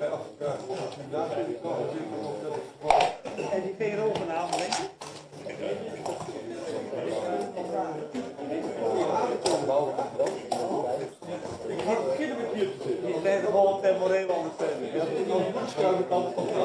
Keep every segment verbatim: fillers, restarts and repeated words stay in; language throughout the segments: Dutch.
En die V R O vanavond, denk ik? Die zijn gewoon per moreel ondersteunen. Ja, dat is nog een schuine kant van.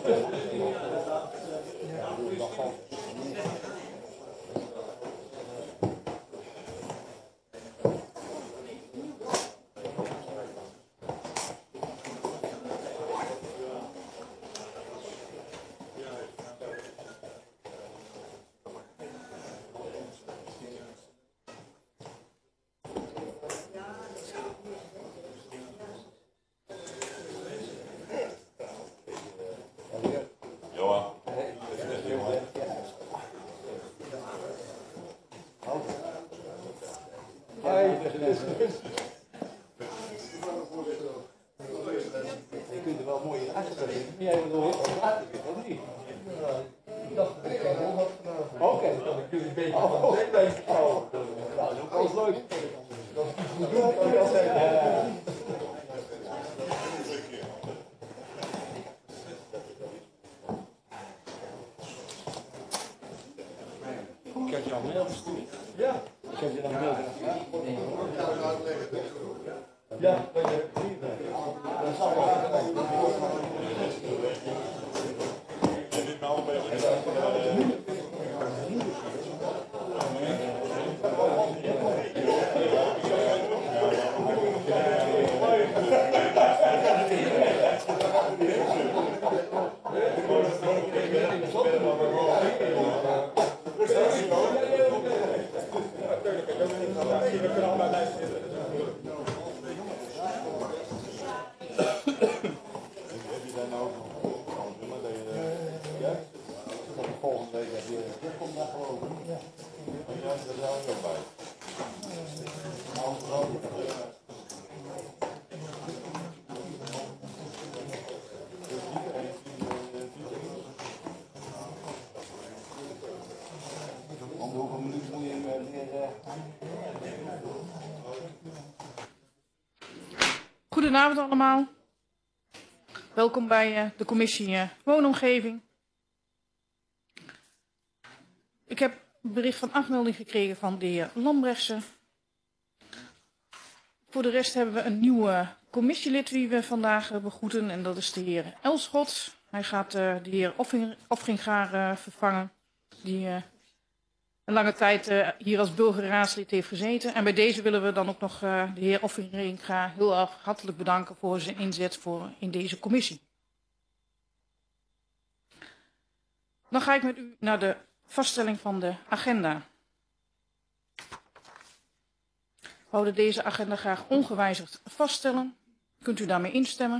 Je kunt er wel mooi in achter zitten. Jij wil wel of niet? Ik dacht dat ik het nog had gedaan. Oké, dan kun je een beetje van de zee. Oh, dat is ook wel eens leuk. Dat is goed doen, kan ik wel zeggen. Ik heb je al mail gestuurd. Ja. Ik heb je dan mail gestuurd. Ja, dat heb ik gezien. Dat is allemaal. En dit nou bij volgende week heb je... Dat komt daar gewoon. Ja. Ja, daar zijn we ook bij. Om hoeveel minuten moet je meer... Goedenavond allemaal. Welkom bij uh, de commissie uh, Woonomgeving. Ik heb een bericht van afmelding gekregen van de heer Lambrechtse. Voor de rest hebben we een nieuwe commissielid die we vandaag uh, begroeten en dat is de heer Elschot. Hij gaat uh, de heer Offringa uh, vervangen, die uh, een lange tijd uh, hier als burgerraadslid heeft gezeten. En bij deze willen we dan ook nog uh, de heer Offringa heel erg hartelijk bedanken voor zijn inzet voor in deze commissie. Dan ga ik met u naar de vaststelling van de agenda. We houden deze agenda graag ongewijzigd vaststellen. Kunt u daarmee instemmen?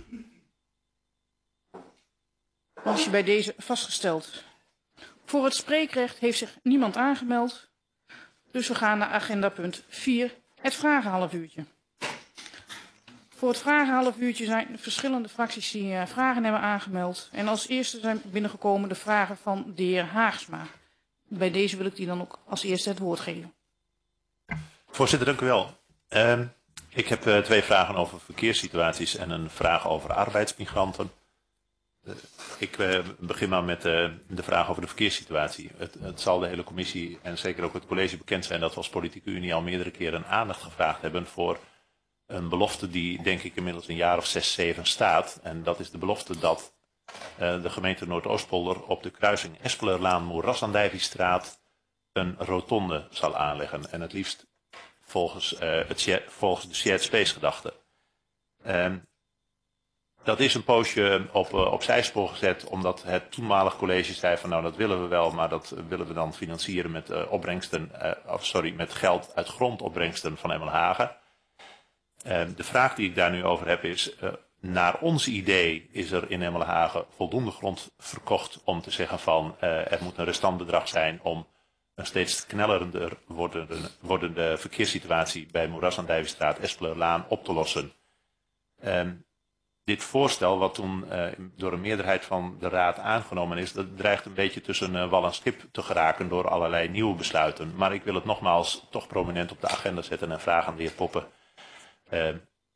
Dan is je bij deze vastgesteld. Voor het spreekrecht heeft zich niemand aangemeld. Dus we gaan naar agenda punt vier, het vragenhalfuurtje. Voor het vragenhalfuurtje zijn verschillende fracties die uh, vragen hebben aangemeld. En als eerste zijn binnengekomen de vragen van de heer Haagsma. Bij deze wil ik die dan ook als eerste het woord geven. Voorzitter, dank u wel. Uh, ik heb uh, twee vragen over verkeerssituaties en een vraag over arbeidsmigranten. Uh, ik uh, begin maar met uh, de vraag over de verkeerssituatie. Het, het zal de hele commissie en zeker ook het college bekend zijn dat we als politieke unie al meerdere keren aandacht gevraagd hebben voor een belofte die denk ik inmiddels een jaar of zes, zeven staat. En dat is de belofte dat uh, de gemeente Noordoostpolder op de kruising Espelerlaan-Moerasandijviestraat een rotonde zal aanleggen. En het liefst volgens, uh, het, volgens de shared space gedachte. Uh, dat is een poosje op, uh, op zijspoor gezet omdat het toenmalig college zei van nou dat willen we wel, maar dat willen we dan financieren met uh, opbrengsten, uh, of sorry, met geld uit grondopbrengsten van Emmelhagen. Uh, de vraag die ik daar nu over heb is, uh, naar ons idee is er in Emmelhagen voldoende grond verkocht om te zeggen van uh, er moet een restantbedrag zijn om een steeds knellerender wordende, wordende verkeerssituatie bij Moerasandijviestraat, Espelerlaan op te lossen. Um, dit voorstel, wat toen uh, door een meerderheid van de raad aangenomen is, dat dreigt een beetje tussen uh, wal en schip te geraken door allerlei nieuwe besluiten. Maar ik wil het nogmaals toch prominent op de agenda zetten en vragen aan de heer Poppen uh,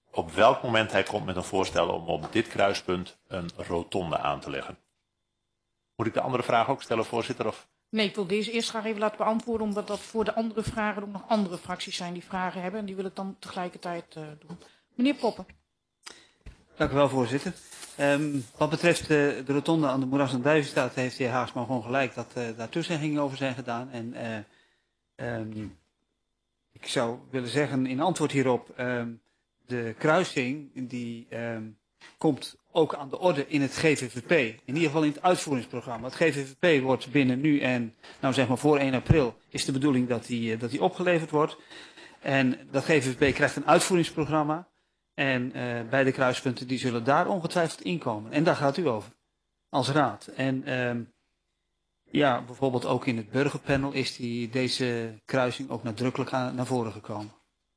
op welk moment hij komt met een voorstel om op dit kruispunt een rotonde aan te leggen. Moet ik de andere vraag ook stellen, voorzitter? Of? Nee, ik wil deze eerst graag even laten beantwoorden, omdat dat voor de andere vragen ook nog andere fracties zijn die vragen hebben. En die wil ik dan tegelijkertijd uh, doen. Meneer Poppen. Dank u wel, voorzitter. Um, wat betreft uh, de rotonde aan de Moeras- en Duivenstraat heeft de heer Haagsma gewoon gelijk dat uh, daar toezeggingen over zijn gedaan. En uh, um, ik zou willen zeggen in antwoord hierop, um, de kruising die um, komt ook aan de orde in het G V V P. In ieder geval in het uitvoeringsprogramma. Het G V V P wordt binnen nu en nou zeg maar voor één april is de bedoeling dat die, uh, dat die opgeleverd wordt. En dat G V V P krijgt een uitvoeringsprogramma. En uh, beide kruispunten die zullen daar ongetwijfeld inkomen. En daar gaat u over, als raad. En um, ja, bijvoorbeeld ook in het burgerpanel is die, deze kruising ook nadrukkelijk aan, naar voren gekomen.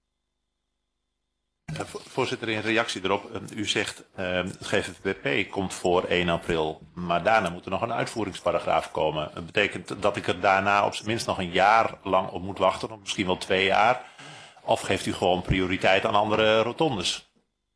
Ja, voorzitter, in reactie erop, u zegt uh, het G V V P komt voor één april, maar daarna moet er nog een uitvoeringsparagraaf komen. Dat betekent dat ik er daarna op zijn minst nog een jaar lang op moet wachten, of misschien wel twee jaar. Of geeft u gewoon prioriteit aan andere rotondes?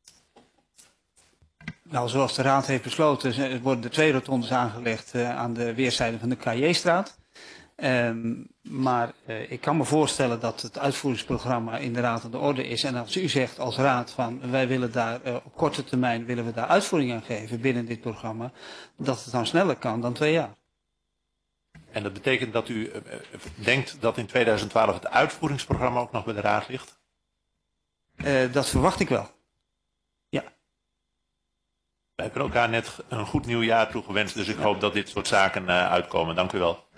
Nou, zoals de raad heeft besloten, worden er twee rotondes aangelegd uh, aan de weerszijde van de K J-straat. Um, maar uh, ik kan me voorstellen dat het uitvoeringsprogramma inderdaad aan de orde is. En als u zegt als raad van wij willen daar uh, op korte termijn willen we daar uitvoering aan geven binnen dit programma, dat het dan sneller kan dan twee jaar. En dat betekent dat u uh, denkt dat in tweeduizend twaalf het uitvoeringsprogramma ook nog bij de raad ligt? Uh, dat verwacht ik wel. Ja. We hebben elkaar net een goed nieuwjaar toegewenst, dus ik hoop dat dit soort zaken uh, uitkomen. Dank u wel.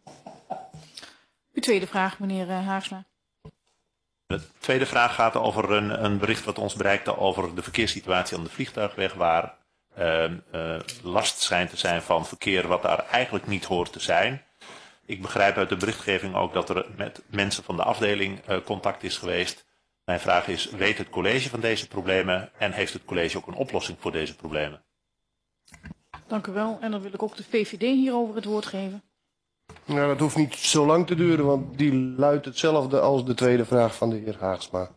Uw tweede vraag, meneer uh, Haagsma. De tweede vraag gaat over een, een bericht wat ons bereikte over de verkeerssituatie aan de Vliegtuigweg, waar uh, uh, last schijnt te zijn van verkeer wat daar eigenlijk niet hoort te zijn. Ik begrijp uit de berichtgeving ook dat er met mensen van de afdeling uh, contact is geweest. Mijn vraag is, weet het college van deze problemen en heeft het college ook een oplossing voor deze problemen? Dank u wel. En dan wil ik ook de V V D hierover het woord geven. Nou, dat hoeft niet zo lang te duren, want die luidt hetzelfde als de tweede vraag van de heer Haagsma.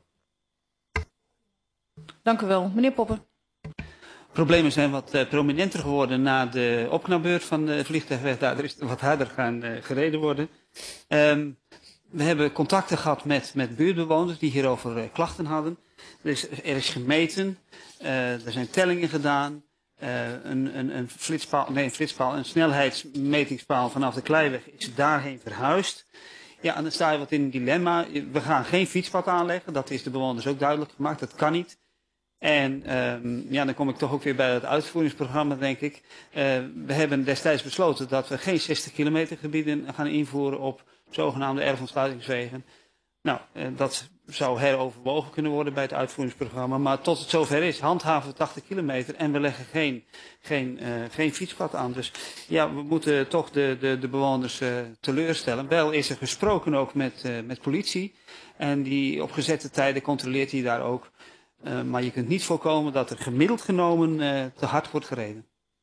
Dank u wel. Meneer Poppen. Problemen zijn wat uh, prominenter geworden na de opknapbeurt van de vliegtuigweg. Daar is wat harder gaan uh, gereden worden. Um, we hebben contacten gehad met, met buurtbewoners die hierover uh, klachten hadden. Er is, er is gemeten, uh, er zijn tellingen gedaan. Uh, een, een, een flitspaal, nee, een flitspaal, een snelheidsmetingspaal vanaf de Kleiweg is daarheen verhuisd. Ja, en dan sta je wat in een dilemma. We gaan geen fietspad aanleggen, dat is de bewoners ook duidelijk gemaakt, dat kan niet. En um, ja, dan kom ik toch ook weer bij het uitvoeringsprogramma, denk ik. Uh, we hebben destijds besloten dat we geen zestig kilometer gebieden gaan invoeren op zogenaamde erfonsluitingswegen. Nou, uh, dat zou heroverwogen kunnen worden bij het uitvoeringsprogramma. Maar tot het zover is, handhaven we tachtig kilometer en we leggen geen, geen, uh, geen fietspad aan. Dus ja, we moeten toch de, de, de bewoners uh, teleurstellen. Wel is er gesproken ook met, uh, met politie. En die op gezette tijden controleert hij daar ook. Uh, maar je kunt niet voorkomen dat er gemiddeld genomen uh, te hard wordt gereden.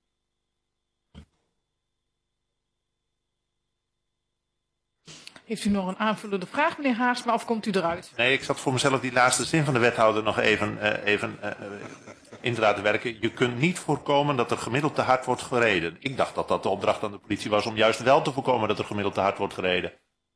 Heeft u nog een aanvullende vraag, meneer Haagsma, of komt u eruit? Nee, ik zat voor mezelf die laatste zin van de wethouder nog even, uh, even uh, in te laten werken. Je kunt niet voorkomen dat er gemiddeld te hard wordt gereden. Ik dacht dat dat de opdracht aan de politie was om juist wel te voorkomen dat er gemiddeld te hard wordt gereden.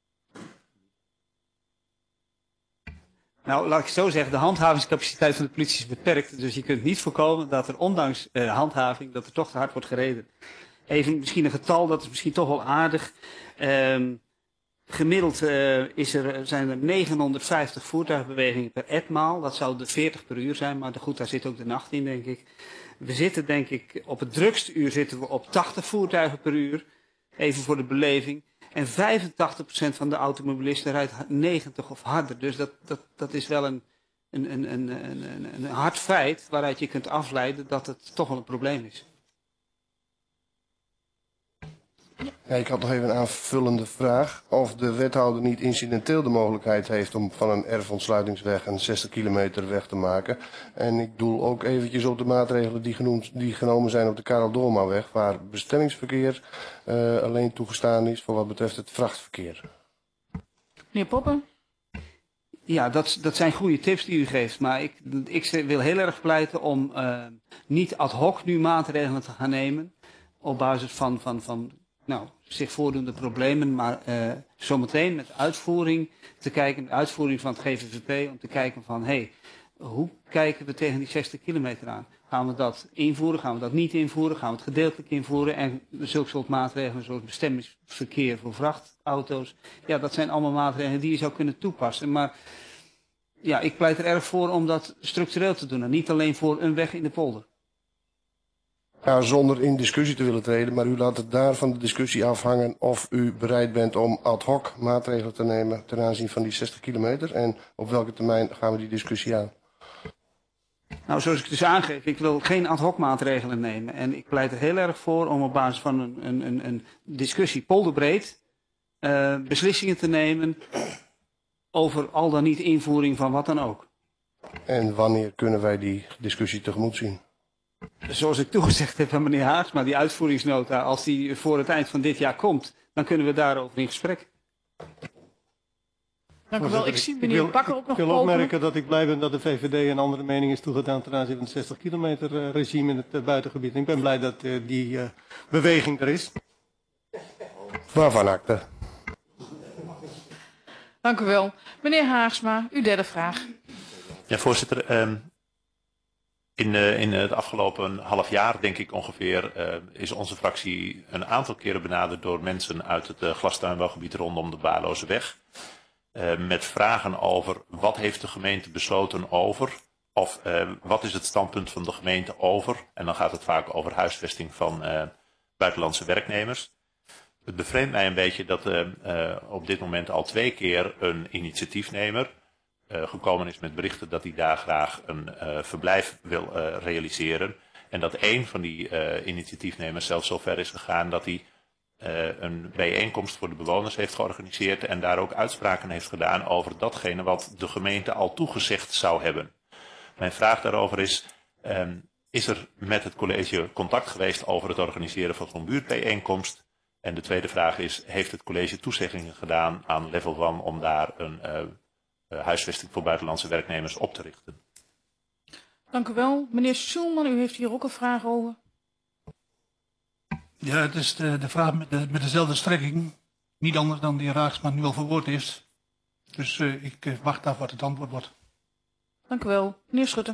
Nou, laat ik het zo zeggen, de handhavingscapaciteit van de politie is beperkt. Dus je kunt niet voorkomen dat er ondanks uh, handhaving, dat er toch te hard wordt gereden. Even misschien een getal, dat is misschien toch wel aardig. Um, gemiddeld uh, is er, zijn er negenhonderdvijftig voertuigbewegingen per etmaal. Dat zou de veertig per uur zijn, maar goed, daar zit ook de nacht in, denk ik. We zitten, denk ik, op het drukste uur zitten we op tachtig voertuigen per uur. Even voor de beleving. En vijfentachtig procent van de automobilisten rijdt negentig of harder. Dus dat, dat, dat is wel een, een, een, een, een, een hard feit waaruit je kunt afleiden dat het toch wel een probleem is. Ja, ik had nog even een aanvullende vraag. Of de wethouder niet incidenteel de mogelijkheid heeft om van een erfontsluitingsweg een zestig kilometer weg te maken. En ik doel ook eventjes op de maatregelen die, genoemd, die genomen zijn op de Karel Doormaweg, waar bestemmingsverkeer uh, alleen toegestaan is voor wat betreft het vrachtverkeer. Meneer Poppen. Ja, dat, dat zijn goede tips die u geeft. Maar ik, ik wil heel erg pleiten om uh, niet ad hoc nu maatregelen te gaan nemen. Op basis van, van, van nou, zich voordoende problemen. Maar uh, zometeen met uitvoering te kijken, de uitvoering van het G V V P. Om te kijken van, hé, hey, hoe kijken we tegen die zestig kilometer aan? Gaan we dat invoeren? Gaan we dat niet invoeren? Gaan we het gedeeltelijk invoeren? En zulke soort maatregelen zoals bestemmingsverkeer voor vrachtauto's. Ja, dat zijn allemaal maatregelen die je zou kunnen toepassen. Maar ja, ik pleit er erg voor om dat structureel te doen. En niet alleen voor een weg in de polder. Ja, zonder in discussie te willen treden, maar u laat het daar van de discussie afhangen of u bereid bent om ad hoc maatregelen te nemen ten aanzien van die zestig kilometer. En op welke termijn gaan we die discussie aan? Nou, zoals ik dus aangeef, ik wil geen ad hoc maatregelen nemen. En ik pleit er heel erg voor om op basis van een, een, een, een discussie polderbreed uh, beslissingen te nemen over al dan niet invoering van wat dan ook. En wanneer kunnen wij die discussie tegemoet zien? Zoals ik toegezegd heb aan meneer Haagsma, die uitvoeringsnota, als die voor het eind van dit jaar komt, dan kunnen we daarover in gesprek. Dank u wel. Ik zie Ik meneer wil, Bakker ook nog ik wil openen. opmerken dat ik blij ben dat de V V D een andere mening is toegedaan ten aanzien van het zestig kilometer uh, regime in het uh, buitengebied. Ik ben blij dat uh, die uh, beweging er is. Waarvan akte? Dank u wel. Meneer Haagsma, uw derde vraag. Ja, voorzitter. Um, in, uh, in het afgelopen half jaar, denk ik ongeveer, uh, is onze fractie een aantal keren benaderd door mensen uit het uh, glastuinbouwgebied rondom de Baarlozeweg. Uh, met vragen over wat heeft de gemeente besloten over, of uh, wat is het standpunt van de gemeente over. En dan gaat het vaak over huisvesting van uh, buitenlandse werknemers. Het bevreemdt mij een beetje dat uh, uh, op dit moment al twee keer een initiatiefnemer uh, gekomen is met berichten dat hij daar graag een uh, verblijf wil uh, realiseren. En dat een van die uh, initiatiefnemers zelfs zo ver is gegaan dat hij uh, een bijeenkomst voor de bewoners heeft georganiseerd en daar ook uitspraken heeft gedaan over datgene wat de gemeente al toegezegd zou hebben. Mijn vraag daarover is, um, is er met het college contact geweest over het organiseren van zo'n buurtbijeenkomst? En de tweede vraag is, heeft het college toezeggingen gedaan aan Level One om daar een uh, uh, huisvesting voor buitenlandse werknemers op te richten? Dank u wel. Meneer Schulman, u heeft hier ook een vraag over. Ja, het is de, de vraag met, de, met dezelfde strekking. Niet anders dan de heer Raagsma nu al verwoord heeft. Dus uh, ik uh, wacht af wat het antwoord wordt. Dank u wel. Meneer Schutte.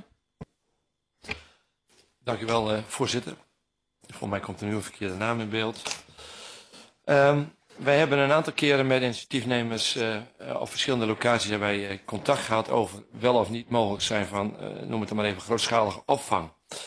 Dank u wel, uh, voorzitter. Volgens mij komt er nu een verkeerde naam in beeld. Um, wij hebben een aantal keren met initiatiefnemers uh, op verschillende locaties hebben wij uh, contact gehad over wel of niet mogelijk zijn van, uh, noem het dan maar even, grootschalige opvang. Uh,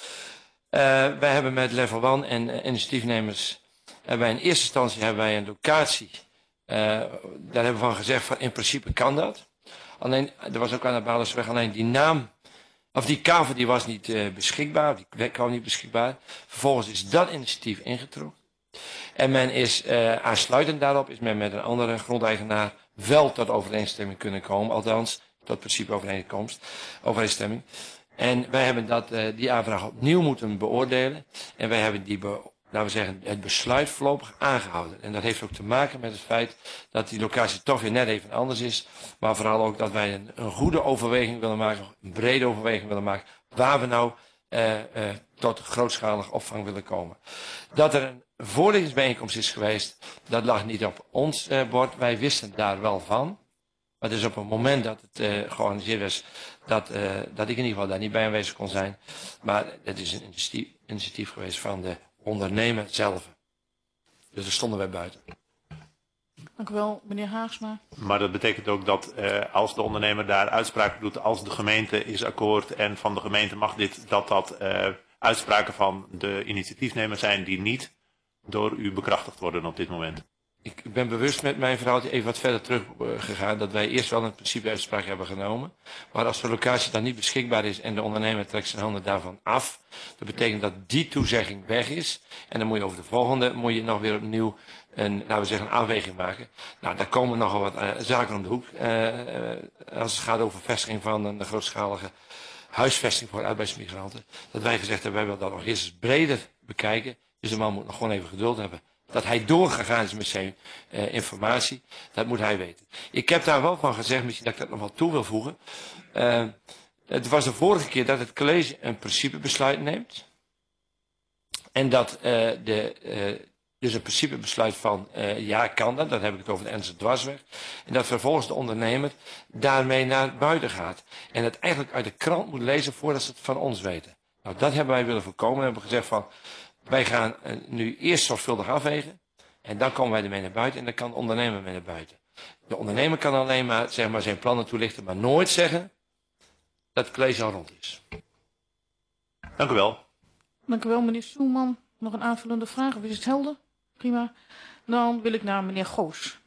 wij hebben met Level One en uh, initiatiefnemers, hebben wij in eerste instantie hebben wij een locatie, uh, daar hebben we van gezegd van in principe kan dat. Alleen, er was ook aan de Baarlozeweg, alleen die naam, of die kavel die was niet uh, beschikbaar, die weg kwam niet beschikbaar. Vervolgens is dat initiatief ingetrokken. En men is uh, aansluitend daarop, is men met een andere grondeigenaar wel tot overeenstemming kunnen komen. Althans, tot principe overeenkomst, overeenstemming. En wij hebben dat, uh, die aanvraag opnieuw moeten beoordelen. En wij hebben die, be, laten we zeggen, het besluit voorlopig aangehouden. En dat heeft ook te maken met het feit dat die locatie toch weer net even anders is. Maar vooral ook dat wij een, een goede overweging willen maken, een brede overweging willen maken. Waar we nou uh, uh, tot grootschalige opvang willen komen. Dat er een voorlichtingsbijeenkomst is geweest, dat lag niet op ons uh, bord. Wij wisten daar wel van. Maar het is op het moment dat het uh, georganiseerd was, dat, uh, dat ik in ieder geval daar niet bij aanwezig kon zijn. Maar het is een initiatief, initiatief geweest van de ondernemer zelf. Dus daar stonden wij buiten. Dank u wel, meneer Haagsma. Maar dat betekent ook dat uh, als de ondernemer daar uitspraken doet, als de gemeente is akkoord en van de gemeente mag dit, dat dat uh, uitspraken van de initiatiefnemer zijn die niet door u bekrachtigd worden op dit moment. Ik ben bewust met mijn verhaaltje even wat verder terug uh, gegaan, dat wij eerst wel een principeuitspraak hebben genomen. Maar als de locatie dan niet beschikbaar is en de ondernemer trekt zijn handen daarvan af, dat betekent dat die toezegging weg is. En dan moet je over de volgende, moet je nog weer opnieuw een, laten we zeggen, een afweging maken. Nou, daar komen nogal wat uh, zaken om de hoek. Uh, uh, als het gaat over vestiging van een grootschalige huisvesting voor arbeidsmigranten. Dat wij gezegd hebben, wij willen dat nog eerst eens breder bekijken. Dus de man moet nog gewoon even geduld hebben. dat hij doorgegaan is met zijn uh, informatie, dat moet hij weten. Ik heb daar wel van gezegd, misschien dat ik dat nog wel toe wil voegen. Uh, het was de vorige keer dat het college een principebesluit neemt. En dat uh, de, uh, dus een principebesluit van uh, ja kan dat, dan heb ik het over de Ense dwarsweg. En dat vervolgens de ondernemer daarmee naar buiten gaat. En het eigenlijk uit de krant moet lezen voordat ze het van ons weten. Nou, dat hebben wij willen voorkomen. We hebben gezegd van, wij gaan uh, nu eerst zorgvuldig afwegen. En dan komen wij ermee naar buiten en dan kan de ondernemer mee naar buiten. De ondernemer kan alleen maar, zeg maar zijn plannen toelichten, maar nooit zeggen dat het college al rond is. Dank u wel. Dank u wel, meneer Soelman. Nog een aanvullende vraag, of is het helder? Prima. Dan wil ik naar meneer Goos.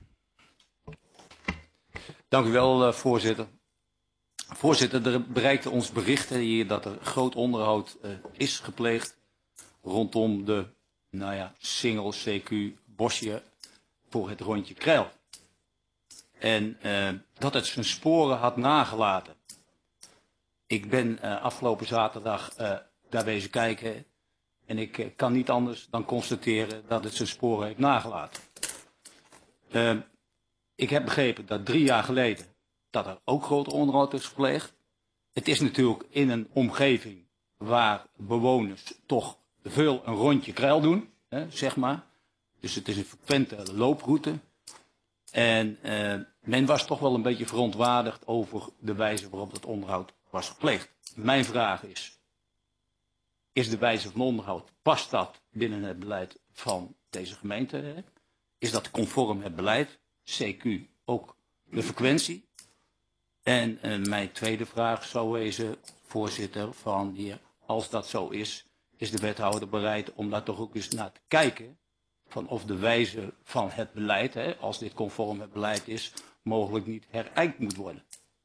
Dank u wel, uh, voorzitter. Voorzitter, er bereikte ons berichten hier dat er groot onderhoud uh, is gepleegd rondom de, nou ja, single C Q bosje voor het rondje Krijl. En uh, dat het zijn sporen had nagelaten. Ik ben uh, afgelopen zaterdag uh, daar wezen kijken en ik uh, kan niet anders dan constateren dat het zijn sporen heeft nagelaten. Uh, ik heb begrepen dat drie jaar geleden dat er ook groot onderhoud is gepleegd. Het is natuurlijk in een omgeving waar bewoners toch veel een rondje Krijl doen, hè, zeg maar. Dus het is een frequente looproute. En uh, men was toch wel een beetje verontwaardigd over de wijze waarop het onderhoud was gepleegd. Mijn vraag is, is de wijze van onderhoud, past dat binnen het beleid van deze gemeente? Hè? Is dat conform het beleid? C Q ook de frequentie? En uh, mijn tweede vraag zou wezen, voorzitter, van hier, als dat zo is, is de wethouder bereid om daar toch ook eens naar te kijken, van of de wijze van het beleid, hè, als dit conform het beleid is, mogelijk niet herijkt moet worden.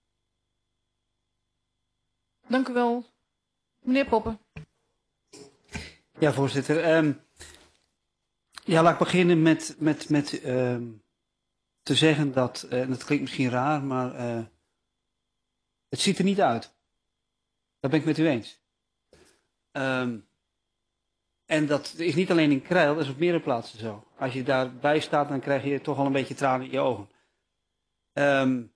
Dank u wel. Meneer Poppen. Ja, voorzitter. Um, ja, laat ik beginnen met, met, met um, te zeggen dat, uh, en dat klinkt misschien raar, maar uh, het ziet er niet uit. Dat ben ik met u eens. Um, en dat is niet alleen in Krijl, dat is op meerdere plaatsen zo. Als je daarbij staat, dan krijg je toch al een beetje tranen in je ogen. Um,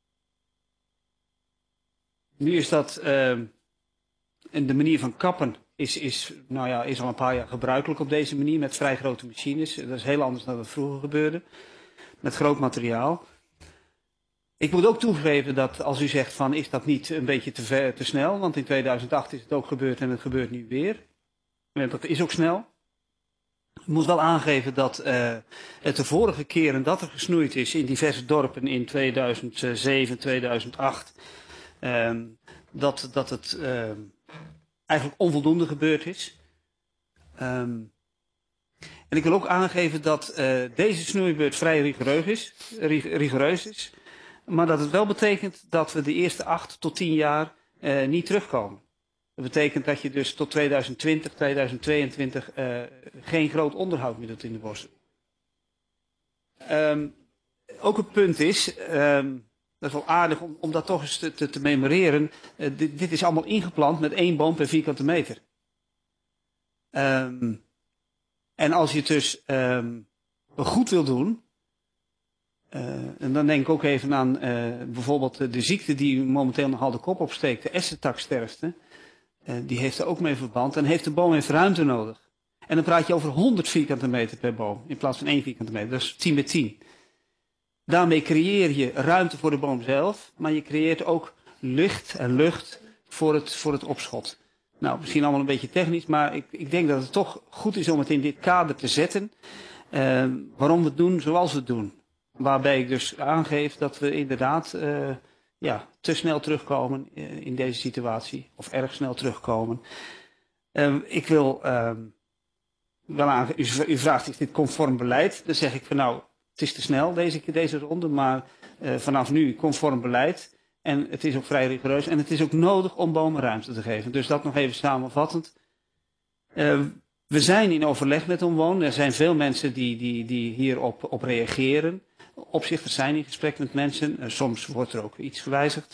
nu is dat, um, en de manier van kappen is, is, nou ja, is al een paar jaar gebruikelijk op deze manier, met vrij grote machines. Dat is heel anders dan wat vroeger gebeurde, met groot materiaal. Ik moet ook toegeven dat als u zegt van, is dat niet een beetje te, ver, te snel, want in tweeduizend acht is het ook gebeurd en het gebeurt nu weer. En dat is ook snel. Ik moet wel aangeven dat uh, het de vorige keren dat er gesnoeid is in diverse dorpen in tweeduizend zeven, tweeduizend acht, um, dat, dat het uh, eigenlijk onvoldoende gebeurd is. Um, en ik wil ook aangeven dat uh, deze snoeibeurt vrij rigoureus is, rigoureus is, maar dat het wel betekent dat we de eerste acht tot tien jaar uh, niet terugkomen. Dat betekent dat je dus tot tweeduizend twintig, tweeduizend tweeëntwintig uh, geen groot onderhoud meer doet in de bossen. Um, ook een punt is, um, dat is wel aardig om, om dat toch eens te, te, te memoreren, uh, dit, dit is allemaal ingeplant met één boom per vierkante meter. Um, en als je het dus um, goed wil doen, uh, en dan denk ik ook even aan uh, bijvoorbeeld de ziekte die momenteel nogal de kop opsteekt, de essentaksterfte. Uh, die heeft er ook mee verband en heeft de boom even ruimte nodig. En dan praat je over honderd vierkante meter per boom in plaats van één vierkante meter. Dat is tien bij tien. Daarmee creëer je ruimte voor de boom zelf, maar je creëert ook licht en lucht voor het, voor het opschot. Nou, misschien allemaal een beetje technisch, maar ik, ik denk dat het toch goed is om het in dit kader te zetten. Uh, waarom we het doen zoals we het doen. Waarbij ik dus aangeef dat we inderdaad uh, ja, te snel terugkomen in deze situatie. Of erg snel terugkomen. Uh, ik wil uh, wel aan, u, u vraagt is dit conform beleid. Dan zeg ik van nou, het is te snel deze, deze ronde. Maar uh, vanaf nu conform beleid. En het is ook vrij rigoureus. En het is ook nodig om bomen ruimte te geven. Dus dat nog even samenvattend. Uh, we zijn in overleg met omwonenden. Er zijn veel mensen die, die, die hierop op reageren. Opzichters zijn in gesprek met mensen. Uh, soms wordt er ook iets gewijzigd.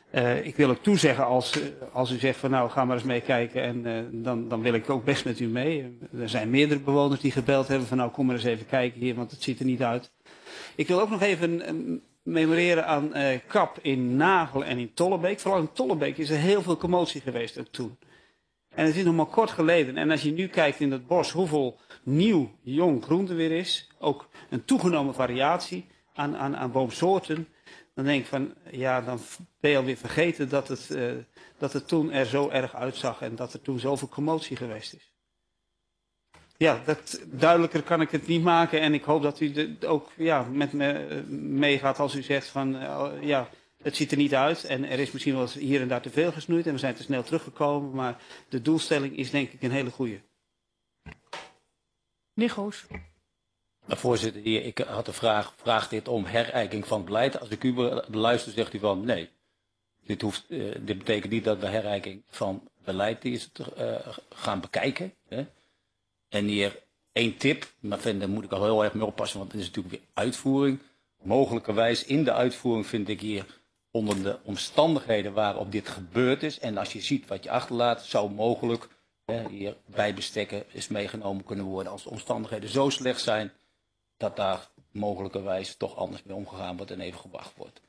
Uh, ik wil ook toezeggen als, als u zegt van nou ga maar eens meekijken en uh, dan, dan wil ik ook best met u mee. Er zijn meerdere bewoners die gebeld hebben van nou kom maar eens even kijken hier, want het ziet er niet uit. Ik wil ook nog even um, memoreren aan uh, Kap in Nagel en in Tollebeek. Vooral in Tollebeek is er heel veel commotie geweest ook toen. En het is nog maar kort geleden. En als je nu kijkt in het bos hoeveel nieuw, jong groente weer is. Ook een toegenomen variatie aan, aan, aan boomsoorten. Dan denk ik van, ja, dan ben je alweer vergeten dat het, uh, dat het toen er zo erg uitzag. En dat er toen zoveel commotie geweest is. Ja, dat, duidelijker kan ik het niet maken. En ik hoop dat u de, ook ja, met me meegaat als u zegt van, uh, ja... Het ziet er niet uit en er is misschien wel eens hier en daar te veel gesnoeid en we zijn te snel teruggekomen, maar de doelstelling is denk ik een hele goede. Meneer Goos. Voorzitter, ik had de vraag, vraagt dit om herijking van beleid? Als ik u beluister zegt u van nee, dit, hoeft, uh, dit betekent niet dat we herijking van beleid is te, uh, gaan bekijken. Hè? En hier één tip, maar vind, daar moet ik al heel erg mee oppassen, want het is natuurlijk weer uitvoering. Mogelijkerwijs in de uitvoering vind ik hier onder de omstandigheden waarop dit gebeurd is. En als je ziet wat je achterlaat, zou mogelijk hè, hier bijbestekken is meegenomen kunnen worden. Als de omstandigheden zo slecht zijn, dat daar mogelijkerwijs toch anders mee omgegaan wordt en even gewacht wordt.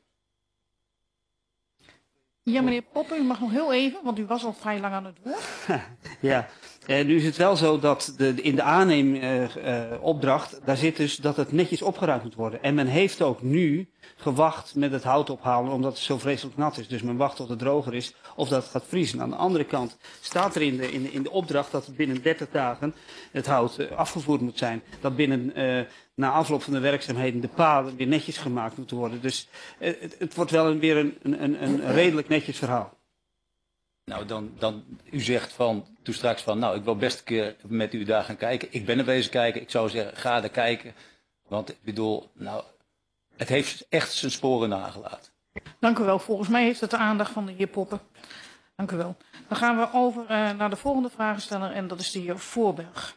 Ja, meneer Poppen, u mag nog heel even, want u was al vrij lang aan het woord. Ja, en nu is het wel zo dat de, in de aanneemopdracht, uh, uh, daar zit dus dat het netjes opgeruimd moet worden. En men heeft ook nu gewacht met het hout ophalen, omdat het zo vreselijk nat is. Dus men wacht tot het droger is of dat het gaat vriezen. Aan de andere kant staat er in de, in de, in de opdracht dat binnen dertig dagen het hout uh, afgevoerd moet zijn. Dat binnen, uh, na afloop van de werkzaamheden, de paden weer netjes gemaakt moeten worden. Dus uh, het, het wordt wel een, weer een, een, een redelijk netjes verhaal. Nou, dan, dan, u zegt van, toen straks van, nou, ik wil best een keer met u daar gaan kijken. Ik ben er wezen kijken. Ik zou zeggen, ga er kijken. Want ik bedoel, nou, het heeft echt zijn sporen nagelaten. Dank u wel. Volgens mij heeft het de aandacht van de heer Poppen. Dank u wel. Dan gaan we over uh, naar de volgende vragensteller en dat is de heer Voorberg.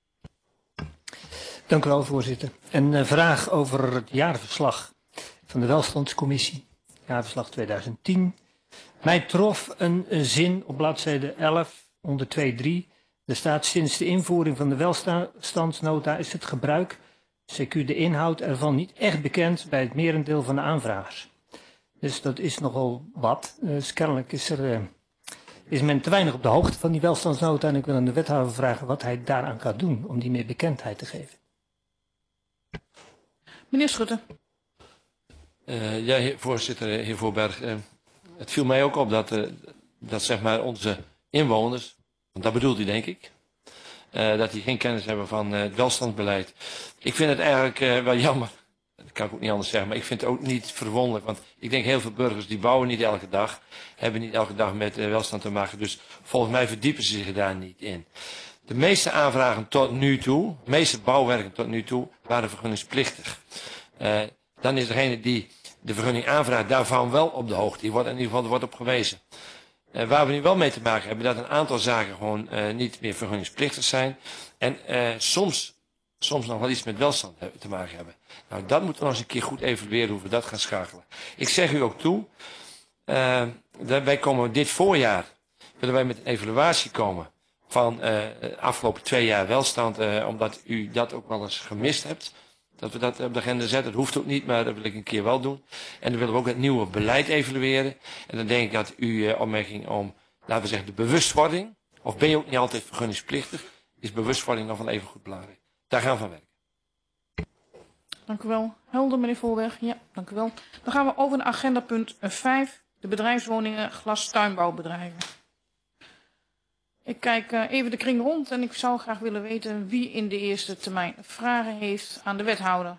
Dank u wel, voorzitter. Een uh, vraag over het jaarverslag van de Welstandscommissie. Jaarverslag tweeduizend tien. Mij trof een, een zin op bladzijde elf onder twee punt drie. Er staat sinds de invoering van de welstandsnota is het gebruik, C Q de inhoud ervan niet echt bekend bij het merendeel van de aanvragers. Dus dat is nogal wat. Dus kennelijk is, er, uh, is men te weinig op de hoogte van die welstandsnota en ik wil aan de wethouder vragen wat hij daaraan gaat doen om die meer bekendheid te geven. Meneer Schutte. Uh, ja, heer, voorzitter, heer Voorberg. Uh, het viel mij ook op dat, uh, dat zeg maar onze inwoners, want dat bedoelt u denk ik, uh, dat die geen kennis hebben van uh, het welstandsbeleid. Ik vind het eigenlijk uh, wel jammer, dat kan ik ook niet anders zeggen, maar ik vind het ook niet verwonderlijk, want ik denk heel veel burgers die bouwen niet elke dag, hebben niet elke dag met uh, welstand te maken, dus volgens mij verdiepen ze zich daar niet in. De meeste aanvragen tot nu toe, de meeste bouwwerken tot nu toe, waren vergunningsplichtig. Uh, dan is degene die de vergunning aanvraagt daarvan wel op de hoogte. Die wordt in ieder geval er wordt op gewezen. Uh, waar we nu wel mee te maken hebben, dat een aantal zaken gewoon uh, niet meer vergunningsplichtig zijn. En uh, soms, soms nog wel iets met welstand te maken hebben. Nou, dat moeten we nog eens een keer goed evalueren hoe we dat gaan schakelen. Ik zeg u ook toe, uh, dat wij komen dit voorjaar, willen wij met een evaluatie komen van uh, de afgelopen twee jaar welstand, uh, omdat u dat ook wel eens gemist hebt. Dat we dat op de agenda zetten. Dat hoeft ook niet, maar dat wil ik een keer wel doen. En dan willen we ook het nieuwe beleid evalueren. En dan denk ik dat uw uh, opmerking om, laten we zeggen, de bewustwording. Of ben je ook niet altijd vergunningsplichtig? Is bewustwording nog wel even goed belangrijk. Daar gaan we van werken. Dank u wel. Helder, meneer Voorberg. Ja, dank u wel. Dan gaan we over naar agenda punt vijf. De bedrijfswoningen glastuinbouwbedrijven. Ik kijk uh, even de kring rond en ik zou graag willen weten wie in de eerste termijn vragen heeft aan de wethouder.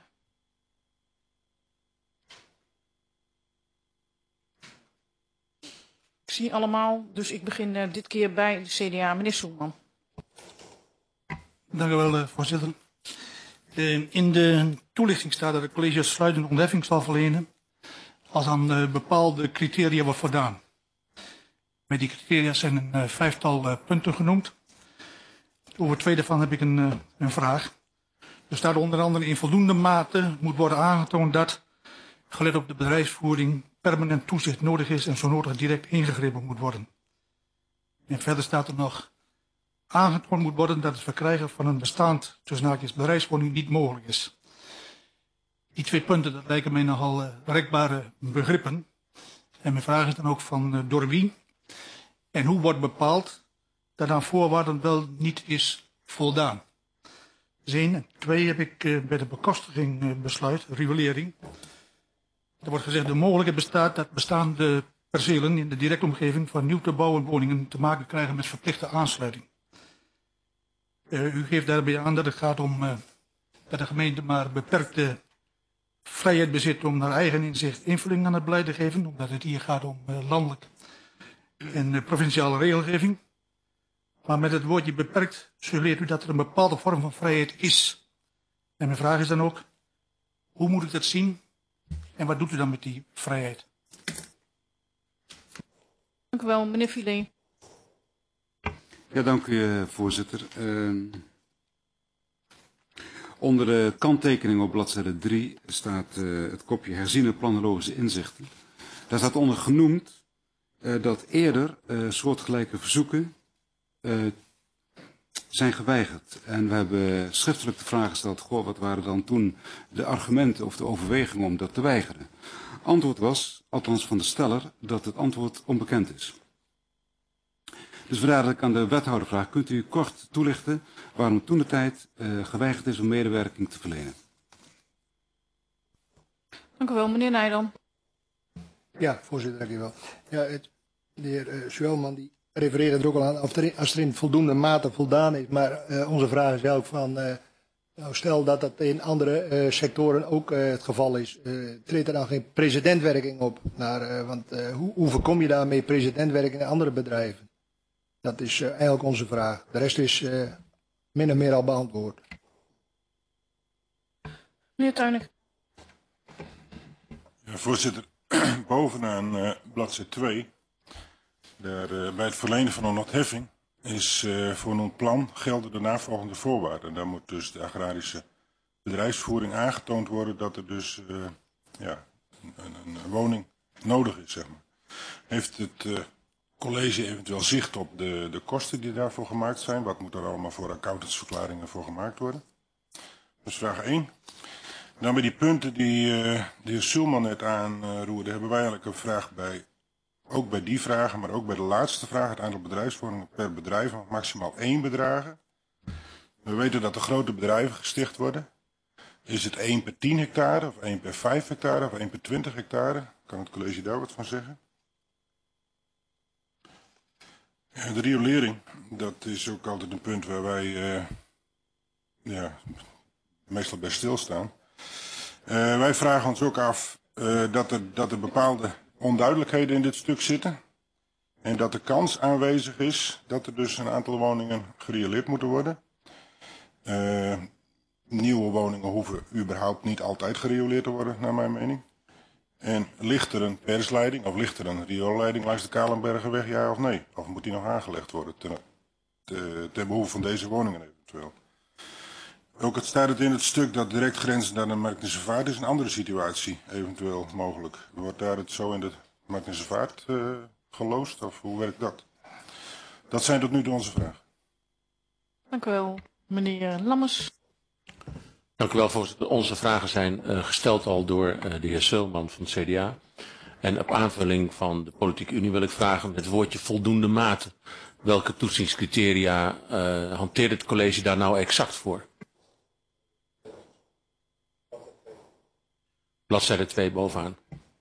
Ik zie allemaal, dus ik begin uh, dit keer bij de C D A. Meneer Soelman. Dank u wel, uh, voorzitter. Uh, in de toelichting staat dat het college sluitende ontheffing zal verlenen als aan uh, bepaalde criteria wordt voldaan. Met die criteria zijn een uh, vijftal uh, punten genoemd. Over twee daarvan heb ik een, uh, een vraag. Er staat onder andere in voldoende mate moet worden aangetoond dat, gelet op de bedrijfsvoering, permanent toezicht nodig is en zo nodig direct ingegrepen moet worden. En verder staat er nog, aangetoond moet worden dat het verkrijgen van een bestaand tussen haakjes bedrijfswoning niet mogelijk is. Die twee punten, dat lijken mij nogal uh, rekbare begrippen. En mijn vraag is dan ook van uh, door wie en hoe wordt bepaald dat aan voorwaarden wel niet is voldaan. Dus één. En twee heb ik uh, bij de bekostiging uh, besluit, riolering. Er wordt gezegd, de mogelijkheid bestaat dat bestaande percelen in de directe omgeving van nieuw te bouwen woningen te maken krijgen met verplichte aansluiting. Uh, u geeft daarbij aan dat het gaat om uh, dat de gemeente maar beperkte vrijheid bezit om naar eigen inzicht invulling aan het beleid te geven, omdat het hier gaat om uh, landelijk en uh, provinciale regelgeving. Maar met het woordje beperkt suggereert u dat er een bepaalde vorm van vrijheid is. En mijn vraag is dan ook, hoe moet ik dat zien en wat doet u dan met die vrijheid? Dank u wel, meneer Filet. Ja, dank u, voorzitter. Uh, onder de kanttekening op bladzijde drie staat uh, het kopje herziene planologische inzichten. Daar staat onder genoemd uh, dat eerder uh, soortgelijke verzoeken uh, zijn geweigerd. En we hebben schriftelijk de vraag gesteld, goh, wat waren dan toen de argumenten of de overwegingen om dat te weigeren? Antwoord was, althans van de steller, dat het antwoord onbekend is. Dus vandaar dat ik aan de wethouder vraag, kunt u kort toelichten waarom toen de tijd uh, geweigerd is om medewerking te verlenen? Dank u wel, meneer Nijdam. Ja, voorzitter, dank u wel. Ja, het, de heer uh, Zwelman die refereerde er ook al aan of er, als er in voldoende mate voldaan is. Maar uh, onze vraag is ook van, uh, nou, stel dat dat in andere uh, sectoren ook uh, het geval is. Uh, treedt er dan geen precedentwerking op? Naar, uh, want uh, hoe, hoe voorkom je daarmee precedentwerking in andere bedrijven? Dat is uh, eigenlijk onze vraag. De rest is uh, min of meer al beantwoord. Meneer Tuinig. Ja, voorzitter, bovenaan uh, bladzijde twee, daar, uh, bij het verlenen van een ontheffing, is uh, voor een plan gelden de navolgende voorwaarden. Daar moet dus de agrarische bedrijfsvoering aangetoond worden dat er dus uh, ja, een, een, een woning nodig is, zeg maar. Heeft het uh, college eventueel zicht op de, de kosten die daarvoor gemaakt zijn? Wat moet er allemaal voor accountantsverklaringen voor gemaakt worden? Dat is vraag één. Dan bij die punten die uh, de heer Sulman net aanroerde, hebben wij eigenlijk een vraag bij, ook bij die vragen, maar ook bij de laatste vraag, het aantal bedrijfswoningen per bedrijf, maximaal één bedragen. We weten dat er grote bedrijven gesticht worden. Is het één per tien hectare, of één per vijf hectare, of één per twintig hectare? Kan het college daar wat van zeggen? De riolering, dat is ook altijd een punt waar wij uh, ja, meestal bij stilstaan. Uh, wij vragen ons ook af uh, dat, er, dat er bepaalde onduidelijkheden in dit stuk zitten. En dat de kans aanwezig is dat er dus een aantal woningen gerioleerd moeten worden. Uh, nieuwe woningen hoeven überhaupt niet altijd gerioleerd te worden, naar mijn mening. En ligt er een persleiding of ligt er een rioolleiding langs de Kalenbergenweg, ja of nee? Of moet die nog aangelegd worden ten, te, ten behoeve van deze woningen eventueel? Ook het staat het in het stuk dat direct grenzend aan de Marktense Vaart is een andere situatie eventueel mogelijk. Wordt daar het zo in de Marktense Vaart uh, geloosd of hoe werkt dat? Dat zijn tot nu toe onze vragen. Dank u wel, meneer Lammers. Dank u wel, voorzitter. Onze vragen zijn uh, gesteld al door uh, de heer Sulman van het C D A. En op aanvulling van de Politieke Unie wil ik vragen met het woordje voldoende mate. Welke toetsingscriteria uh, hanteert het college daar nou exact voor? Bladzijde twee bovenaan.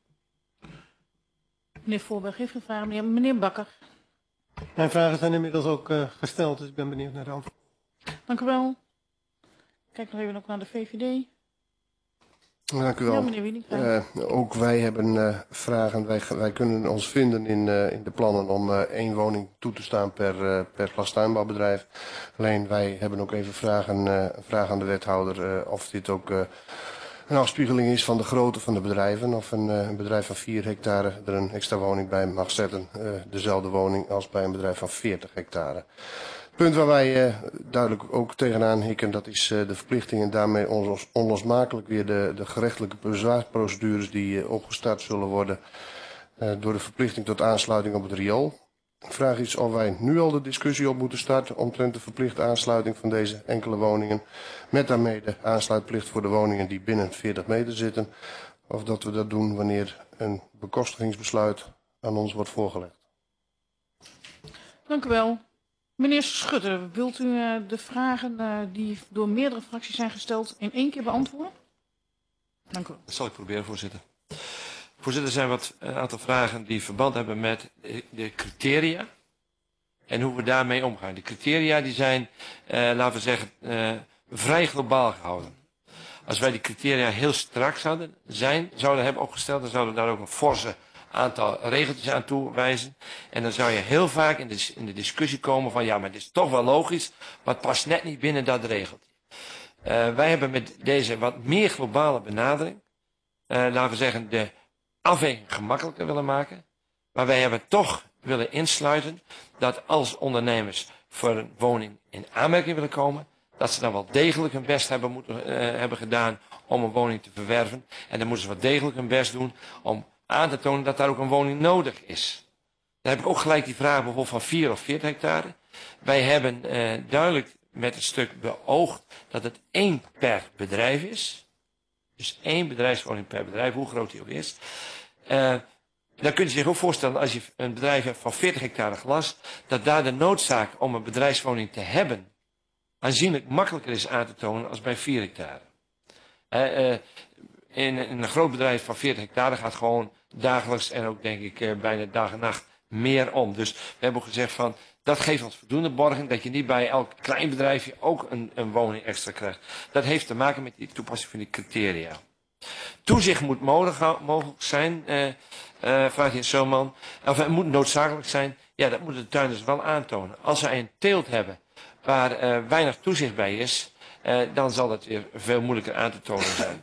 Meneer Voorberg heeft een vraag. Meneer, meneer Bakker. Mijn vragen zijn inmiddels ook uh, gesteld, dus ik ben benieuwd naar de antwoord. Dank u wel. Kijk nog even ook naar de V V D. Dank u wel. Ja, meneer Wiening. Uh, ook wij hebben uh, vragen. Wij, wij kunnen ons vinden in, uh, in de plannen om uh, één woning toe te staan per, uh, per glastuinbouwbedrijf. Alleen wij hebben ook even vragen, uh, vragen aan de wethouder uh, of dit ook uh, een afspiegeling is van de grootte van de bedrijven. Of een, uh, een bedrijf van vier hectare er een extra woning bij mag zetten. Uh, dezelfde woning als bij een bedrijf van veertig hectare. punt waar wij uh, duidelijk ook tegenaan hikken, dat is uh, de verplichting en daarmee onlos, onlosmakelijk weer de, de gerechtelijke bezwaarprocedures die uh, opgestart zullen worden uh, door de verplichting tot aansluiting op het riool. De vraag is of wij nu al de discussie op moeten starten omtrent de verplichte aansluiting van deze enkele woningen, met daarmee de aansluitplicht voor de woningen die binnen veertig meter zitten, of dat we dat doen wanneer een bekostigingsbesluit aan ons wordt voorgelegd. Dank u wel. Meneer Schutte, wilt u uh, de vragen uh, die door meerdere fracties zijn gesteld in één keer beantwoorden? Dank u wel. Dat zal ik proberen, voorzitter. Voorzitter, er zijn wat, een aantal vragen die verband hebben met de criteria en hoe we daarmee omgaan. De criteria die zijn, uh, laten we zeggen, uh, vrij globaal gehouden. Als wij die criteria heel strak zouden zijn, zouden hebben opgesteld, dan zouden we daar ook een forse aantal regeltjes aan toewijzen. En dan zou je heel vaak in de, in de discussie komen van, ja, maar dit is toch wel logisch, maar het past net niet binnen dat regeltje. Uh, wij hebben met deze wat meer globale benadering, uh, laten we zeggen, de afweging gemakkelijker willen maken. Maar wij hebben toch willen insluiten dat als ondernemers voor een woning in aanmerking willen komen, dat ze dan wel degelijk hun best hebben, moeten, uh, hebben gedaan om een woning te verwerven. En dan moeten ze wel degelijk hun best doen om aan te tonen dat daar ook een woning nodig is. Dan heb ik ook gelijk die vraag bijvoorbeeld van vier of veertig hectare. Wij hebben uh, duidelijk met een stuk beoogd dat het één per bedrijf is. Dus één bedrijfswoning per bedrijf, hoe groot die ook is. Uh, dan kun je zich ook voorstellen, als je een bedrijf hebt van veertig hectare glas, dat daar de noodzaak om een bedrijfswoning te hebben aanzienlijk makkelijker is aan te tonen als bij vier hectare. Uh, uh, in, in een groot bedrijf van veertig hectare gaat gewoon dagelijks en ook denk ik uh, bijna dag en nacht meer om. Dus we hebben ook gezegd van, dat geeft ons voldoende borging dat je niet bij elk klein bedrijfje ook een, een woning extra krijgt. Dat heeft te maken met die toepassing van die criteria. Toezicht moet mogelijk, mogelijk zijn, uh, uh, vraagt de heer Zoman. Of het moet noodzakelijk zijn. Ja, dat moeten de tuinders wel aantonen. Als zij een teelt hebben waar uh, weinig toezicht bij is, uh, dan zal het weer veel moeilijker aan te tonen zijn.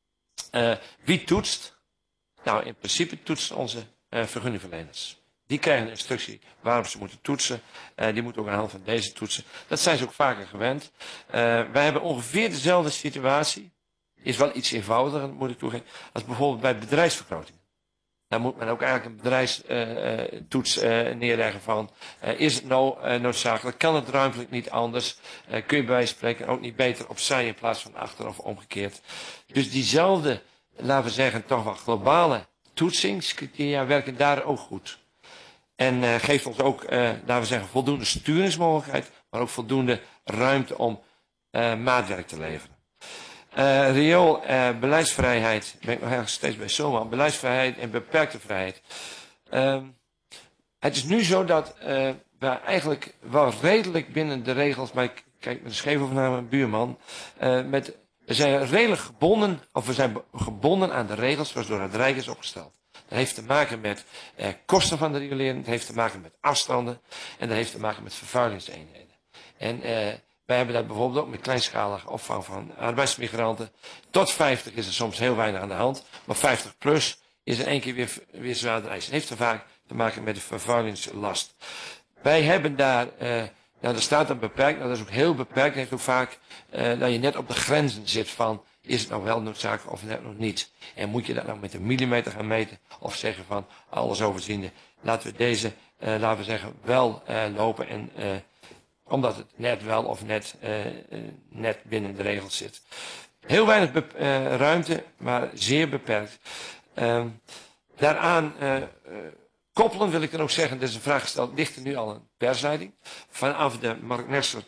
Uh, wie toetst? Nou, in principe toetsen onze uh, vergunningverleners. Die krijgen een instructie waarom ze moeten toetsen. Uh, die moeten ook aan de hand van deze toetsen. Dat zijn ze ook vaker gewend. Uh, wij hebben ongeveer dezelfde situatie. Is wel iets eenvoudiger, moet ik toegeven, als bijvoorbeeld bij bedrijfsvergroting. Daar moet men ook eigenlijk een bedrijfstoets uh, uh, neerleggen van, uh, is het nou uh, noodzakelijk, kan het ruimtelijk niet anders, uh, kun je bij wijze van spreken ook niet beter opzij in plaats van achter of omgekeerd. Dus diezelfde, laten we zeggen, toch wel globale toetsingscriteria werken daar ook goed. En uh, geeft ons ook, uh, laten we zeggen, voldoende sturingsmogelijkheid, maar ook voldoende ruimte om uh, maatwerk te leveren. Uh, riool, uh, beleidsvrijheid, ben ik nog ergens steeds bij Zoman, beleidsvrijheid en beperkte vrijheid. Uh, het is nu zo dat uh, we eigenlijk wel redelijk binnen de regels, maar ik kijk met een scheef over naar mijn buurman, uh, met, we zijn redelijk gebonden, of we zijn gebonden aan de regels zoals door het Rijk is opgesteld. Dat heeft te maken met uh, kosten van de riolering, dat heeft te maken met afstanden en dat heeft te maken met vervuilingseenheden. En uh, wij hebben dat bijvoorbeeld ook met kleinschalige opvang van arbeidsmigranten. Tot vijftig is er soms heel weinig aan de hand, maar vijftig plus is in één keer weer, weer zwaarder eis. Het heeft te vaak te maken met de vervuilingslast. Wij hebben daar, uh, nou er staat dan beperkt, nou dat is ook heel beperkt, dat heeft ook vaak uh, dat je net op de grenzen zit van, is het nou wel noodzakelijk of net nog niet? En moet je dat nou met een millimeter gaan meten of zeggen van, alles overziende, laten we deze, uh, laten we zeggen, wel uh, lopen en uh, omdat het net wel of net, uh, uh, net binnen de regels zit. Heel weinig uh, ruimte, maar zeer beperkt. Uh, daaraan uh, uh, koppelen wil ik dan ook zeggen, er is een vraag gesteld, ligt er nu al een persleiding? Vanaf de Mark Nestor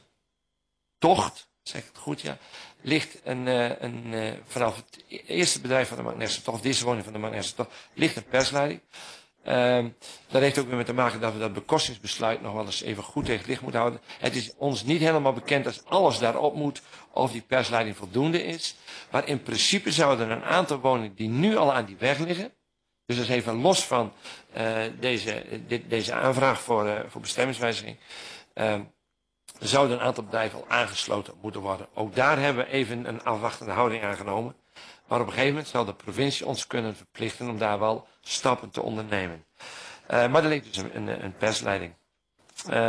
tocht, zeg ik het goed, ja, ligt een, uh, een uh, vanaf het eerste bedrijf van de Mark Nestor tocht, of deze woning van de Mark Nestor tocht, ligt een persleiding. Uh, dat heeft ook weer met te maken dat we dat bekostingsbesluit nog wel eens even goed tegen het licht moeten houden. Het is ons niet helemaal bekend als alles daarop moet of die persleiding voldoende is. Maar in principe zouden er een aantal woningen die nu al aan die weg liggen. Dus dat is even los van uh, deze, dit, deze aanvraag voor, uh, voor bestemmingswijziging. Uh, zouden een aantal bedrijven al aangesloten moeten worden. Ook daar hebben we even een afwachtende houding aangenomen. Maar op een gegeven moment zal de provincie ons kunnen verplichten om daar wel stappen te ondernemen. Uh, maar er ligt dus een, een, een persleiding. Uh,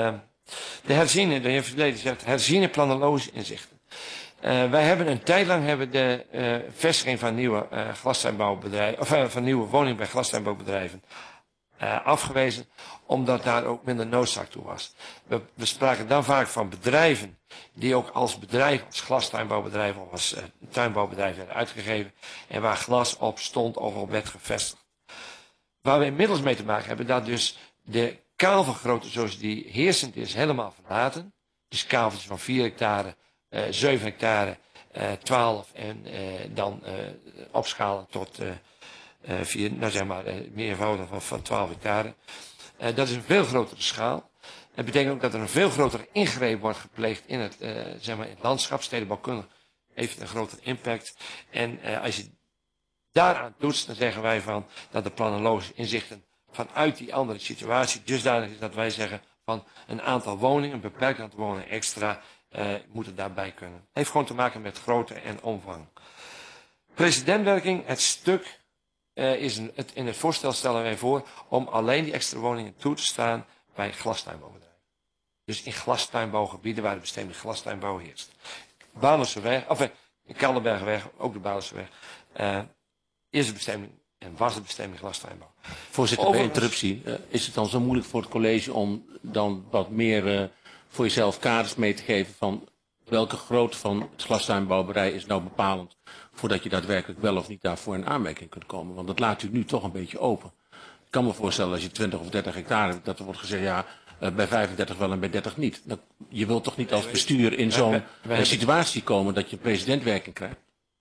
De herziene, de heer Verleden zegt, herziene planologische inzichten. Uh, wij hebben een tijd lang hebben de uh, vestiging van nieuwe uh, glastuinbouwbedrijven, of uh, van nieuwe woningen bij glastuinbouwbedrijven uh, afgewezen, omdat daar ook minder noodzaak toe was. We, we spraken dan vaak van bedrijven die ook als bedrijf, als glastuinbouwbedrijf of als uh, tuinbouwbedrijf werden uitgegeven en waar glas op stond of op werd gevestigd. Waar we inmiddels mee te maken hebben, dat dus de kaalvergroting zoals die heersend is helemaal verlaten. Dus kaveltjes van vier hectare, uh, zeven hectare, uh, twaalf en uh, dan uh, opschalen tot uh, uh, vier, nou zeg maar uh, meervoudig van, van twaalf hectare. Uh, dat is een veel grotere schaal. Dat betekent ook dat er een veel grotere ingreep wordt gepleegd in het, uh, zeg maar in het landschap. Stedenbouwkundig heeft een grotere impact. En uh, als je daaraan toetst, dan zeggen wij van dat de planologische inzichten vanuit die andere situatie dusdanig is dat wij zeggen van een aantal woningen, een beperkt aantal woningen extra, uh, moeten daarbij kunnen. Heeft gewoon te maken met grootte en omvang. Precedentwerking, het stuk uh, is een, het, in het voorstel stellen wij voor om alleen die extra woningen toe te staan bij glastuinbouwbedrijven. Dus in glastuinbouwgebieden waar de bestemming glastuinbouw heerst. Balenseeweg, of in Kaldenbergweg, ook de Balenseeweg, uh, is de bestemming en was de bestemming glastuinbouw. Voorzitter, bij interruptie. Uh, is het dan zo moeilijk voor het college om dan wat meer uh, voor jezelf kaders mee te geven van welke grootte van het glastuinbouwbedrijf is nou bepalend voordat je daadwerkelijk wel of niet daarvoor in aanmerking kunt komen? Want dat laat u nu toch een beetje open. Ik kan me voorstellen als je twintig of dertig hectare hebt, dat er wordt gezegd ja, uh, bij vijfendertig wel en bij dertig niet. Dat, je wilt toch niet als bestuur in zo'n uh, situatie komen dat je presidentwerking krijgt?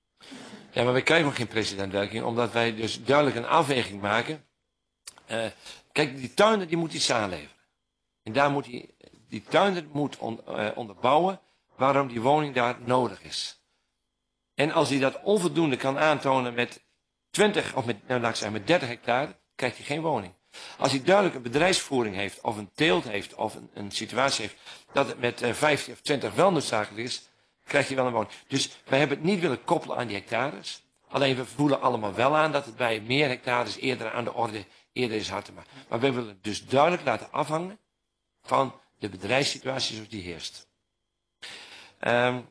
Ja, maar wij krijgen nog geen precedentwerking, omdat wij dus duidelijk een afweging maken. Uh, kijk, die tuinder die moet iets aanleveren. En daar moet die, die tuinder moet on, uh, onderbouwen waarom die woning daar nodig is. En als hij dat onvoldoende kan aantonen met twintig of met, nou, laat ik zeggen, met dertig hectare, krijgt hij geen woning. Als hij duidelijk een bedrijfsvoering heeft, of een teelt heeft, of een, een situatie heeft, dat het met uh, vijftien of twintig wel noodzakelijk is, krijgt hij wel een woning. Dus wij hebben het niet willen koppelen aan die hectares. Alleen we voelen allemaal wel aan dat het bij meer hectares eerder aan de orde eerder is hard te maken. Maar we willen het dus duidelijk laten afhangen van de bedrijfssituatie zoals die heerst. Um,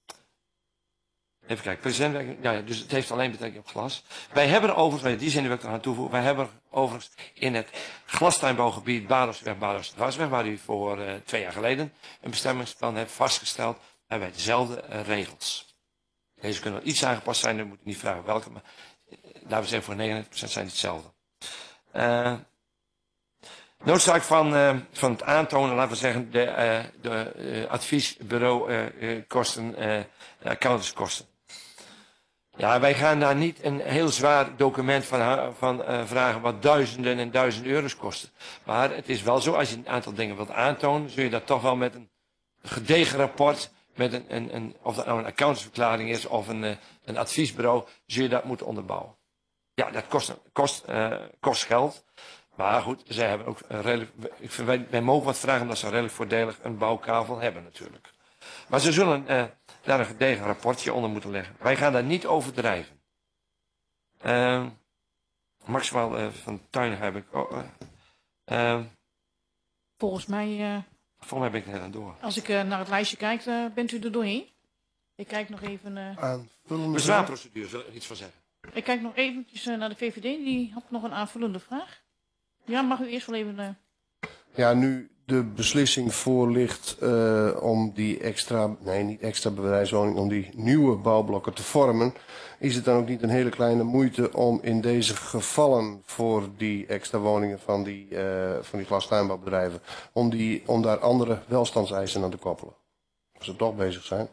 even kijken, presidentwerking. Ja, dus het heeft alleen betrekking op glas. Wij hebben er overigens, die zin wil ik er aan toevoegen, wij hebben overigens in het glastuinbouwgebied Badosweg, Badosweg, waar u voor uh, twee jaar geleden een bestemmingsplan heeft vastgesteld, hebben wij dezelfde uh, regels. Deze kunnen wel iets aangepast zijn, dan moet ik niet vragen welke, maar uh, laten we zeggen voor negenennegentig procent zijn het hetzelfde. Uh, noodzaak van, uh, van het aantonen, laten we zeggen, de, uh, de uh, adviesbureau uh, uh, kosten, uh, accountantskosten. Ja, wij gaan daar niet een heel zwaar document van, van uh, vragen wat duizenden en duizenden euro's kosten. Maar het is wel zo, als je een aantal dingen wilt aantonen, zul je dat toch wel met een gedegen rapport, met een, een, een, of dat nou een accountantsverklaring is of een, uh, een adviesbureau, zul je dat moeten onderbouwen. Ja, dat kost, kost, uh, kost geld. Maar goed, zij hebben ook een redelijk, ik vind, wij, wij mogen wat vragen omdat ze redelijk voordelig een bouwkavel hebben natuurlijk. Maar ze zullen uh, daar een gedegen rapportje onder moeten leggen. Wij gaan daar niet overdrijven. Uh, maximaal uh, van tuin heb ik. Oh, uh, uh, Volgens mij. Uh, Volgens mij ben ik er net aan door. Als ik uh, naar het lijstje kijk, uh, bent u er doorheen? Ik kijk nog even. Uh, Aanvullende bezwaarprocedure, wil ik iets van zeggen. Ik kijk nog eventjes uh, naar de V V D, die had nog een aanvullende vraag. Ja, mag u eerst wel even. Uh... Ja, nu de beslissing voor ligt uh, om die extra, nee niet extra bedrijfswoning, om die nieuwe bouwblokken te vormen, is het dan ook niet een hele kleine moeite om in deze gevallen voor die extra woningen van die, uh, van die glastuinbouwbedrijven, om, die, om daar andere welstandseisen aan te koppelen? Als ze toch bezig zijn.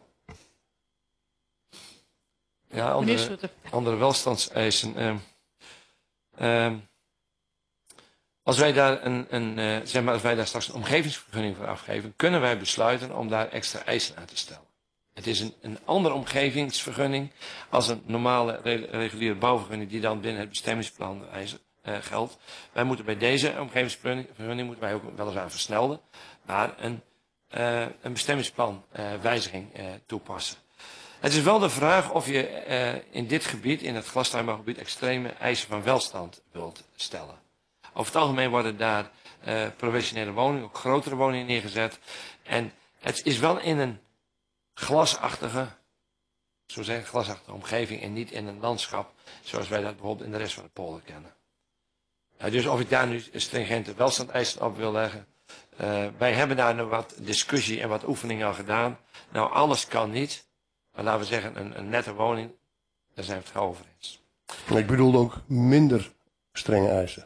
Ja, andere, andere welstandseisen. Uh, uh, Als wij daar een, een uh, zeg maar, als wij daar straks een omgevingsvergunning voor afgeven, kunnen wij besluiten om daar extra eisen aan te stellen. Het is een, een andere omgevingsvergunning als een normale reguliere bouwvergunning die dan binnen het bestemmingsplan eisen, uh, geldt. Wij moeten bij deze omgevingsvergunning moeten wij ook weliswaar versnelden, maar een, uh, een bestemmingsplan uh, wijziging uh, toepassen. Het is wel de vraag of je uh, in dit gebied, in het glastuinbouwgebied, extreme eisen van welstand wilt stellen. Over het algemeen worden daar uh, professionele woningen, ook grotere woningen neergezet. En het is wel in een glasachtige, zo zeggen, glasachtige omgeving en niet in een landschap zoals wij dat bijvoorbeeld in de rest van de polder kennen. Uh, dus of ik daar nu stringente welstandeisen op wil leggen. Uh, wij hebben daar nog wat discussie en wat oefeningen al gedaan. Nou, alles kan niet. Maar laten we zeggen, een, een nette woning, daar zijn we het gauw over eens. Ik bedoel ook minder strenge eisen.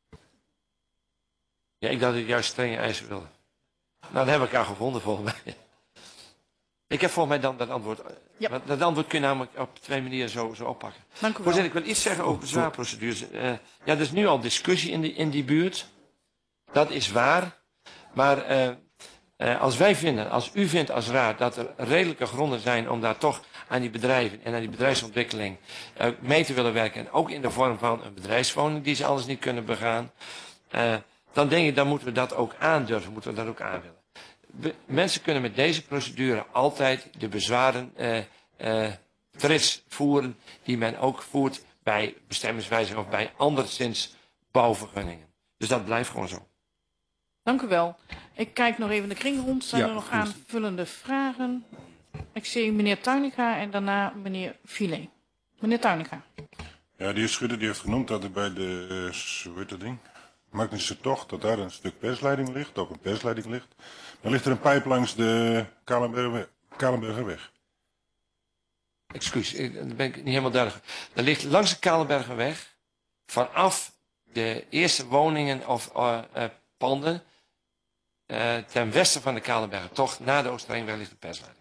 Ja, ik dacht dat ik juist strenge eisen wilde. Nou, dat heb ik al gevonden volgens mij. Ik heb volgens mij dan dat antwoord. Ja. Want dat antwoord kun je namelijk op twee manieren zo, zo oppakken. Dank u wel. Voorzitter, ik wil iets zeggen over bezwaarprocedures. Uh, ja, er is nu al discussie in die, in die buurt. Dat is waar. Maar uh, uh, als wij vinden, als u vindt als raad, dat er redelijke gronden zijn om daar toch aan die bedrijven en aan die bedrijfsontwikkeling uh, mee te willen werken. En ook in de vorm van een bedrijfswoning die ze anders niet kunnen begaan. Uh, dan denk ik, dan moeten we dat ook aandurven, moeten we dat ook aan willen. Be mensen kunnen met deze procedure altijd de bezwaren uh, uh, frits voeren die men ook voert bij bestemmingswijziging of bij anderszins bouwvergunningen. Dus dat blijft gewoon zo. Dank u wel. Ik kijk nog even de kring rond. Zijn Ja, er nog goed. aanvullende vragen? Ik zie meneer Tuininga en daarna meneer Filet. Meneer Tuininga. Ja, de heer Schudder die heeft genoemd dat er bij de, uh, hoe heet dat ding? Magnische Tocht, dat daar een stuk persleiding ligt, ook een persleiding ligt. Dan ligt er een pijp langs de Kalenbergerweg. Kalenbergerweg. Excuus, ik- dan ben ik niet helemaal duidelijk. Er ligt langs de Kalenbergerweg, vanaf de eerste woningen of uh, uh, panden, uh, ten westen van de Kalenbergertocht, na de Oosterringweg ligt de persleiding.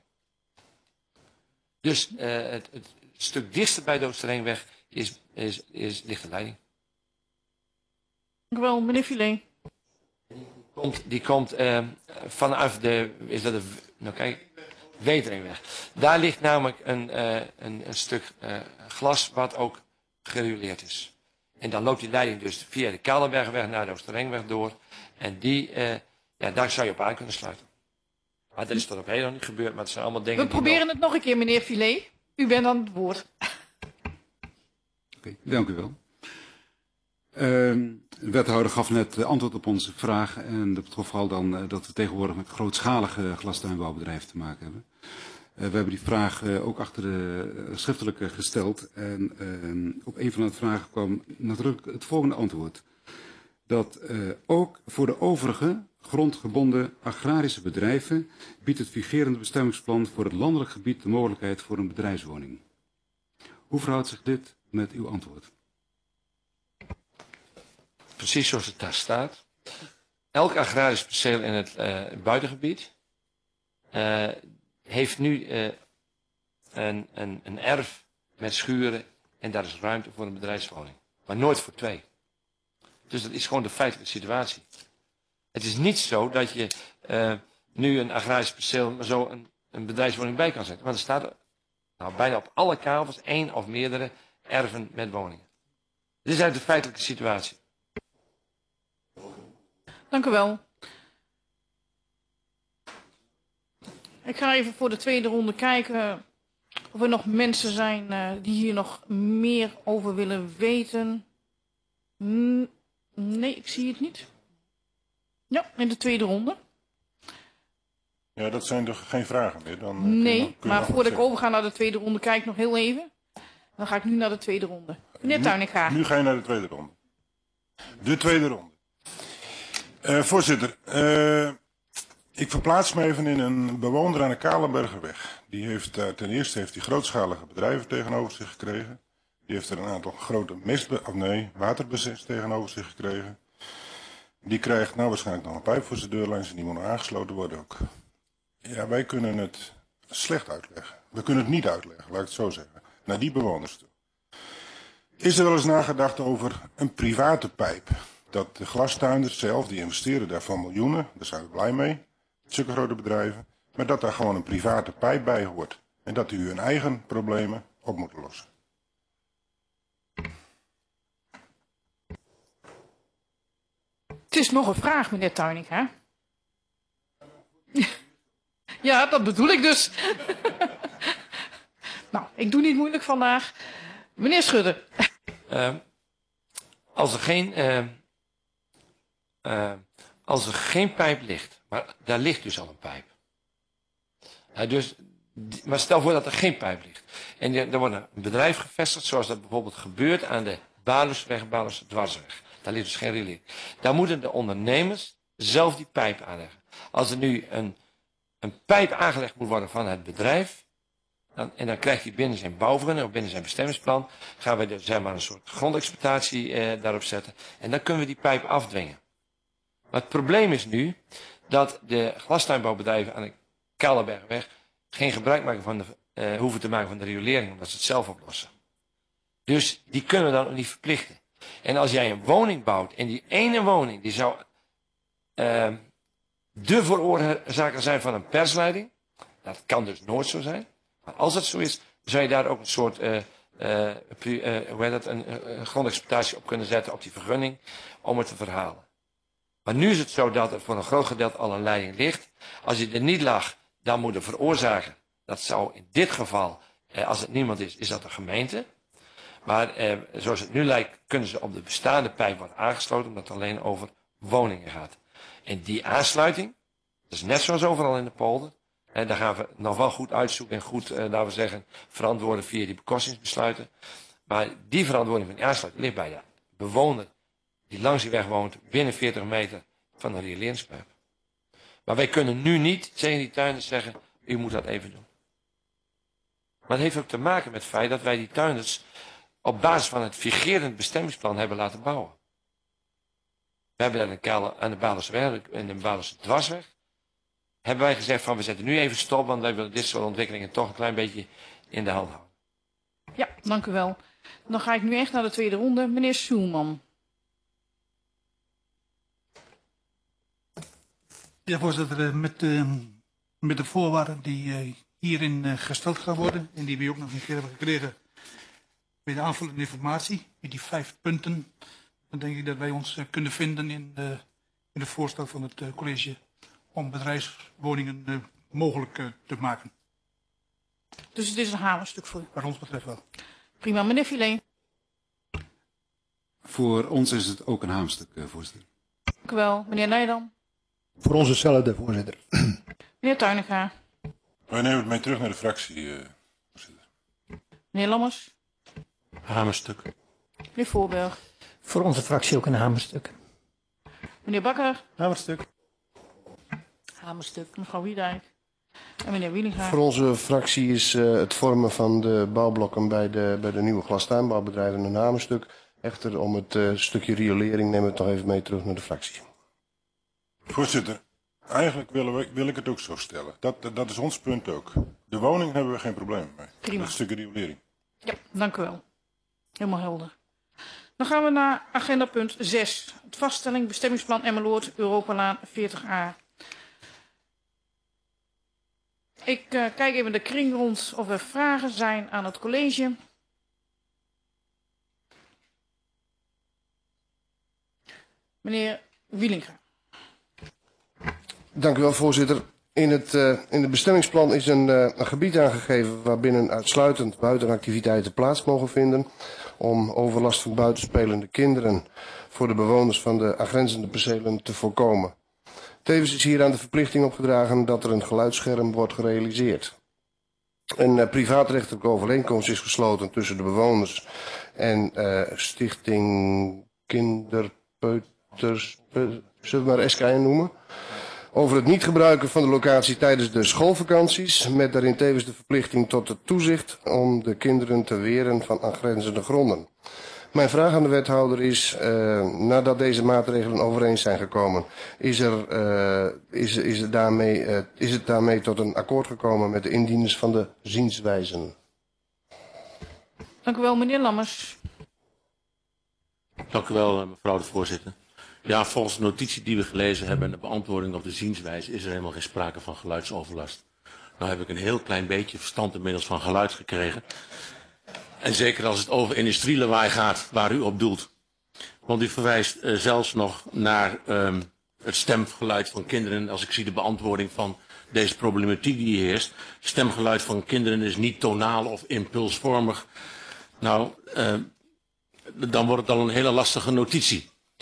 Dus uh, het, het stuk dichtst bij de Oosterringweg is, is, is, ligt de leiding. Dank u wel, meneer Filet. Komt, die komt uh, vanaf de, is dat de, nou kijk, Weteringweg. Daar ligt namelijk een, uh, een, een stuk uh, glas wat ook gereguleerd is. En dan loopt die leiding dus via de Kalenbergerweg naar de Oosterringweg door. En die, uh, ja, daar zou je op aan kunnen sluiten. Maar dat is tot op heden nog niet gebeurd, maar het zijn allemaal dingen We proberen het nog een keer, meneer Filet. U bent aan het woord. Oké, dank u wel. Uh, de wethouder gaf net uh, antwoord op onze vraag en dat betrof vooral dan uh, dat we tegenwoordig met grootschalige glastuinbouwbedrijven te maken hebben. Uh, we hebben die vraag uh, ook achter de uh, schriftelijke gesteld en uh, op een van de vragen kwam natuurlijk het volgende antwoord. Dat uh, ook voor de overige grondgebonden agrarische bedrijven biedt het vigerende bestemmingsplan voor het landelijk gebied de mogelijkheid voor een bedrijfswoning. Hoe verhoudt zich dit met uw antwoord? Precies zoals het daar staat. Elk agrarisch perceel in het uh, buitengebied uh, heeft nu uh, een, een, een erf met schuren en daar is ruimte voor een bedrijfswoning. Maar nooit voor twee. Dus dat is gewoon de feitelijke situatie. Het is niet zo dat je uh, nu een agrarisch perceel maar zo een, een bedrijfswoning bij kan zetten. Want er staat er, nou, bijna op alle kavels één of meerdere erven met woningen. Dit is eigenlijk de feitelijke situatie. Dank u wel. Ik ga even voor de tweede ronde kijken of er nog mensen zijn uh, die hier nog meer over willen weten. N nee, ik zie het niet. Ja, in de tweede ronde. Ja, dat zijn toch geen vragen meer? Dan, uh, Nee, kun je- kun je maar nog wat voordat ik zeggen. overga naar de tweede ronde, kijk ik nog heel even. Dan ga ik nu naar de tweede ronde. Meneer Tuininga. Nu ga je naar de tweede ronde. De tweede ronde. Uh, voorzitter, uh, ik verplaats me even in een bewoner aan de Kalenbergerweg. Die heeft, uh, ten eerste heeft hij grootschalige bedrijven tegenover zich gekregen. Die heeft er een aantal grote mestbe of nee, waterbezits tegenover zich gekregen. Die krijgt nou waarschijnlijk nog een pijp voor zijn deur langs en die moet nog aangesloten worden ook. Ja, wij kunnen het slecht uitleggen. We kunnen het niet uitleggen, laat ik het zo zeggen. Naar die bewoners toe. Is er wel eens nagedacht over een private pijp? Dat de glastuinders zelf, die investeren daarvan miljoenen, daar zijn we blij mee, zulke grote bedrijven, maar dat daar gewoon een private pijp bij hoort. En dat die hun eigen problemen op moeten lossen. Het is nog een vraag, meneer Tuininga. Ja, dat bedoel ik dus. Nou, ik doe niet moeilijk vandaag. Meneer Schudder. Uh, als er geen uh, uh, als er geen pijp ligt, maar daar ligt dus al een pijp. Uh, dus, maar stel voor dat er geen pijp ligt. En er wordt een bedrijf gevestigd, zoals dat bijvoorbeeld gebeurt aan de Balusweg, Balusse Dwarsweg. Daar ligt dus geen riolering. Daar moeten de ondernemers zelf die pijp aanleggen. Als er nu een, een pijp aangelegd moet worden van het bedrijf, dan, en dan krijgt hij binnen zijn bouwvergunning of binnen zijn bestemmingsplan, gaan we er zeg maar een soort grondexploitatie eh, daarop zetten. En dan kunnen we die pijp afdwingen. Maar het probleem is nu dat de glastuinbouwbedrijven aan de Kalebergweg geen gebruik maken van de, uh, hoeven te maken van de riolering, omdat ze het zelf oplossen. Dus die kunnen we dan ook niet verplichten. En als jij een woning bouwt en die ene woning die zou uh, de veroorzaker zijn van een persleiding, dat kan dus nooit zo zijn. Maar als het zo is, zou je daar ook een soort uh, uh, uh, hoe heet dat, een, een grondexploitatie op kunnen zetten op die vergunning om het te verhalen. Maar nu is het zo dat er voor een groot gedeelte al een leiding ligt. Als die er niet lag, dan moet de veroorzaker, dat zou in dit geval, eh, als het niemand is, is dat de gemeente. Maar eh, zoals het nu lijkt, kunnen ze op de bestaande pijp worden aangesloten, omdat het alleen over woningen gaat. En die aansluiting, dat is net zoals overal in de polder. En daar gaan we nog wel goed uitzoeken en goed, eh, laten we zeggen, verantwoorden via die bekostingsbesluiten. Maar die verantwoording van die aansluiting ligt bij de bewoner die langs die weg woont, binnen veertig meter van de rioleringspijp. Maar wij kunnen nu niet tegen die tuinders zeggen, u moet dat even doen. Maar het heeft ook te maken met het feit dat wij die tuinders op basis van het vigerend bestemmingsplan hebben laten bouwen. We hebben aan de Balusweg en de Balusse Dwarsweg, hebben wij gezegd van we zetten nu even stop, want wij willen dit soort ontwikkelingen toch een klein beetje in de hand houden. Ja, dank u wel. Dan ga ik nu echt naar de tweede ronde. Meneer Schuurman. Ja, voorzitter, met, uh, met de voorwaarden die uh, hierin uh, gesteld gaan worden en die we ook nog een keer hebben gekregen bij de aanvullende informatie, met die vijf punten, dan denk ik dat wij ons uh, kunnen vinden in, uh, in het voorstel van het uh, college om bedrijfswoningen uh, mogelijk uh, te maken. Dus het is een hamerstuk voor u? Wat ons betreft wel. Prima, meneer Filet. Voor ons is het ook een hamerstuk, uh, voorzitter. Dank u wel. Meneer Nijdam. Voor ons hetzelfde, voorzitter. Meneer Tuinega. Wij nemen het mee terug naar de fractie, uh, voorzitter. Meneer Lammers. Hamerstuk. Meneer Voorburg. Voor onze fractie ook een hamerstuk. Meneer Bakker. Hamerstuk. Hamerstuk. Mevrouw Wiedijk. En meneer Wielinga. Voor onze fractie is uh, het vormen van de bouwblokken bij de, bij de nieuwe glastuinbouwbedrijven een hamerstuk. Echter, om het uh, stukje riolering nemen we het nog even mee terug naar de fractie. Voorzitter, eigenlijk willen we, wil ik het ook zo stellen. Dat, dat, dat is ons punt ook. De woning hebben we geen probleem mee. Prima. Dat stukje riolering. Ja, dank u wel. Helemaal helder. Dan gaan we naar agenda punt zes. Het vaststelling bestemmingsplan Emmeloord, Europalaan veertig a. Ik uh, kijk even de kring rond of er vragen zijn aan het college. Meneer Wielinga. Dank u wel, voorzitter. In het, uh, in het bestemmingsplan is een, uh, een gebied aangegeven waarbinnen uitsluitend buitenactiviteiten plaats mogen vinden om overlast van buitenspelende kinderen voor de bewoners van de aangrenzende percelen te voorkomen. Tevens is hier aan de verplichting opgedragen dat er een geluidsscherm wordt gerealiseerd. Een uh, privaatrechtelijke overeenkomst is gesloten tussen de bewoners en uh, Stichting Kinderpeuters, zullen we maar S K N noemen, over het niet gebruiken van de locatie tijdens de schoolvakanties, met daarin tevens de verplichting tot het toezicht om de kinderen te weren van aangrenzende gronden. Mijn vraag aan de wethouder is, uh, nadat deze maatregelen overeen zijn gekomen, is, er, uh, is, is, er daarmee, uh, is het daarmee tot een akkoord gekomen met de indieners van de zienswijzen? Dank u wel, meneer Lammers. Dank u wel, mevrouw de voorzitter. Ja, volgens de notitie die we gelezen hebben en de beantwoording op de zienswijze is er helemaal geen sprake van geluidsoverlast. Nou heb ik een heel klein beetje verstand inmiddels van geluid gekregen. En zeker als het over industrielawaai gaat, waar u op doelt. Want u verwijst uh, zelfs nog naar um, het stemgeluid van kinderen. Als ik zie de beantwoording van deze problematiek die hier heerst. Stemgeluid van kinderen is niet tonaal of impulsvormig. Nou, uh, dan wordt het al een hele lastige notitie.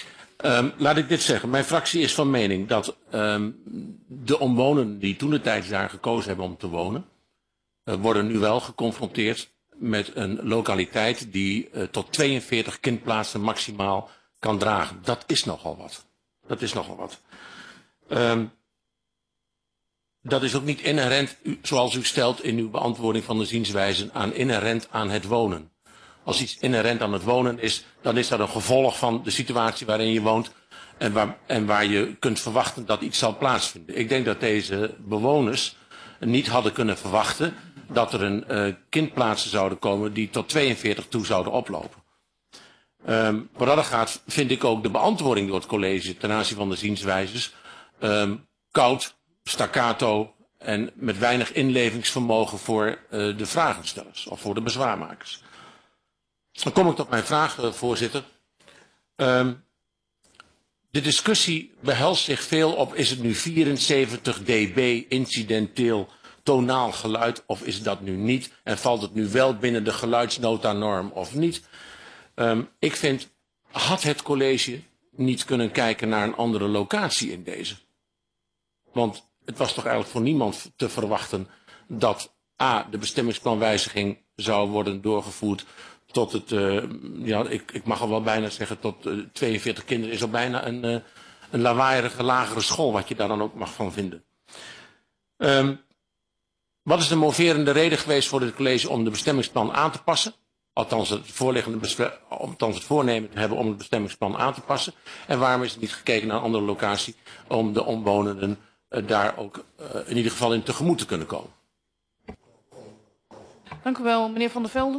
Um, laat ik dit zeggen. Mijn fractie is van mening dat um, de omwonenden die toentertijd daar gekozen hebben om te wonen, uh, worden nu wel geconfronteerd met een lokaliteit die uh, tot tweeënveertig kindplaatsen maximaal kan dragen. Dat is nogal wat. Dat is nogal wat. Um, dat is ook niet inherent, zoals u stelt in uw beantwoording van de zienswijze, aan inherent aan het wonen. Als iets inherent aan het wonen is, dan is dat een gevolg van de situatie waarin je woont en waar, en waar je kunt verwachten dat iets zal plaatsvinden. Ik denk dat deze bewoners niet hadden kunnen verwachten dat er een uh, kindplaatsen zouden komen die tot tweeënveertig toe zouden oplopen. Um, wat dat gaat, vind ik ook de beantwoording door het college ten aanzien van de zienswijzes um, koud, staccato en met weinig inlevingsvermogen voor uh, de vragenstellers of voor de bezwaarmakers. Dan kom ik tot mijn vraag, uh, voorzitter. Um, de discussie behelst zich veel op, is het nu vierenzeventig dB incidenteel tonaal geluid of is dat nu niet? En valt het nu wel binnen de geluidsnotanorm of niet? Um, ik vind, had het college niet kunnen kijken naar een andere locatie in deze? Want het was toch eigenlijk voor niemand te verwachten dat A, de bestemmingsplanwijziging zou worden doorgevoerd tot het, uh, ja, ik, ik mag al wel bijna zeggen, tot uh, tweeënveertig kinderen is al bijna een, uh, een lawaaierige lagere school, wat je daar dan ook mag van vinden. Um, wat is de moverende reden geweest voor het college om de bestemmingsplan aan te passen? Althans het, voorliggende althans het voornemen te hebben om het bestemmingsplan aan te passen. En waarom is er niet gekeken naar een andere locatie om de omwonenden uh, daar ook uh, in ieder geval in tegemoet te kunnen komen? Dank u wel, meneer Van der Velde.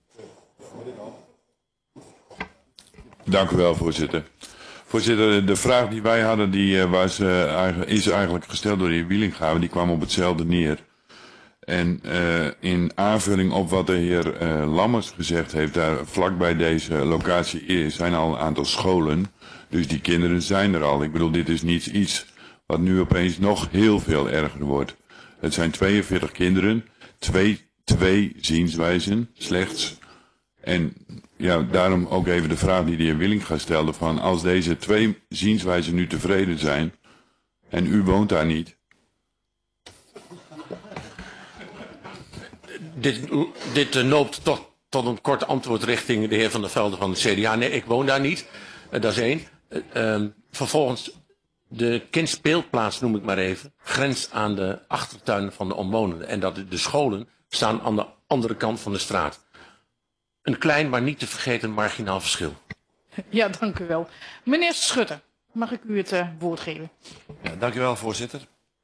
Dank u wel, voorzitter. Voorzitter, de vraag die wij hadden, die was, uh, eigenlijk, is eigenlijk gesteld door de heer Wielinga, die kwam op hetzelfde neer. En uh, in aanvulling op wat de heer uh, Lammers gezegd heeft, daar vlakbij deze locatie zijn al een aantal scholen. Dus die kinderen zijn er al. Ik bedoel, dit is niet iets wat nu opeens nog heel veel erger wordt. Het zijn tweeënveertig kinderen, twee, twee zienswijzen slechts. En ja, daarom ook even de vraag die de heer Willinga stelde van als deze twee zienswijzen nu tevreden zijn en u woont daar niet. Dit, dit uh, loopt tot, tot een kort antwoord richting de heer Van der Velde van het C D A. Nee, ik woon daar niet. Uh, dat is één. Uh, um, vervolgens, de kindspeelplaats noem ik maar even, grenst aan de achtertuinen van de omwonenden. En dat de scholen staan aan de andere kant van de straat. Een klein, maar niet te vergeten marginaal verschil. Ja, dank u wel. Meneer Schutter, mag ik u het uh, woord geven? Ja, dank u wel, voorzitter.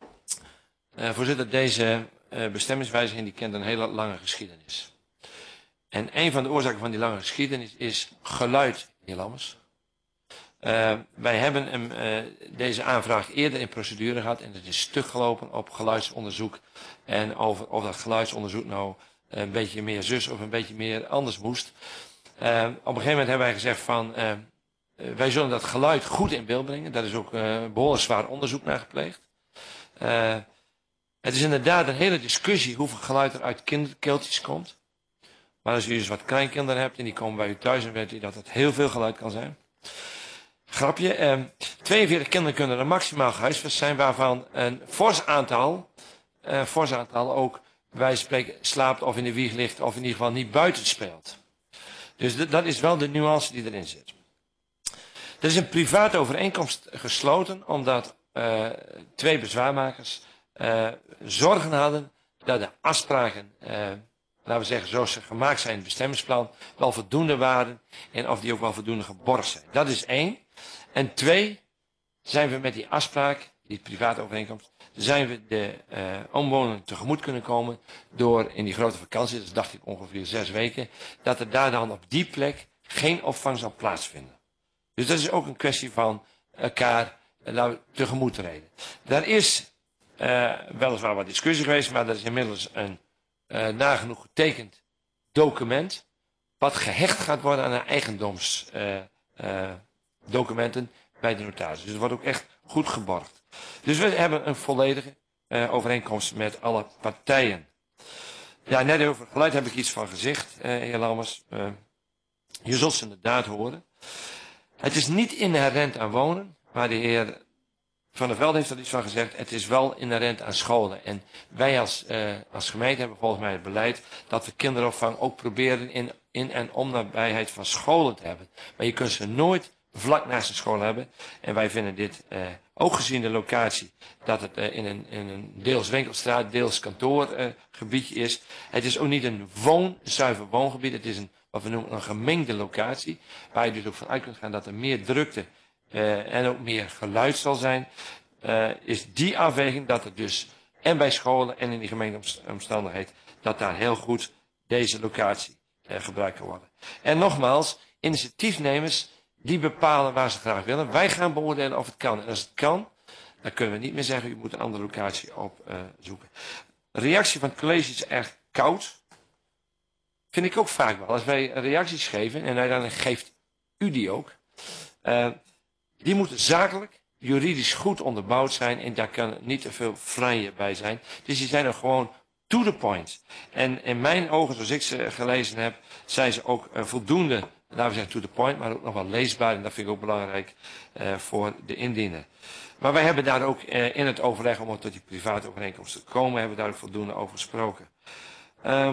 Uh, voorzitter, deze uh, bestemmingswijziging die kent een hele lange geschiedenis. En een van de oorzaken van die lange geschiedenis is geluid, heer Lammers. Uh, wij hebben hem, uh, deze aanvraag eerder in procedure gehad en het is stuk gelopen op geluidsonderzoek. En over of dat geluidsonderzoek nou een beetje meer zus of een beetje meer anders moest. Uh, op een gegeven moment hebben wij gezegd van, uh, wij zullen dat geluid goed in beeld brengen. Daar is ook uh, behoorlijk zwaar onderzoek naar gepleegd. Uh, het is inderdaad een hele discussie hoeveel geluid er uit kinderkeeltjes komt. Maar als u dus wat kleinkinderen hebt en die komen bij u thuis en weet u dat het heel veel geluid kan zijn. Grapje, uh, tweeënveertig kinderen kunnen er maximaal gehuisvest zijn, waarvan een fors aantal, uh, fors aantal ook wij spreken slaapt of in de wieg ligt of in ieder geval niet buiten speelt. Dus dat is wel de nuance die erin zit. Er is een private overeenkomst gesloten omdat uh, twee bezwaarmakers uh, zorgen hadden dat de afspraken, uh, laten we zeggen zoals ze gemaakt zijn in het bestemmingsplan, wel voldoende waren en of die ook wel voldoende geborgd zijn. Dat is één. En twee, zijn we met die afspraak, die private overeenkomst, zijn we de uh, omwonenden tegemoet kunnen komen door in die grote vakantie, dat dacht ik ongeveer zes weken, dat er daar dan op die plek geen opvang zal plaatsvinden. Dus dat is ook een kwestie van elkaar uh, tegemoet treden. Daar is uh, weliswaar wat discussie geweest, maar er is inmiddels een uh, nagenoeg getekend document, wat gehecht gaat worden aan de eigendomsdocumenten uh, uh, bij de notaris. Dus het wordt ook echt goed geborgd. Dus we hebben een volledige uh, overeenkomst met alle partijen. Ja, net over geluid heb ik iets van gezegd, uh, heer Lammers. Uh, je zult ze inderdaad horen. Het is niet inherent aan wonen, maar de heer Van der Velde heeft er iets van gezegd. Het is wel inherent aan scholen. En wij als, uh, als gemeente hebben volgens mij het beleid dat we kinderopvang ook proberen in, in en om nabijheid van scholen te hebben. Maar je kunt ze nooit vlak naast de school hebben. En wij vinden dit, uh, ook gezien de locatie, dat het uh, in, een, in een deels winkelstraat, deels kantoorgebiedje uh, is. Het is ook niet een woon, zuiver woongebied. Het is een, wat we noemen een gemengde locatie. Waar je dus ook vanuit kunt gaan dat er meer drukte uh, en ook meer geluid zal zijn. Uh, is die afweging dat het dus en bij scholen en in die gemengde omstandigheid, dat daar heel goed deze locatie uh, gebruikt kan worden. En nogmaals, initiatiefnemers die bepalen waar ze graag willen. Wij gaan beoordelen of het kan. En als het kan, dan kunnen we niet meer zeggen, u moet een andere locatie opzoeken. Uh, reactie van het college is erg koud. Vind ik ook vaak wel. Als wij reacties geven, en uiteindelijk geeft u die ook, uh, die moeten zakelijk, juridisch goed onderbouwd zijn. En daar kan niet te veel franje bij zijn. Dus die zijn er gewoon to the point. En in mijn ogen, zoals ik ze gelezen heb, zijn ze ook uh, voldoende, laten we zeggen to the point, maar ook nog wel leesbaar. En dat vind ik ook belangrijk uh, voor de indiener. Maar wij hebben daar ook uh, in het overleg om tot die private overeenkomst te komen, hebben we daar ook voldoende over gesproken. Uh,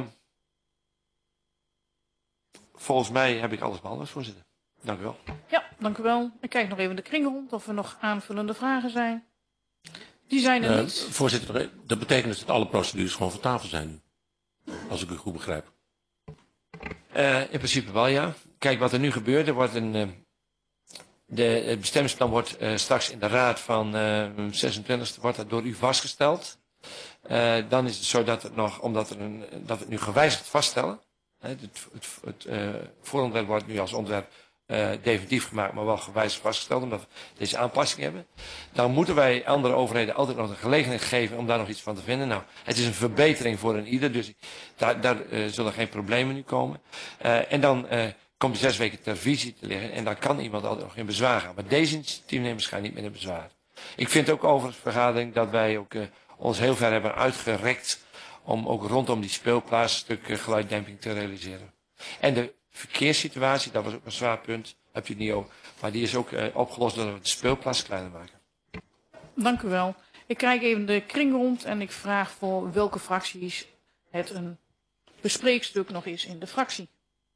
volgens mij heb ik alles behandeld, voorzitter. Dank u wel. Ja, dank u wel. Ik kijk nog even de kring rond of er nog aanvullende vragen zijn. Die zijn er uh, niet. Voorzitter, dat betekent dus dat alle procedures gewoon van tafel zijn nu. Als ik u goed begrijp. Uh, in principe wel, ja. Kijk, wat er nu gebeurt, er wordt een, uh, de, het bestemmingsplan wordt uh, straks in de raad van uh, zesentwintigste wordt dat door u vastgesteld. Uh, dan is het zo dat het nog, omdat er een, dat we het nu gewijzigd vaststellen. Hè, het het, het uh, voorontwerp wordt nu als ontwerp Uh, definitief gemaakt, maar wel gewijzigd vastgesteld, omdat we deze aanpassing hebben. Dan moeten wij andere overheden altijd nog de gelegenheid geven om daar nog iets van te vinden. Nou, het is een verbetering voor een ieder, dus daar, daar uh, zullen geen problemen nu komen. Uh, en dan uh, komt die zes weken ter visie te liggen en dan kan iemand altijd nog in bezwaar gaan. Maar deze initiatiefnemers gaan niet meer in bezwaar. Ik vind ook overigens, vergadering, dat wij ook uh, ons heel ver hebben uitgerekt om ook rondom die speelplaats een stuk uh, geluiddemping te realiseren. En de verkeerssituatie, dat was ook een zwaar punt, heb je het niet over. Maar die is ook uh, opgelost doordat we de speelplaats kleiner maken. Dank u wel. Ik kijk even de kring rond en ik vraag voor welke fracties het een bespreekstuk nog is in de fractie.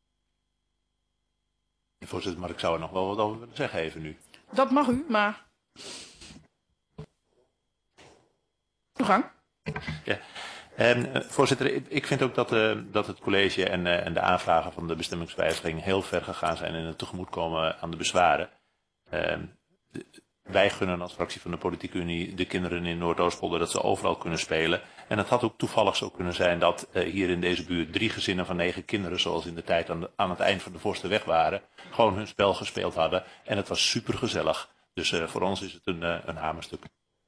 Voorzitter, maar ik zou er nog wel wat over willen zeggen even nu. Dat mag u, maar... Uw gang. Ja. Um, voorzitter, ik vind ook dat, uh, dat het college en, uh, en de aanvragen van de bestemmingswijziging heel ver gegaan zijn in het tegemoetkomen aan de bezwaren. Um, de, wij gunnen als fractie van de Politieke Unie de kinderen in Noordoostpolder dat ze overal kunnen spelen. En het had ook toevallig zo kunnen zijn dat uh, hier in deze buurt drie gezinnen van negen kinderen, zoals in de tijd aan, de, aan het eind van de Vorstenweg waren, gewoon hun spel gespeeld hadden. En het was supergezellig. Dus uh, voor ons is het een, uh, een hamerstuk.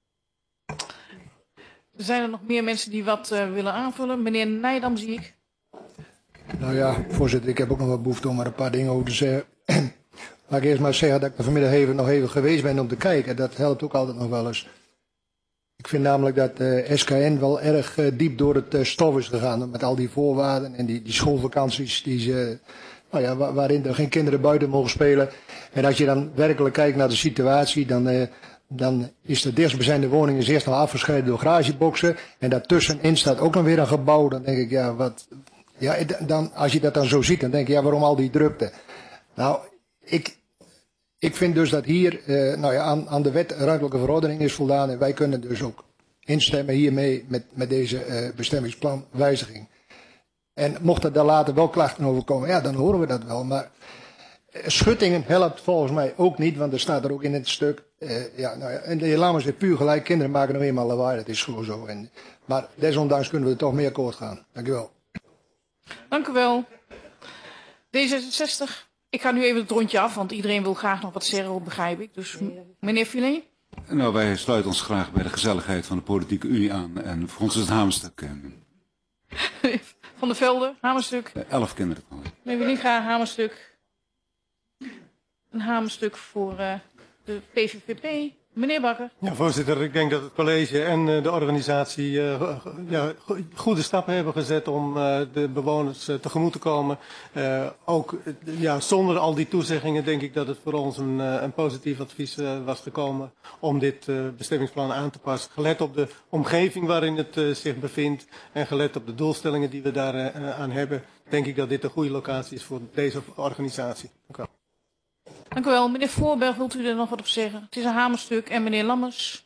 Zijn er nog meer mensen die wat uh, willen aanvullen? Meneer Nijdam zie ik. Nou ja, voorzitter, ik heb ook nog wat behoefte om er een paar dingen over te zeggen. Laat ik eerst maar zeggen dat ik er vanmiddag even, nog even geweest ben om te kijken. Dat helpt ook altijd nog wel eens. Ik vind namelijk dat uh, S K N wel erg uh, diep door het uh, stof is gegaan. Met al die voorwaarden en die, die schoolvakanties die ze, nou ja, waar, waarin er geen kinderen buiten mogen spelen. En als je dan werkelijk kijkt naar de situatie, dan... Uh, Dan is de dichtstbijzijnde woning is eerst nog afgescheiden door garageboxen. En daartussenin staat ook nog weer een gebouw. Dan denk ik, ja, wat. Ja, dan, als je dat dan zo ziet, dan denk je, ja, waarom al die drukte? Nou, ik, ik vind dus dat hier, uh, nou ja, aan, aan de wet ruimtelijke verordening is voldaan. En wij kunnen dus ook instemmen hiermee met, met deze uh, bestemmingsplanwijziging. En mocht er daar later wel klachten over komen, ja, dan horen we dat wel. Maar Schuttingen helpt volgens mij ook niet, want er staat er ook in het stuk. Uh, ja, nou ja, en de heer Lammers heeft puur gelijk, kinderen maken nog eenmaal lawaai, dat is gewoon zo. En, maar desondanks kunnen we er toch meer akkoord gaan. Dank u wel. Dank u wel. D zesenzestig, ik ga nu even het rondje af, want iedereen wil graag nog wat zeggen, begrijp ik. Dus meneer Filet. Nou, wij sluiten ons graag bij de gezelligheid van de Politieke Unie aan. En voor ons is het hamerstuk. Van der Velde, hamerstuk. Uh, elf kinderen. Meneer Wielinga, hamerstuk. Een hamerstuk voor uh, de P V V P. Meneer Bakker. Ja, voorzitter, ik denk dat het college en uh, de organisatie uh, ja, goede stappen hebben gezet om uh, de bewoners uh, tegemoet te komen. Uh, ook uh, ja, zonder al die toezeggingen denk ik dat het voor ons een, uh, een positief advies uh, was gekomen om dit uh, bestemmingsplan aan te passen. Gelet op de omgeving waarin het uh, zich bevindt en gelet op de doelstellingen die we daar uh, aan hebben, denk ik dat dit een goede locatie is voor deze organisatie. Dank u wel. Dank u wel. Meneer Voorberg, wilt u er nog wat op zeggen? Het is een hamerstuk. En meneer Lammers?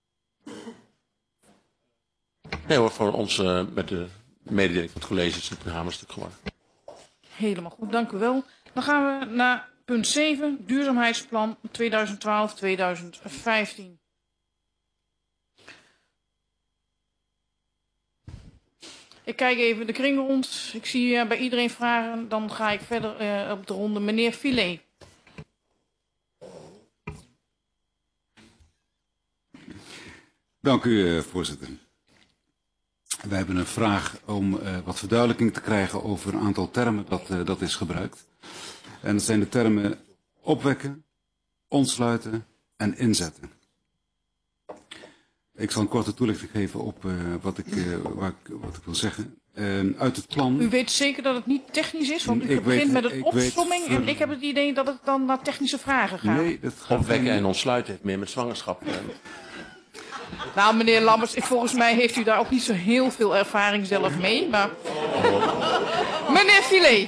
Nee hoor, voor ons uh, met de mededeling van het college is het een hamerstuk geworden. Helemaal goed, dank u wel. Dan gaan we naar punt zeven, duurzaamheidsplan tweeduizend twaalf tot tweeduizend vijftien. Ik kijk even de kring rond. Ik zie uh, bij iedereen vragen. Dan ga ik verder uh, op de ronde. Meneer Filet. Dank u, voorzitter. Wij hebben een vraag om uh, wat verduidelijking te krijgen over een aantal termen dat, uh, dat is gebruikt. En dat zijn de termen opwekken, ontsluiten en inzetten. Ik zal een korte toelichting geven op uh, wat, ik, uh, waar ik, wat ik wil zeggen. Uh, uit het plan... U weet zeker dat het niet technisch is, want u ik begint weet, met een opsomming weet, en ik heb het idee dat het dan naar technische vragen gaat. Nee, dat gaat opwekken en ontsluiten heeft meer met zwangerschap. Uh, Nou, meneer Lammers, volgens mij heeft u daar ook niet zo heel veel ervaring zelf mee, maar... Meneer Filet.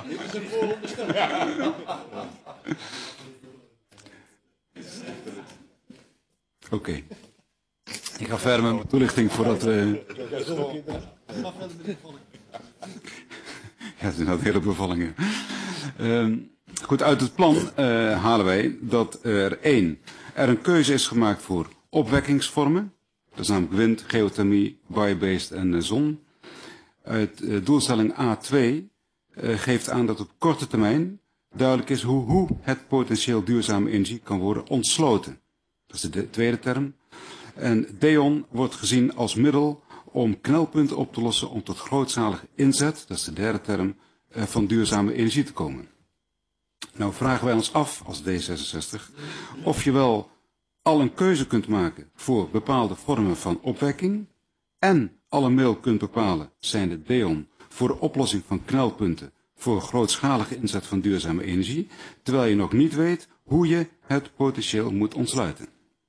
Oké. Okay. Ik ga verder met mijn toelichting voordat we... Ja, het zijn dat hele bevallingen. Uh, goed, uit het plan uh, halen wij dat er één, er een keuze is gemaakt voor opwekkingsvormen. Dat is namelijk wind, geothermie, biobased en uh, zon. Uit uh, doelstelling A twee uh, geeft aan dat op korte termijn duidelijk is hoe, hoe het potentieel duurzame energie kan worden ontsloten. Dat is de, de tweede term. En DEON wordt gezien als middel om knelpunten op te lossen om tot grootschalige inzet, dat is de derde term, uh, van duurzame energie te komen. Nou vragen wij ons af als D zesenzestig of je wel al een keuze kunt maken voor bepaalde vormen van opwekking en al een middel kunt bepalen, zijnde DEON, voor de oplossing van knelpunten voor grootschalige inzet van duurzame energie, terwijl je nog niet weet hoe je het potentieel moet ontsluiten.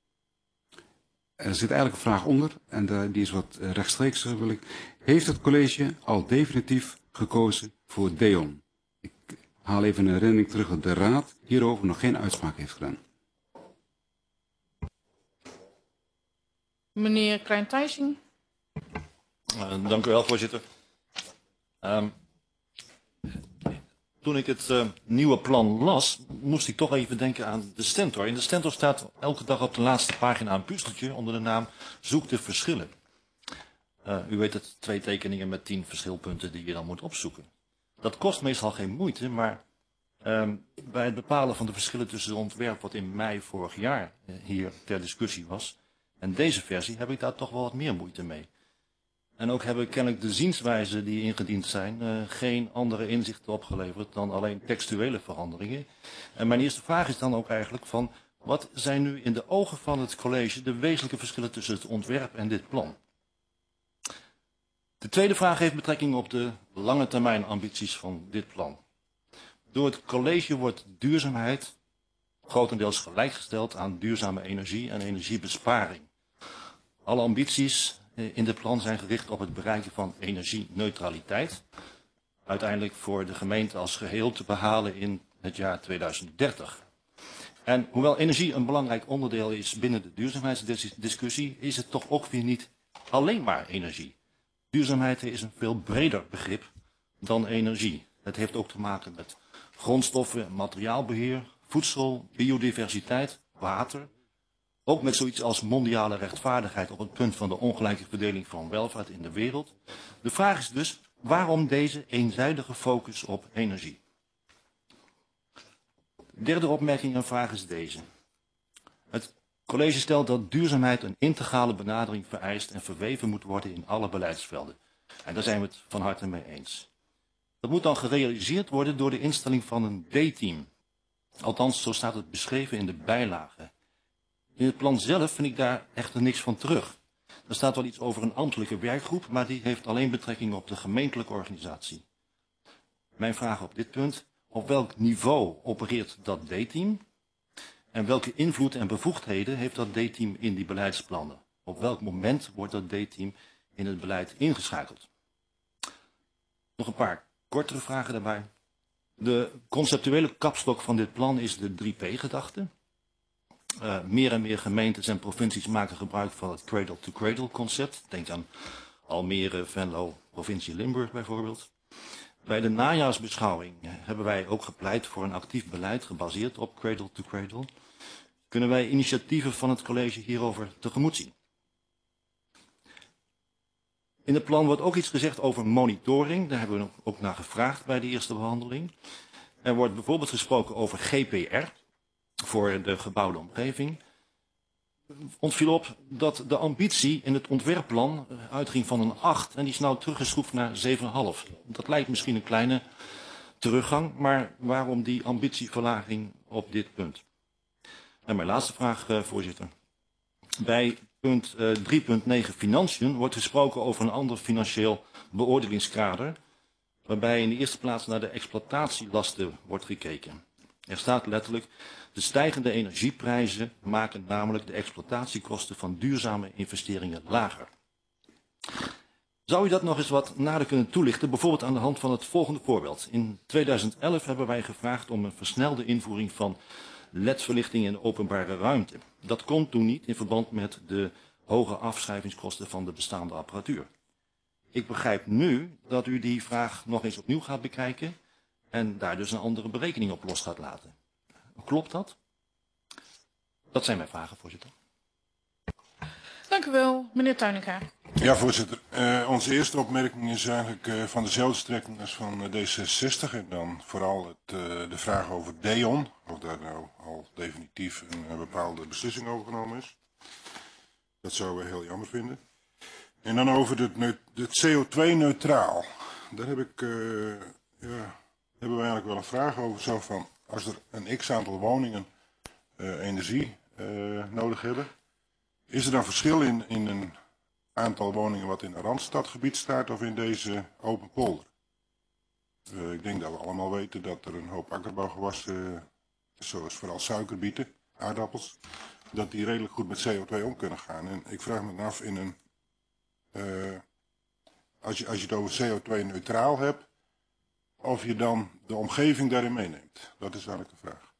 Er zit eigenlijk een vraag onder, en die is wat rechtstreeks, wil ik. Heeft het college al definitief gekozen voor DEON? Ik haal even een herinnering terug dat de Raad hierover nog geen uitspraak heeft gedaan. Meneer Klein-Thijssing. Uh, dank u wel, voorzitter. Um, toen ik het uh, nieuwe plan las, moest ik toch even denken aan de Stentor. In de Stentor staat elke dag op de laatste pagina een puzzeltje onder de naam Zoek de verschillen. Uh, u weet het, twee tekeningen met tien verschilpunten die je dan moet opzoeken. Dat kost meestal geen moeite, maar um, bij het bepalen van de verschillen tussen het ontwerp wat in mei vorig jaar uh, hier ter discussie was en deze versie heb ik daar toch wel wat meer moeite mee. En ook hebben kennelijk de zienswijzen die ingediend zijn uh, geen andere inzichten opgeleverd dan alleen textuele veranderingen. En mijn eerste vraag is dan ook eigenlijk van, wat zijn nu in de ogen van het college de wezenlijke verschillen tussen het ontwerp en dit plan? De tweede vraag heeft betrekking op de lange termijn ambities van dit plan. Door het college wordt duurzaamheid grotendeels gelijkgesteld aan duurzame energie en energiebesparing. Alle ambities in dit plan zijn gericht op het bereiken van energieneutraliteit. Uiteindelijk voor de gemeente als geheel te behalen in het jaar tweeduizend dertig. En hoewel energie een belangrijk onderdeel is binnen de duurzaamheidsdiscussie, is het toch ook weer niet alleen maar energie. Duurzaamheid is een veel breder begrip dan energie. Het heeft ook te maken met grondstoffen, materiaalbeheer, voedsel, biodiversiteit, water. Ook met zoiets als mondiale rechtvaardigheid op het punt van de ongelijke verdeling van welvaart in de wereld. De vraag is dus, waarom deze eenzijdige focus op energie? De derde opmerking en vraag is deze. Het college stelt dat duurzaamheid een integrale benadering vereist en verweven moet worden in alle beleidsvelden. En daar zijn we het van harte mee eens. Dat moet dan gerealiseerd worden door de instelling van een D-team. Althans, zo staat het beschreven in de bijlage. In het plan zelf vind ik daar echter niks van terug. Er staat wel iets over een ambtelijke werkgroep, maar die heeft alleen betrekking op de gemeentelijke organisatie. Mijn vraag op dit punt: op welk niveau opereert dat D-team? En welke invloed en bevoegdheden heeft dat D-team in die beleidsplannen? Op welk moment wordt dat D-team in het beleid ingeschakeld? Nog een paar kortere vragen daarbij. De conceptuele kapstok van dit plan is de drie P-gedachte. Uh, meer en meer gemeentes en provincies maken gebruik van het cradle-to-cradle concept. Denk aan Almere, Venlo, provincie Limburg bijvoorbeeld. Bij de najaarsbeschouwing hebben wij ook gepleit voor een actief beleid gebaseerd op cradle-to-cradle. Kunnen wij initiatieven van het college hierover tegemoet zien? In het plan wordt ook iets gezegd over monitoring. Daar hebben we ook naar gevraagd bij de eerste behandeling. Er wordt bijvoorbeeld gesproken over G P R voor de gebouwde omgeving. Ons viel op dat de ambitie in het ontwerpplan uitging van een acht en die is nou teruggeschroefd naar zeven komma vijf. Dat lijkt misschien een kleine teruggang, maar waarom die ambitieverlaging op dit punt? En mijn laatste vraag, uh, voorzitter. Bij punt uh, drie punt negen financiën wordt gesproken over een ander financieel beoordelingskader, waarbij in de eerste plaats naar de exploitatielasten wordt gekeken. Er staat letterlijk: de stijgende energieprijzen maken namelijk de exploitatiekosten van duurzame investeringen lager. Zou u dat nog eens wat nader kunnen toelichten, bijvoorbeeld aan de hand van het volgende voorbeeld? In tweeduizend elf hebben wij gevraagd om een versnelde invoering van L E D-verlichting in de openbare ruimte. Dat kon toen niet in verband met de hoge afschrijvingskosten van de bestaande apparatuur. Ik begrijp nu dat u die vraag nog eens opnieuw gaat bekijken en daar dus een andere berekening op los gaat laten. Klopt dat? Dat zijn mijn vragen, voorzitter. Dank u wel, meneer Tuininga. Ja, voorzitter. Uh, onze eerste opmerking is eigenlijk uh, van dezelfde strekking als van uh, D zesenzestig. En dan vooral het, uh, de vraag over DEON. Of daar nou al definitief een, een bepaalde beslissing over genomen is. Dat zouden we heel jammer vinden. En dan over het, het C O twee neutraal. Daar heb ik, uh, ja, hebben we eigenlijk wel een vraag over. Zo van, als er een x-aantal woningen uh, energie uh, nodig hebben, is er dan verschil in, in een aantal woningen wat in een randstadgebied staat of in deze open polder? Uh, ik denk dat we allemaal weten dat er een hoop akkerbouwgewassen, uh, zoals vooral suikerbieten, aardappels, dat die redelijk goed met C O twee om kunnen gaan. En ik vraag me af, in een, uh, als, je, als je het over C O twee neutraal hebt, of je dan de omgeving daarin meeneemt. Dat is eigenlijk de vraag.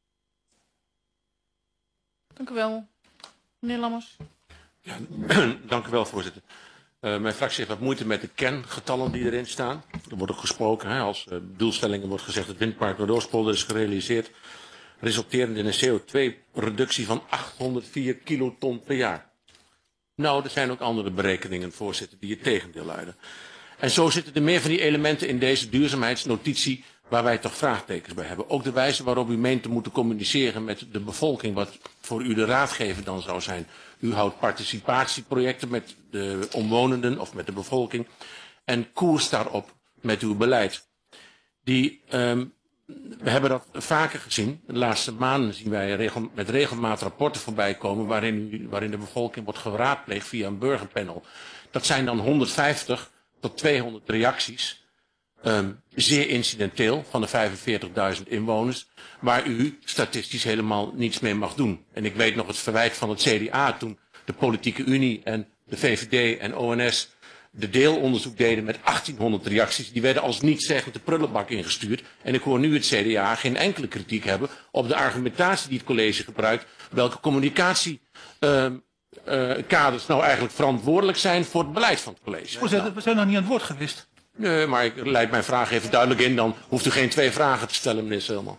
Dank u wel. Meneer Lammers. Ja, dank u wel, voorzitter. Uh, mijn fractie heeft wat moeite met de kerngetallen die erin staan. Er wordt ook gesproken, hè, als uh, doelstellingen wordt gezegd dat het windpark Noordoostpolder is gerealiseerd, resulterend in een C O twee reductie van achthonderdvier kiloton per jaar. Nou, er zijn ook andere berekeningen, voorzitter, die het tegendeel luiden. En zo zitten er meer van die elementen in deze duurzaamheidsnotitie waar wij toch vraagtekens bij hebben. Ook de wijze waarop u meent te moeten communiceren met de bevolking, wat voor u de raadgever dan zou zijn. U houdt participatieprojecten met de omwonenden of met de bevolking en koers daarop met uw beleid. Die, um, we hebben dat vaker gezien. De laatste maanden zien wij regel, met regelmaat rapporten voorbij komen waarin, u, waarin de bevolking wordt geraadpleegd via een burgerpanel. Dat zijn dan honderdvijftig tot tweehonderd reacties. Um, zeer incidenteel van de vijfenveertigduizend inwoners, waar u statistisch helemaal niets mee mag doen. En ik weet nog het verwijt van het C D A toen de Politieke Unie en de V V D en O N S de deelonderzoek deden met achttienhonderd reacties. Die werden als nietszeggend de prullenbak ingestuurd. En ik hoor nu het C D A geen enkele kritiek hebben op de argumentatie die het college gebruikt, welke communicatiekaders uh, uh, nou eigenlijk verantwoordelijk zijn voor het beleid van het college. Voorzitter, we zijn nog niet aan het woord geweest. Nee, maar ik leid mijn vraag even duidelijk in. Dan hoeft u geen twee vragen te stellen, meneer Seelman.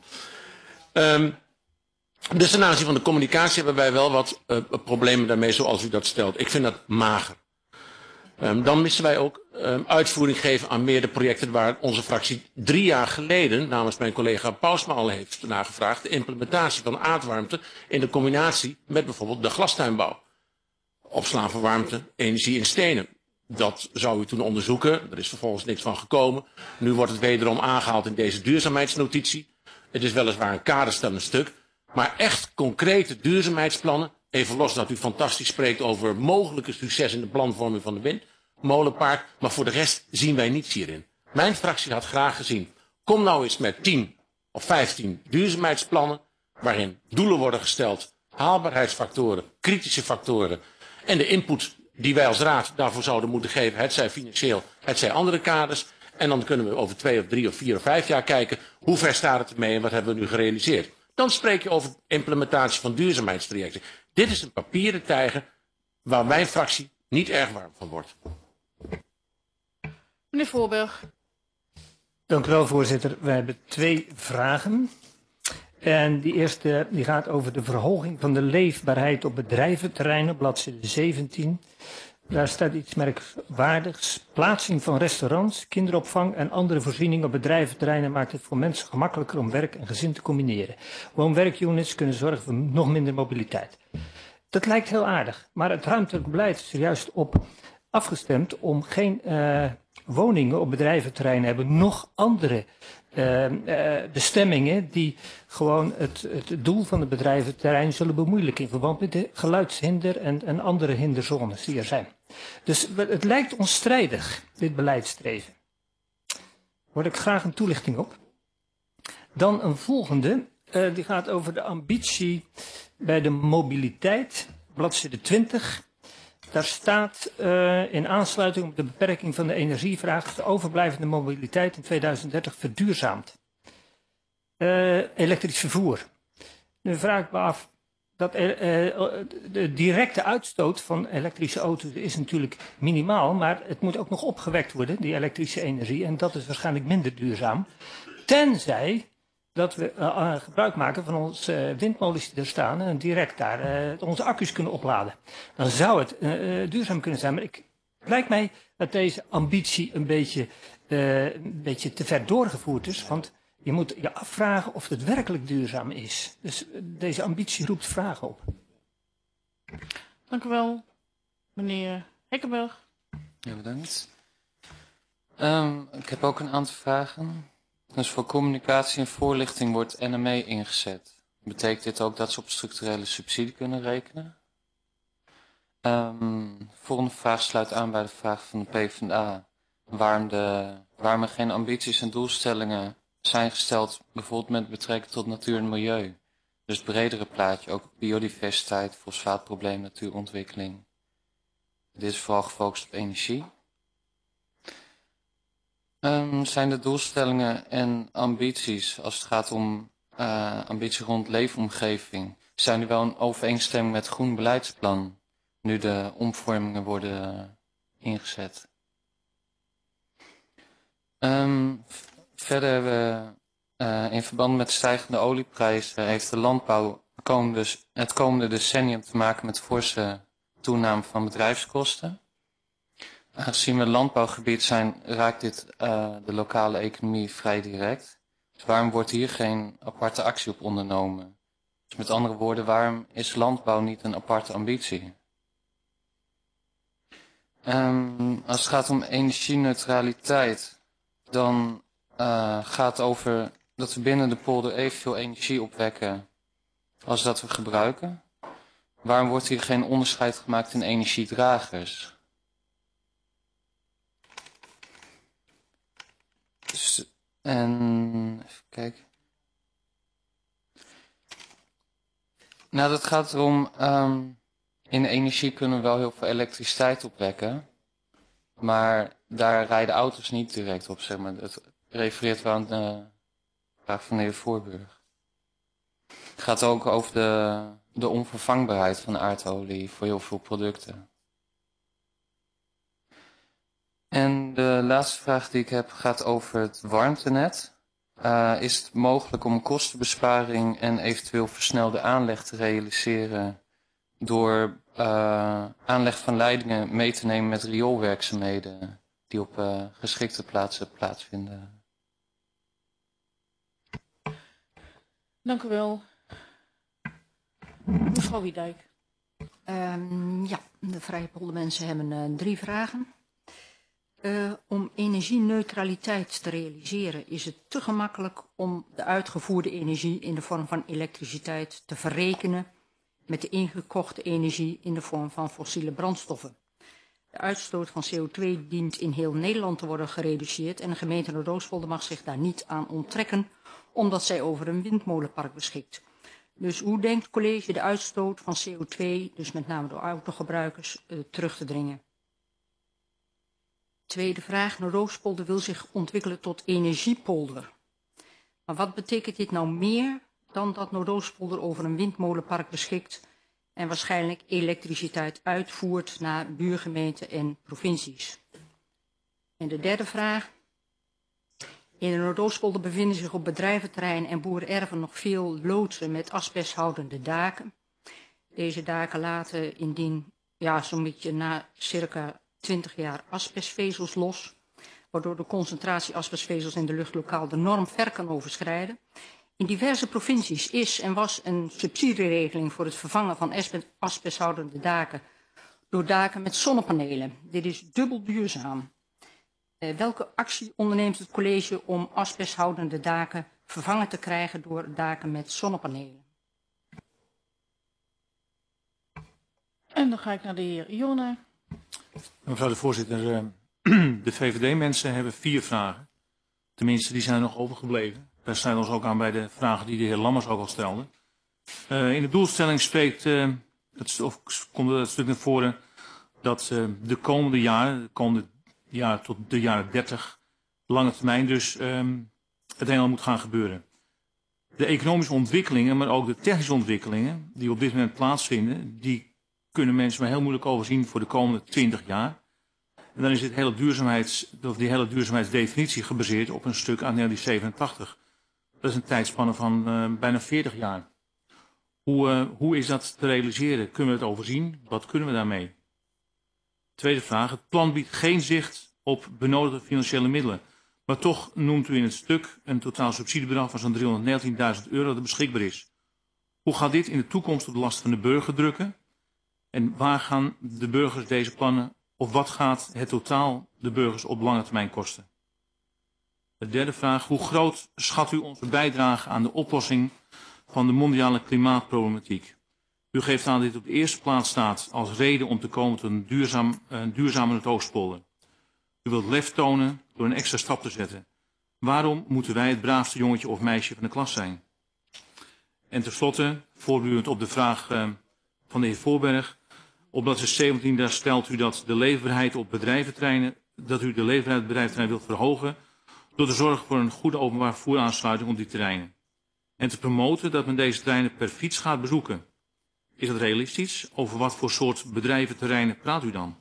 Um, dus ten aanzien van de communicatie hebben wij wel wat uh, problemen daarmee zoals u dat stelt. Ik vind dat mager. Um, dan missen wij ook um, uitvoering geven aan meerdere projecten waar onze fractie drie jaar geleden namens mijn collega Pausma al heeft nagevraagd. De implementatie van aardwarmte in de combinatie met bijvoorbeeld de glastuinbouw. Opslaan van warmte, energie in stenen. Dat zou u toen onderzoeken. Er is vervolgens niks van gekomen. Nu wordt het wederom aangehaald in deze duurzaamheidsnotitie. Het is weliswaar een kaderstellend stuk. Maar echt concrete duurzaamheidsplannen Even los dat u fantastisch spreekt over mogelijke succes in de planvorming van de windmolenpark. Maar voor de rest zien wij niets hierin. Mijn fractie had graag gezien, kom nou eens met tien of vijftien duurzaamheidsplannen. Waarin doelen worden gesteld, haalbaarheidsfactoren, kritische factoren. En de input die wij als raad daarvoor zouden moeten geven, het zij financieel, het zij andere kaders. En dan kunnen we over twee of drie of vier of vijf jaar kijken, hoe ver staat het ermee en wat hebben we nu gerealiseerd. Dan spreek je over implementatie van duurzaamheidstrajecten. Dit is een papieren tijger waar mijn fractie niet erg warm van wordt. Meneer Voorburg. Dank u wel, voorzitter. We hebben twee vragen. En die eerste die gaat over de verhoging van de leefbaarheid op bedrijventerreinen, bladzijde zeventien. Daar staat iets merkwaardigs. Plaatsing van restaurants, kinderopvang en andere voorzieningen op bedrijventerreinen maakt het voor mensen gemakkelijker om werk en gezin te combineren. Woon-werkunits kunnen zorgen voor nog minder mobiliteit. Dat lijkt heel aardig, maar het ruimtelijk beleid is er juist op afgestemd om geen uh, woningen op bedrijventerreinen te hebben, nog andere uh, uh, bestemmingen die gewoon het, het doel van het bedrijventerrein zullen bemoeilijken in verband met de geluidshinder en, en andere hinderzones die er zijn. Dus het lijkt ons strijdig, dit beleidsstreven. Daar hoor ik graag een toelichting op. Dan een volgende, uh, die gaat over de ambitie bij de mobiliteit, bladzijde twintig. Daar staat uh, in aansluiting op de beperking van de energievraag de overblijvende mobiliteit in tweeduizend dertig verduurzaamt. Uh, elektrisch vervoer. Nu vraag ik me af, dat uh, de directe uitstoot van elektrische auto's is natuurlijk minimaal, maar het moet ook nog opgewekt worden, die elektrische energie, en dat is waarschijnlijk minder duurzaam. Tenzij dat we uh, gebruik maken van onze uh, windmolens die er staan en direct daar uh, onze accu's kunnen opladen. Dan zou het uh, uh, duurzaam kunnen zijn. Maar ik, het lijkt mij dat deze ambitie een beetje, uh, een beetje te ver doorgevoerd is. Want je moet je afvragen of het werkelijk duurzaam is. Dus uh, deze ambitie roept vragen op. Dank u wel, meneer Hekkenberg. Ja, bedankt. Um, ik heb ook een aantal vragen. Dus voor communicatie en voorlichting wordt N M E ingezet. Betekent dit ook dat ze op structurele subsidie kunnen rekenen? Um, de volgende vraag sluit aan bij de vraag van de PvdA. Waarom, de, waarom er geen ambities en doelstellingen zijn gesteld, bijvoorbeeld met betrekking tot natuur en milieu. Dus het bredere plaatje, ook biodiversiteit, fosfaatprobleem, natuurontwikkeling. Dit is vooral gefocust op energie. Um, zijn de doelstellingen en ambities, als het gaat om uh, ambitie rond leefomgeving, zijn die wel in overeenstemming met het groen beleidsplan, nu de omvormingen worden uh, ingezet? Um, verder hebben we uh, in verband met stijgende olieprijzen heeft de landbouw komende, het komende decennium te maken met forse toename van bedrijfskosten. Aangezien we een landbouwgebied zijn, raakt dit uh, de lokale economie vrij direct. Dus waarom wordt hier geen aparte actie op ondernomen? Dus met andere woorden, waarom is landbouw niet een aparte ambitie? Um, als het gaat om energieneutraliteit, dan uh, gaat het over dat we binnen de polder evenveel energie opwekken als dat we gebruiken. Waarom wordt hier geen onderscheid gemaakt in energiedragers? Dus, en even kijken. Nou, dat gaat erom, um, in energie kunnen we wel heel veel elektriciteit opwekken, maar daar rijden auto's niet direct op, zeg maar. Het refereert wel aan de vraag van de heer Voorburg. Het gaat ook over de, de onvervangbaarheid van aardolie voor heel veel producten. En de laatste vraag die ik heb gaat over het warmtenet. Uh, is het mogelijk om kostenbesparing en eventueel versnelde aanleg te realiseren door uh, aanleg van leidingen mee te nemen met rioolwerkzaamheden die op uh, geschikte plaatsen plaatsvinden? Dank u wel. Mevrouw Wiedijk. Um, ja, de Vrije Poldermensen hebben uh, drie vragen. Uh, om energieneutraliteit te realiseren is het te gemakkelijk om de uitgevoerde energie in de vorm van elektriciteit te verrekenen met de ingekochte energie in de vorm van fossiele brandstoffen. De uitstoot van C O twee dient in heel Nederland te worden gereduceerd en de gemeente Noordoostpolder mag zich daar niet aan onttrekken, omdat zij over een windmolenpark beschikt. Dus hoe denkt het college de uitstoot van C O twee, dus met name door autogebruikers, uh, terug te dringen? Tweede vraag. Noordoostpolder wil zich ontwikkelen tot energiepolder. Maar wat betekent dit nou meer dan dat Noordoostpolder over een windmolenpark beschikt en waarschijnlijk elektriciteit uitvoert naar buurgemeenten en provincies? En de derde vraag. In de Noordoostpolder bevinden zich op bedrijventerrein en boerenerven nog veel loodsen met asbesthoudende daken. Deze daken laten indien, ja, zo'n beetje na circa twintig jaar asbestvezels los, waardoor de concentratie asbestvezels in de lucht lokaal de norm ver kan overschrijden. In diverse provincies is en was een subsidieregeling voor het vervangen van asbesthoudende daken door daken met zonnepanelen. Dit is dubbel duurzaam. Uh, welke actie onderneemt het college om asbesthoudende daken vervangen te krijgen door daken met zonnepanelen? En dan ga ik naar de heer Jonne. Mevrouw de voorzitter, uh, de V V D-mensen hebben vier vragen. Tenminste, die zijn er nog overgebleven. Daar sluiten we ons ook aan bij de vragen die de heer Lammers ook al stelde. Uh, in de doelstelling spreekt, uh, dat of komt het stuk naar voren, dat uh, de komende jaren, de komende jaren tot de jaren dertig, lange termijn dus um, het een en al moet gaan gebeuren. De economische ontwikkelingen, maar ook de technische ontwikkelingen die op dit moment plaatsvinden, die kunnen mensen maar heel moeilijk overzien voor de komende twintig jaar. En dan is dit hele duurzaamheids, of die hele duurzaamheidsdefinitie gebaseerd op een stuk uit negentien zevenentachtig. Dat is een tijdspanne van uh, bijna veertig jaar. Hoe, uh, hoe is dat te realiseren? Kunnen we het overzien? Wat kunnen we daarmee? Tweede vraag. Het plan biedt geen zicht op benodigde financiële middelen. Maar toch noemt u in het stuk een totaal subsidiebedrag van zo'n driehonderdnegentienduizend euro dat beschikbaar is. Hoe gaat dit in de toekomst op de last van de burger drukken? En waar gaan de burgers deze plannen, of wat gaat het totaal de burgers op lange termijn kosten? De derde vraag. Hoe groot schat u onze bijdrage aan de oplossing van de mondiale klimaatproblematiek? U geeft aan dat dit op de eerste plaats staat als reden om te komen tot een duurzaam, een duurzame Noordoostpolder. U wilt lef tonen door een extra stap te zetten. Waarom moeten wij het braafste jongetje of meisje van de klas zijn? En tenslotte, voortdurend op de vraag uh, van de heer Voorberg. Op bladzijde zeventien, daar stelt u dat de leefbaarheid op bedrijventerreinen, dat u de leefbaarheid op bedrijventerreinen wilt verhogen door de zorg voor een goede openbaar vervoeraansluiting op die terreinen. En te promoten dat men deze terreinen per fiets gaat bezoeken. Is dat realistisch? Over wat voor soort bedrijventerreinen praat u dan?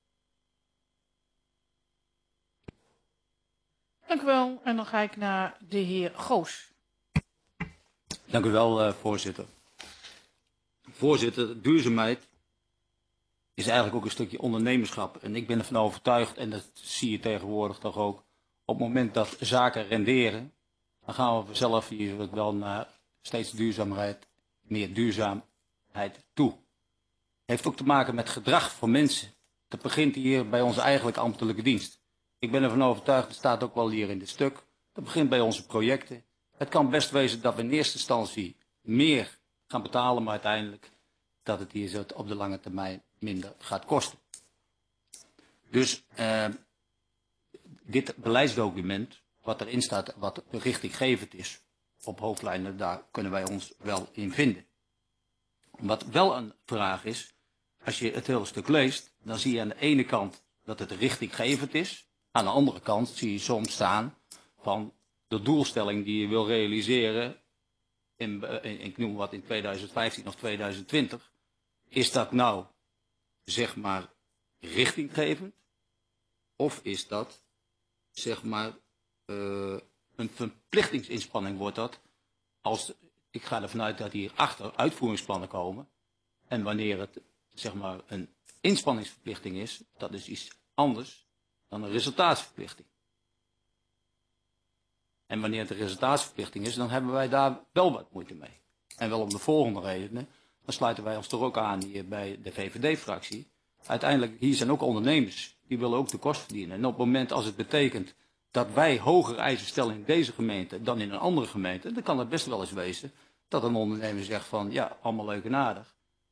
Dank u wel. En dan ga ik naar de heer Goos. Dank u wel, uh, voorzitter. Voorzitter, duurzaamheid is eigenlijk ook een stukje ondernemerschap. En ik ben ervan overtuigd, en dat zie je tegenwoordig toch ook, op het moment dat zaken renderen, dan gaan we vanzelf hier wel naar steeds duurzaamheid, meer duurzaamheid toe. Heeft ook te maken met gedrag van mensen. Dat begint hier bij onze eigenlijke ambtelijke dienst. Ik ben ervan overtuigd, dat staat ook wel hier in dit stuk, dat begint bij onze projecten. Het kan best wezen dat we in eerste instantie meer gaan betalen, maar uiteindelijk dat het hier zo op de lange termijn minder gaat kosten. Dus uh, dit beleidsdocument, wat erin staat, wat richtinggevend is, op hoofdlijnen, daar kunnen wij ons wel in vinden. Wat wel een vraag is, als je het hele stuk leest, dan zie je aan de ene kant dat het richtinggevend is. Aan de andere kant zie je soms staan van de doelstelling die je wil realiseren, in, in, ik noem wat in tweeduizend vijftien of tweeduizend twintig, is dat nou, zeg maar, richtinggevend? Of is dat, zeg maar, uh, een verplichtingsinspanning wordt dat, als, ik ga ervan uit dat hier achter uitvoeringsplannen komen, en wanneer het, zeg maar, een inspanningsverplichting is, dat is iets anders dan een resultaatsverplichting. En wanneer het een resultaatsverplichting is, dan hebben wij daar wel wat moeite mee. En wel om de volgende redenen, dan sluiten wij ons toch ook aan hier bij de V V D-fractie. Uiteindelijk, hier zijn ook ondernemers, die willen ook de kost verdienen. En op het moment als het betekent dat wij hogere eisen stellen in deze gemeente dan in een andere gemeente, dan kan het best wel eens wezen dat een ondernemer zegt van, ja, allemaal leuk en aardig.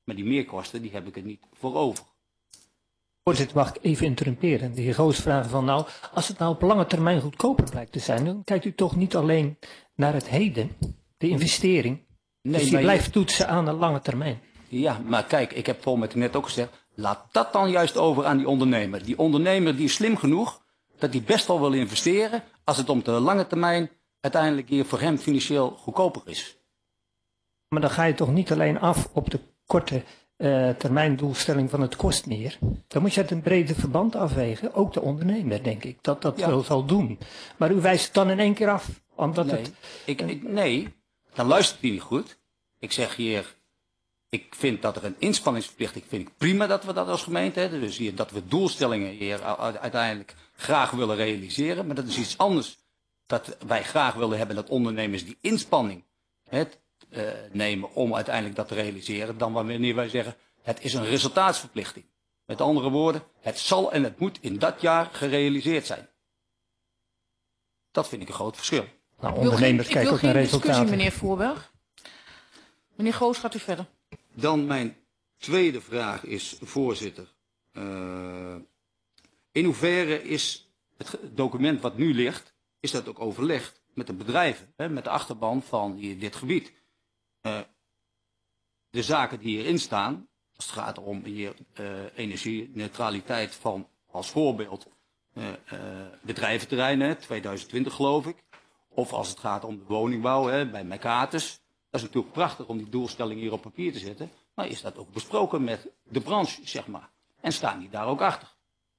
Maar die meerkosten, die heb ik er niet voor over. Voorzitter, mag ik even interrumperen? De heer Goos vraagt van nou, als het nou op lange termijn goedkoper blijkt te zijn, dan kijkt u toch niet alleen naar het heden, de investering. Nee, dus die maar blijft je- toetsen aan de lange termijn. Ja, maar kijk, ik heb Paul met net ook gezegd, laat dat dan juist over aan die ondernemer. Die ondernemer die is slim genoeg dat hij best wel wil investeren als het om de lange termijn uiteindelijk hier voor hem financieel goedkoper is. Maar dan ga je toch niet alleen af op de korte uh, termijn doelstelling van het kost meer. Dan moet je het in brede verband afwegen, ook de ondernemer denk ik, dat dat Ja. wel zal doen. Maar u wijst het dan in één keer af, omdat nee, het... ik, ik, nee, dan luistert hij niet goed. Ik zeg hier, ik vind dat er een inspanningsverplichting, vind ik prima dat we dat als gemeente hebben. Dus hier, dat we doelstellingen hier uiteindelijk graag willen realiseren. Maar dat is iets anders. Dat wij graag willen hebben dat ondernemers die inspanning het, uh, nemen om uiteindelijk dat te realiseren. Dan wanneer wij zeggen, het is een resultaatsverplichting. Met andere woorden, het zal en het moet in dat jaar gerealiseerd zijn. Dat vind ik een groot verschil. Nou, Ik wil geen, ik wil geen discussie, meneer Voorberg. Meneer Goos, gaat u verder. Dan mijn tweede vraag is, voorzitter. Uh, in hoeverre is het document wat nu ligt, is dat ook overlegd met de bedrijven, hè, met de achterban van hier, dit gebied? Uh, de zaken die hierin staan, als het gaat om hier uh, energieneutraliteit van als voorbeeld uh, uh, bedrijventerreinen, tweeduizend twintig geloof ik. Of als het gaat om de woningbouw hè, bij Mercatus. Dat is natuurlijk prachtig om die doelstelling hier op papier te zetten. Maar is dat ook besproken met de branche, zeg maar? En staan die daar ook achter?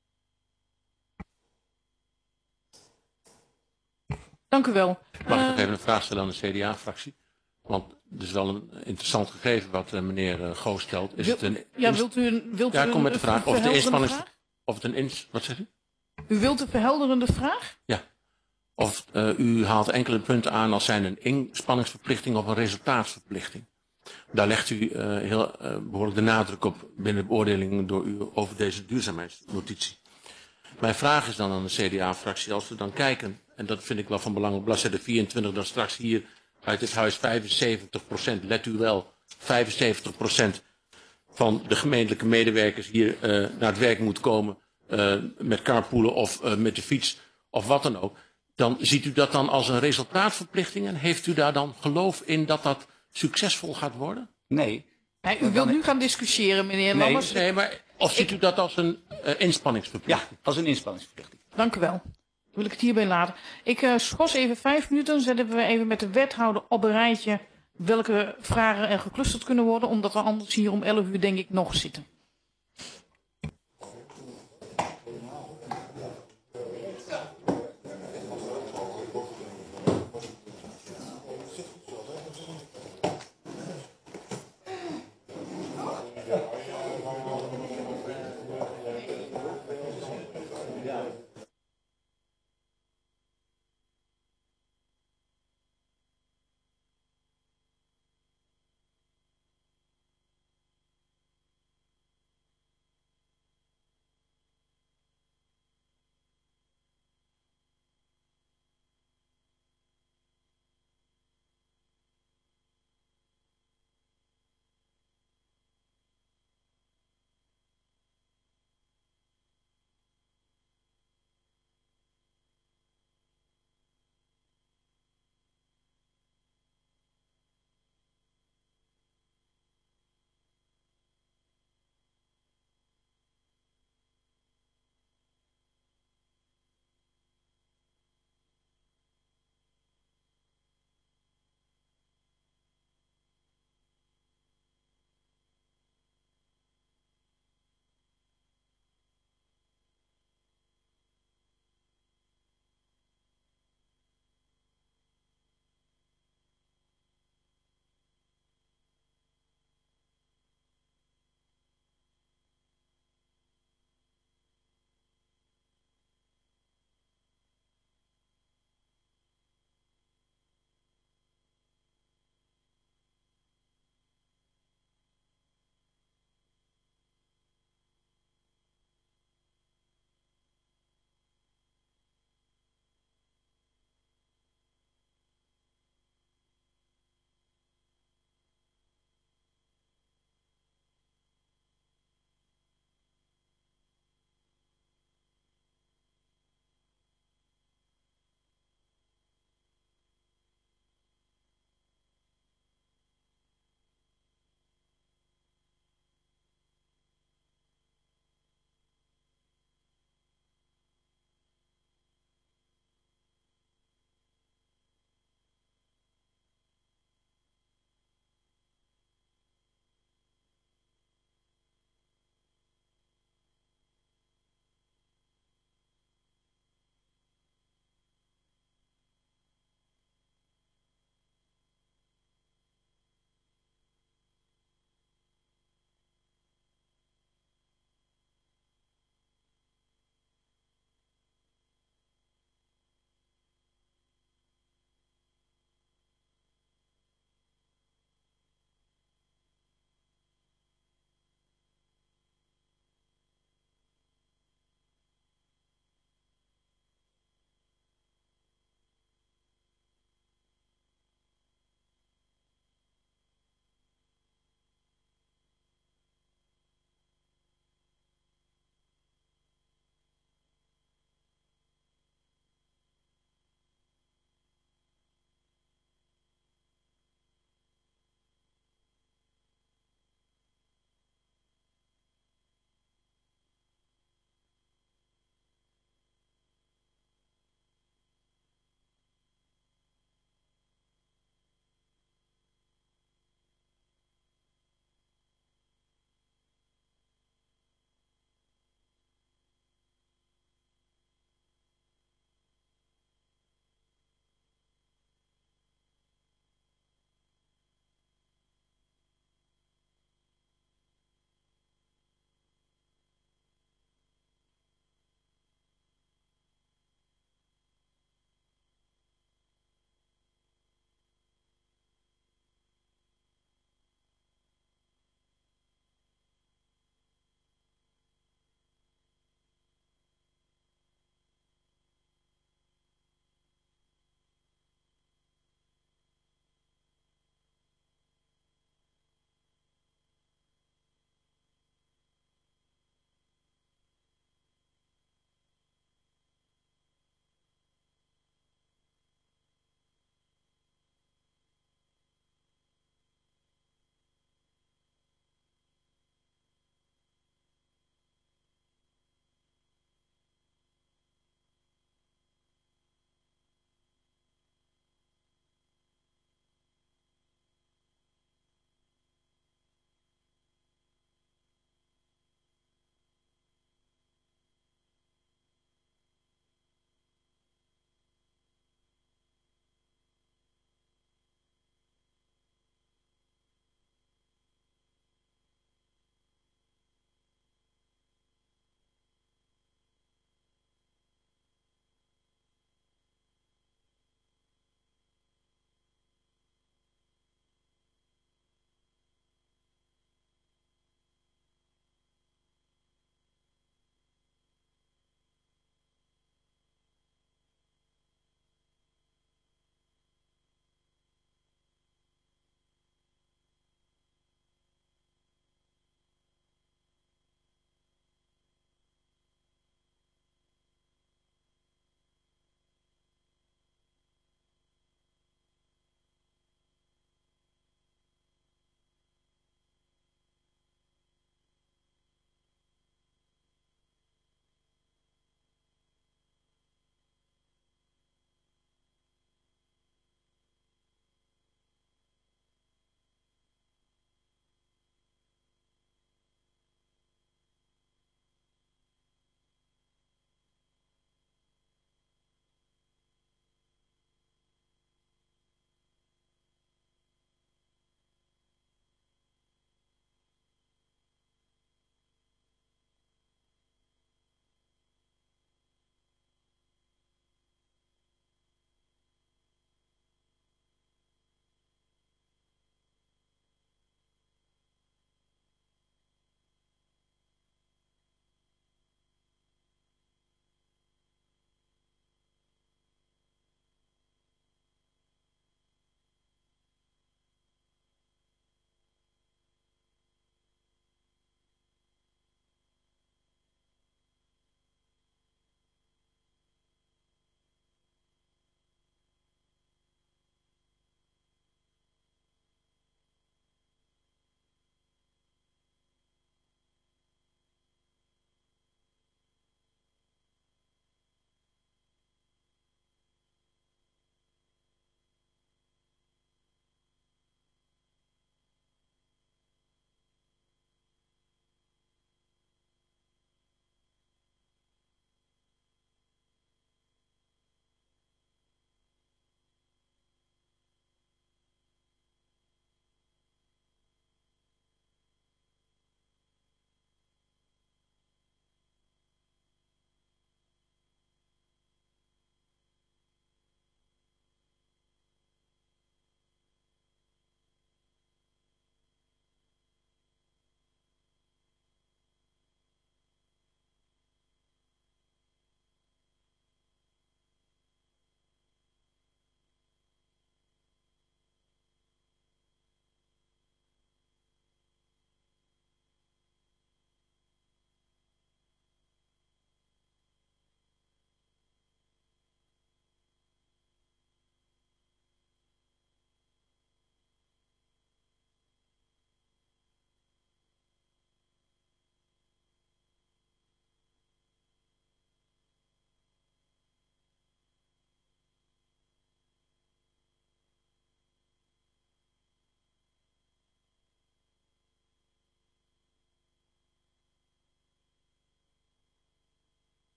Dank u wel. Mag ik nog Uh, even een vraag stellen aan de C D A-fractie? Want het is wel een interessant gegeven wat uh, meneer uh, Goos stelt. Is wil, het een, ja, is, wilt u een, wilt ja, u kom met een de vraag. Of de verhelderende inspannings... vraag? Of het een ins... Wat zegt u? U wilt een verhelderende vraag? Ja. Of uh, u haalt enkele punten aan als zijn een inspanningsverplichting of een resultaatsverplichting. Daar legt u uh, heel uh, behoorlijk de nadruk op binnen de beoordeling door u over deze duurzaamheidsnotitie. Mijn vraag is dan aan de C D A-fractie, als we dan kijken, en dat vind ik wel van belang op bladzijde vierentwintig, dat straks hier uit dit huis vijfenzeventig procent, let u wel, vijfenzeventig procent van de gemeentelijke medewerkers hier uh, naar het werk moet komen uh, met carpoolen of uh, met de fiets of wat dan ook. Dan ziet u dat dan als een resultaatverplichting en heeft u daar dan geloof in dat dat succesvol gaat worden? Nee. Nee, u wilt nu gaan discussiëren, meneer Nee, Lammers. nee, maar of ziet u dat als een uh, inspanningsverplichting? Ja, als een inspanningsverplichting. Dank u wel. Dan wil ik het hierbij laten. Ik uh, schors even vijf minuten. Dan zetten we even met de wethouder op een rijtje welke vragen er geclusterd kunnen worden. Omdat we anders hier om elf uur denk ik nog zitten.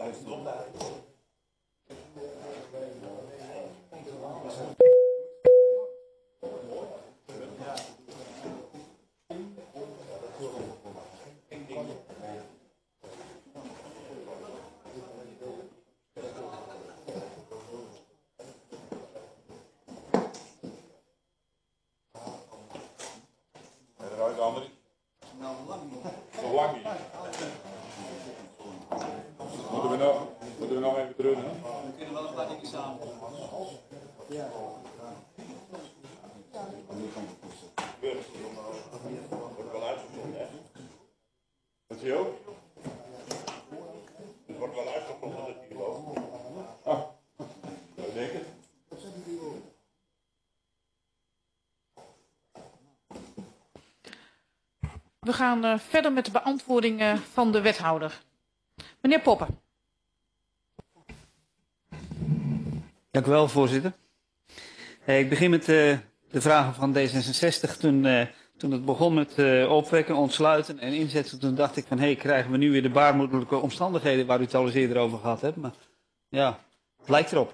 Nog lang niet. Moeten we nog, moeten we nog even terug? Hè? We kunnen wel een paar dingen samen. Ja. Wordt wel uitgevonden, hè? Dat zie je ook? Het wordt wel uitgevonden, dat hier loopt. Ah, dat denk ik. We gaan uh, verder met de beantwoording uh, van de wethouder. Meneer Poppen. Dank u wel, voorzitter. Eh, ik begin met uh, de vragen van D zesenzestig. Toen, uh, toen het begon met uh, opwekken, ontsluiten en inzetten, toen dacht ik van, hé, hey, krijgen we nu weer de baarmoedelijke omstandigheden waar u het al eens eerder over gehad hebt. Maar ja, het lijkt erop.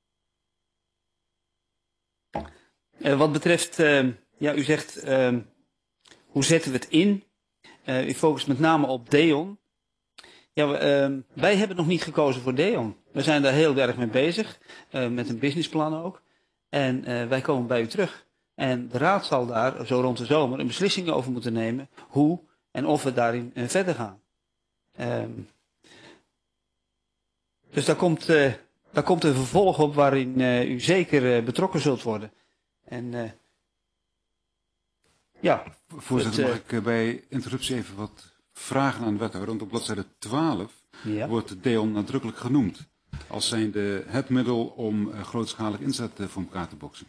Uh, wat betreft, uh, ja, u zegt, uh, hoe zetten we het in? Uh, u focust met name op DEON. Ja, we, uh, wij hebben nog niet gekozen voor DEON. We zijn daar heel erg mee bezig, uh, met een businessplan ook. En uh, wij komen bij u terug. En de raad zal daar zo rond de zomer een beslissing over moeten nemen hoe en of we daarin uh, verder gaan. Um, dus daar komt, uh, daar komt een vervolg op waarin uh, u zeker uh, betrokken zult worden. En uh, ja. Voorzitter, het, mag ik uh, bij interruptie even wat vragen aan de wethouder? Want op bladzijde twaalf ja. wordt DEON nadrukkelijk genoemd als zijnde het middel om uh, grootschalig inzet uh, voor elkaar te boksen.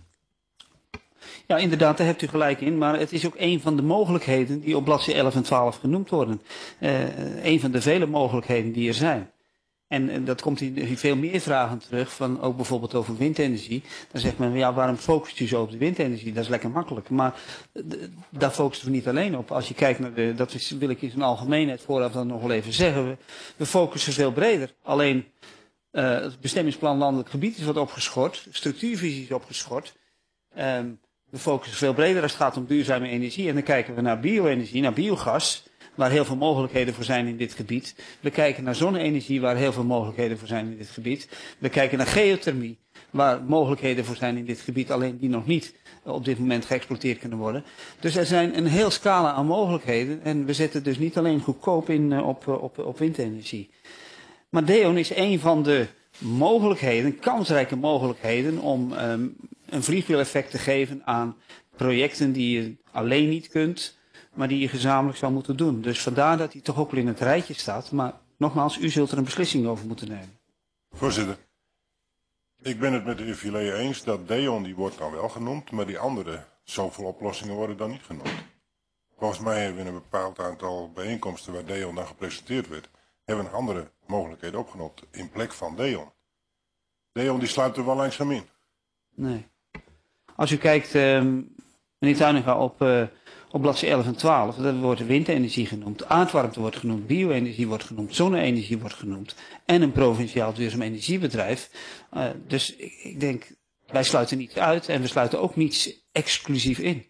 Ja, inderdaad, daar hebt u gelijk in. Maar het is ook een van de mogelijkheden die op bladzijde elf en twaalf genoemd worden. Uh, een van de vele mogelijkheden die er zijn. En, en dat komt in veel meer vragen terug, van ook bijvoorbeeld over windenergie. Dan zegt men, ja, waarom focust u zo op de windenergie? Dat is lekker makkelijk. Maar d- daar focussen we niet alleen op. Als je kijkt naar de, dat is, wil ik in zijn algemeenheid vooraf dan nog wel even zeggen. We, we focussen veel breder. Alleen uh, het bestemmingsplan landelijk gebied is wat opgeschort. Structuurvisie is opgeschort. Um, we focussen veel breder als het gaat om duurzame energie. En dan kijken we naar bio-energie, naar biogas, waar heel veel mogelijkheden voor zijn in dit gebied. We kijken naar zonne-energie, waar heel veel mogelijkheden voor zijn in dit gebied. We kijken naar geothermie, waar mogelijkheden voor zijn in dit gebied, alleen die nog niet op dit moment geëxploiteerd kunnen worden. Dus er zijn een heel scala aan mogelijkheden en we zetten dus niet alleen goedkoop in op, op, op windenergie. Maar DEON is een van de mogelijkheden, kansrijke mogelijkheden, om um, een vliegwiel-effect te geven aan projecten die je alleen niet kunt, maar die je gezamenlijk zou moeten doen. Dus vandaar dat hij toch ook wel in het rijtje staat. Maar nogmaals, u zult er een beslissing over moeten nemen. Voorzitter, ik ben het met de heer Filet eens dat DEON die wordt dan wel genoemd, maar die andere zoveel oplossingen worden dan niet genoemd. Volgens mij hebben we een bepaald aantal bijeenkomsten waar DEON dan gepresenteerd werd, hebben we nog andere mogelijkheden opgenomen in plek van DEON. DEON die sluit er wel langzaam in. Nee. Als u kijkt, uh, meneer Tuininga, op, uh, op bladzijde elf en twaalf, dan wordt windenergie genoemd, aardwarmte wordt genoemd, bio-energie wordt genoemd, zonne-energie wordt genoemd en een provinciaal duurzaam energiebedrijf. Uh, dus ik, ik denk, wij sluiten niets uit en we sluiten ook niets exclusief in.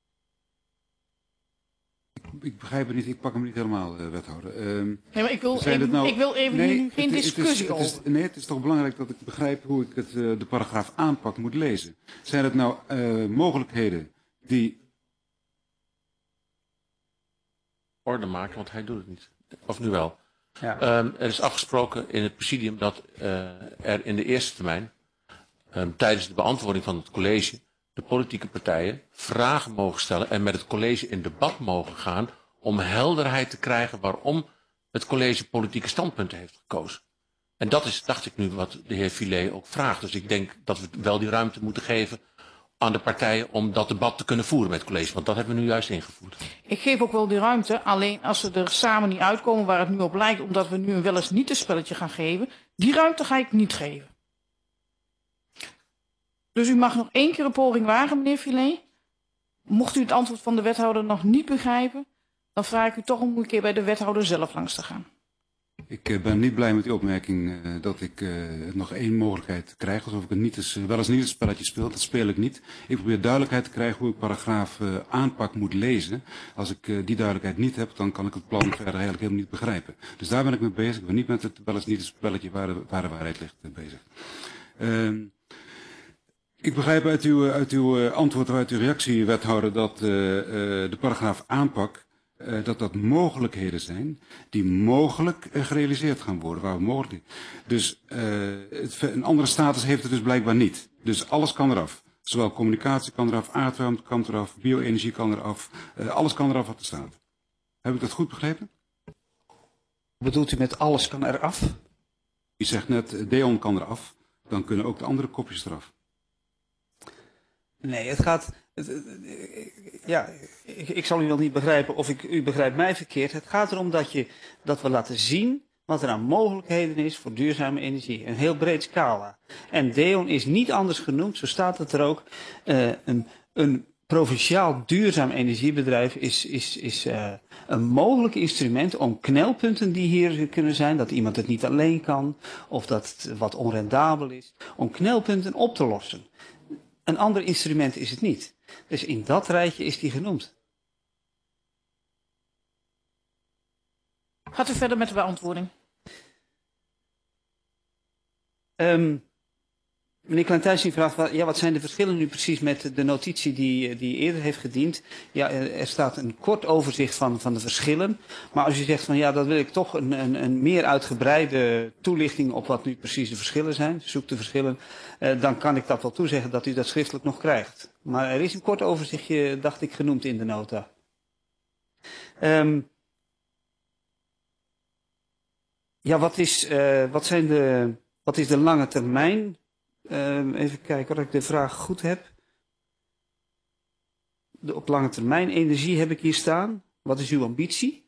Ik begrijp het niet, ik pak hem niet helemaal, uh, wethouder. Um, nee, maar ik wil, ik, nou, ik wil even nee, nu geen het, discussie het is, over. Het is, nee, het is toch belangrijk dat ik begrijp hoe ik het, uh, de paragraaf aanpak moet lezen. Zijn het nou uh, mogelijkheden die... Orde maken, want hij doet het niet. Of nu wel. Ja. Um, er is afgesproken in het presidium dat uh, er in de eerste termijn, um, tijdens de beantwoording van het college, de politieke partijen vragen mogen stellen en met het college in debat mogen gaan om helderheid te krijgen waarom het college politieke standpunten heeft gekozen. En dat is, dacht ik nu, wat de heer Filet ook vraagt. Dus ik denk dat we wel die ruimte moeten geven aan de partijen om dat debat te kunnen voeren met het college. Want dat hebben we nu juist ingevoerd. Ik geef ook wel die ruimte, alleen als we er samen niet uitkomen waar het nu op lijkt, omdat we nu een wel eens niet een spelletje gaan geven, die ruimte ga ik niet geven. Dus u mag nog één keer een poging wagen, meneer Filet. Mocht u het antwoord van de wethouder nog niet begrijpen, dan vraag ik u toch om een keer bij de wethouder zelf langs te gaan. Ik uh, ben niet blij met die opmerking uh, dat ik uh, nog één mogelijkheid krijg. Alsof ik het niet eens, uh, wel eens niet het spelletje speel. Dat speel ik niet. Ik probeer duidelijkheid te krijgen hoe ik paragraaf uh, aanpak moet lezen. Als ik uh, die duidelijkheid niet heb, dan kan ik het plan verder eigenlijk helemaal niet begrijpen. Dus daar ben ik mee bezig. Ik ben niet met het wel eens niet het spelletje waar de, waar de waarheid ligt uh, bezig. Uh, Ik begrijp uit uw, uit uw antwoord, uit uw reactie, wethouder, dat uh, uh, de paragraaf aanpak, uh, dat dat mogelijkheden zijn die mogelijk uh, gerealiseerd gaan worden. Waar we mogelijk... Dus uh, het, een andere status heeft het dus blijkbaar niet. Dus alles kan eraf. Zowel communicatie kan eraf, aardwarmte kan eraf, bio-energie kan eraf, uh, alles kan eraf wat er staat. Heb ik dat goed begrepen? Bedoelt u met alles kan eraf? U zegt net, Deon kan eraf, dan kunnen ook de andere kopjes eraf. Nee, het gaat... Het, ja, ik, ik zal u wel niet begrijpen of ik, u begrijpt mij verkeerd. Het gaat erom dat, je, dat we laten zien wat er aan mogelijkheden is voor duurzame energie. Een heel breed scala. En Deon is niet anders genoemd, zo staat het er ook. Uh, een, een provinciaal duurzaam energiebedrijf is, is, is uh, een mogelijk instrument om knelpunten die hier kunnen zijn, dat iemand het niet alleen kan, of dat het wat onrendabel is, om knelpunten op te lossen. Een ander instrument is het niet. Dus in dat rijtje is die genoemd. Gaat u verder met de beantwoording? Um, meneer Kleintijnsing vraagt, wat, ja, wat zijn de verschillen nu precies met de notitie die, die eerder heeft gediend? Ja, er staat een kort overzicht van, van de verschillen. Maar als u zegt van ja, dat wil ik toch een, een, een meer uitgebreide toelichting op wat nu precies de verschillen zijn, zoek de verschillen, eh, dan kan ik dat wel toezeggen dat u dat schriftelijk nog krijgt. Maar er is een kort overzichtje, dacht ik, genoemd in de nota. Um, ja, wat is, uh, wat zijn de, wat is de lange termijn? Uh, even kijken of ik de vraag goed heb. De op lange termijn energie heb ik hier staan. Wat is uw ambitie?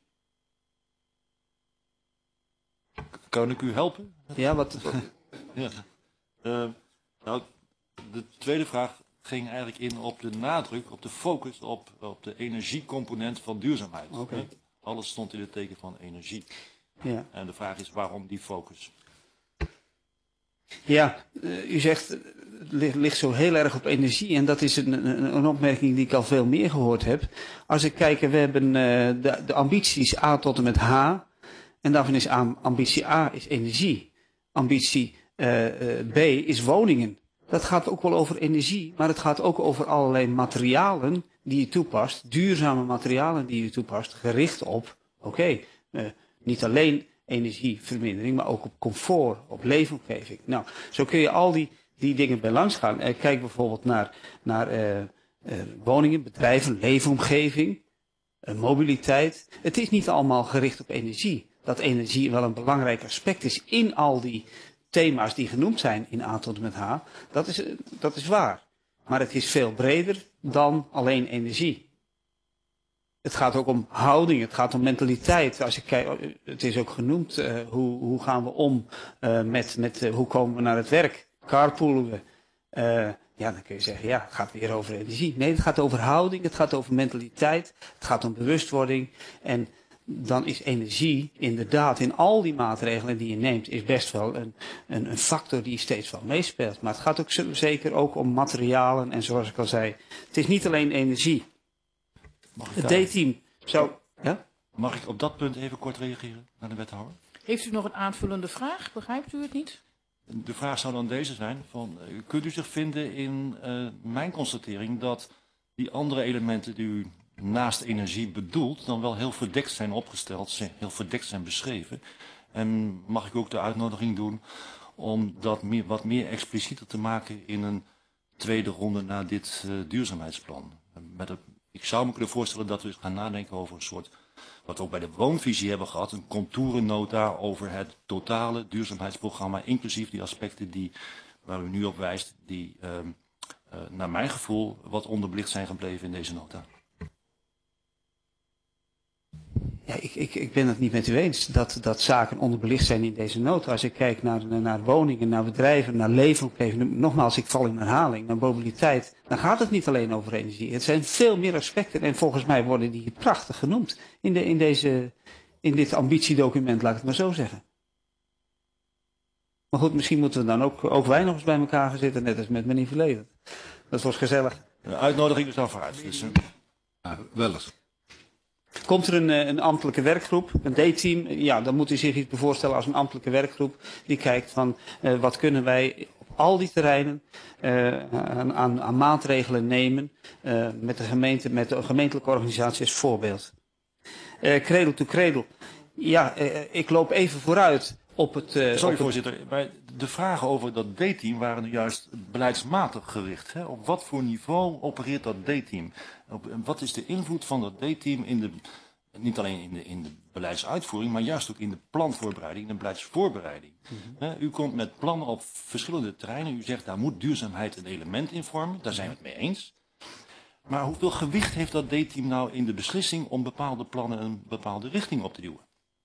Kan ik u helpen? Ja, wat... ja. Uh, nou, de tweede vraag ging eigenlijk in op de nadruk, op de focus op, op de energiecomponent van duurzaamheid. Okay. Alles stond in het teken van energie. Ja. En de vraag is waarom die focus? Ja, uh, u zegt het ligt, ligt zo heel erg op energie en dat is een, een, een opmerking die ik al veel meer gehoord heb. Als ik kijk, we hebben uh, de, de ambities A tot en met H en daarvan is ambitie A is energie. Ambitie uh, uh, B is woningen. Dat gaat ook wel over energie, maar het gaat ook over allerlei materialen die je toepast, duurzame materialen die je toepast, gericht op, oké, okay, uh, niet alleen energievermindering, maar ook op comfort, op leefomgeving. Nou, zo kun je al die, die dingen bij langs gaan. Uh, kijk bijvoorbeeld naar, naar uh, uh, woningen, bedrijven, leefomgeving, uh, mobiliteit. Het is niet allemaal gericht op energie. Dat energie wel een belangrijk aspect is in al die thema's die genoemd zijn in A tot en met H, dat is, dat is waar. Maar het is veel breder dan alleen energie. Het gaat ook om houding, het gaat om mentaliteit. Als je kijkt, het is ook genoemd, uh, hoe, hoe gaan we om uh, met, met uh, hoe komen we naar het werk? Carpoolen we? Uh, ja, dan kun je zeggen, ja, het gaat weer over energie. Nee, het gaat over houding, het gaat over mentaliteit, het gaat om bewustwording. En dan is energie inderdaad in al die maatregelen die je neemt, is best wel een, een, een factor die steeds wel meespeelt. Maar het gaat ook zeker ook om materialen en zoals ik al zei, het is niet alleen energie. Het D-team zou... Ja? Mag ik op dat punt even kort reageren naar de wethouder? Heeft u nog een aanvullende vraag? Begrijpt u het niet? De vraag zou dan deze zijn, van, uh, kunt u zich vinden in uh, mijn constatering dat die andere elementen die u naast energie bedoelt, dan wel heel verdekt zijn opgesteld, heel verdekt zijn beschreven. En mag ik ook de uitnodiging doen om dat meer, wat meer explicieter te maken in een tweede ronde na dit uh, duurzaamheidsplan. Met het, ik zou me kunnen voorstellen dat we gaan nadenken over een soort, wat we ook bij de woonvisie hebben gehad, een contourennota over het totale duurzaamheidsprogramma, inclusief die aspecten die, waar u nu op wijst, die uh, uh, naar mijn gevoel wat onderbelicht zijn gebleven in deze nota. Ja, ik, ik, ik ben het niet met u eens dat, dat zaken onderbelicht zijn in deze nota. Als ik kijk naar, naar woningen, naar bedrijven, naar leefomgeving, nogmaals, ik val in herhaling, naar mobiliteit, dan gaat het niet alleen over energie. Het zijn veel meer aspecten en volgens mij worden die prachtig genoemd in, de, in, deze, in dit ambitiedocument, laat ik het maar zo zeggen. Maar goed, misschien moeten we dan ook, ook wij nog eens bij elkaar gaan zitten, net als met meneer Verleden. Dat was gezellig. De uitnodiging is dan vooruit. Dus, uh... ja, wel eens. Komt er een, een ambtelijke werkgroep, een D-team, ja, dan moet u zich iets voorstellen als een ambtelijke werkgroep die kijkt van uh, wat kunnen wij op al die terreinen uh, aan, aan, aan maatregelen nemen uh, met de gemeente, met de gemeentelijke organisatie als voorbeeld. Uh, cradle to cradle. Ja, uh, ik loop even vooruit op het... Uh, Sorry op voorzitter, maar de vragen over dat D-team waren nu juist beleidsmatig gericht. Hè? Op wat voor niveau opereert dat D-team? Wat is de invloed van dat D-team in de, niet alleen in de, in de beleidsuitvoering, maar juist ook in de planvoorbereiding en de beleidsvoorbereiding? Mm-hmm. U komt met plannen op verschillende terreinen. U zegt daar moet duurzaamheid een element in vormen. Daar zijn we het mee eens. Maar hoeveel gewicht heeft dat D-team nou in de beslissing om bepaalde plannen een bepaalde richting op te duwen?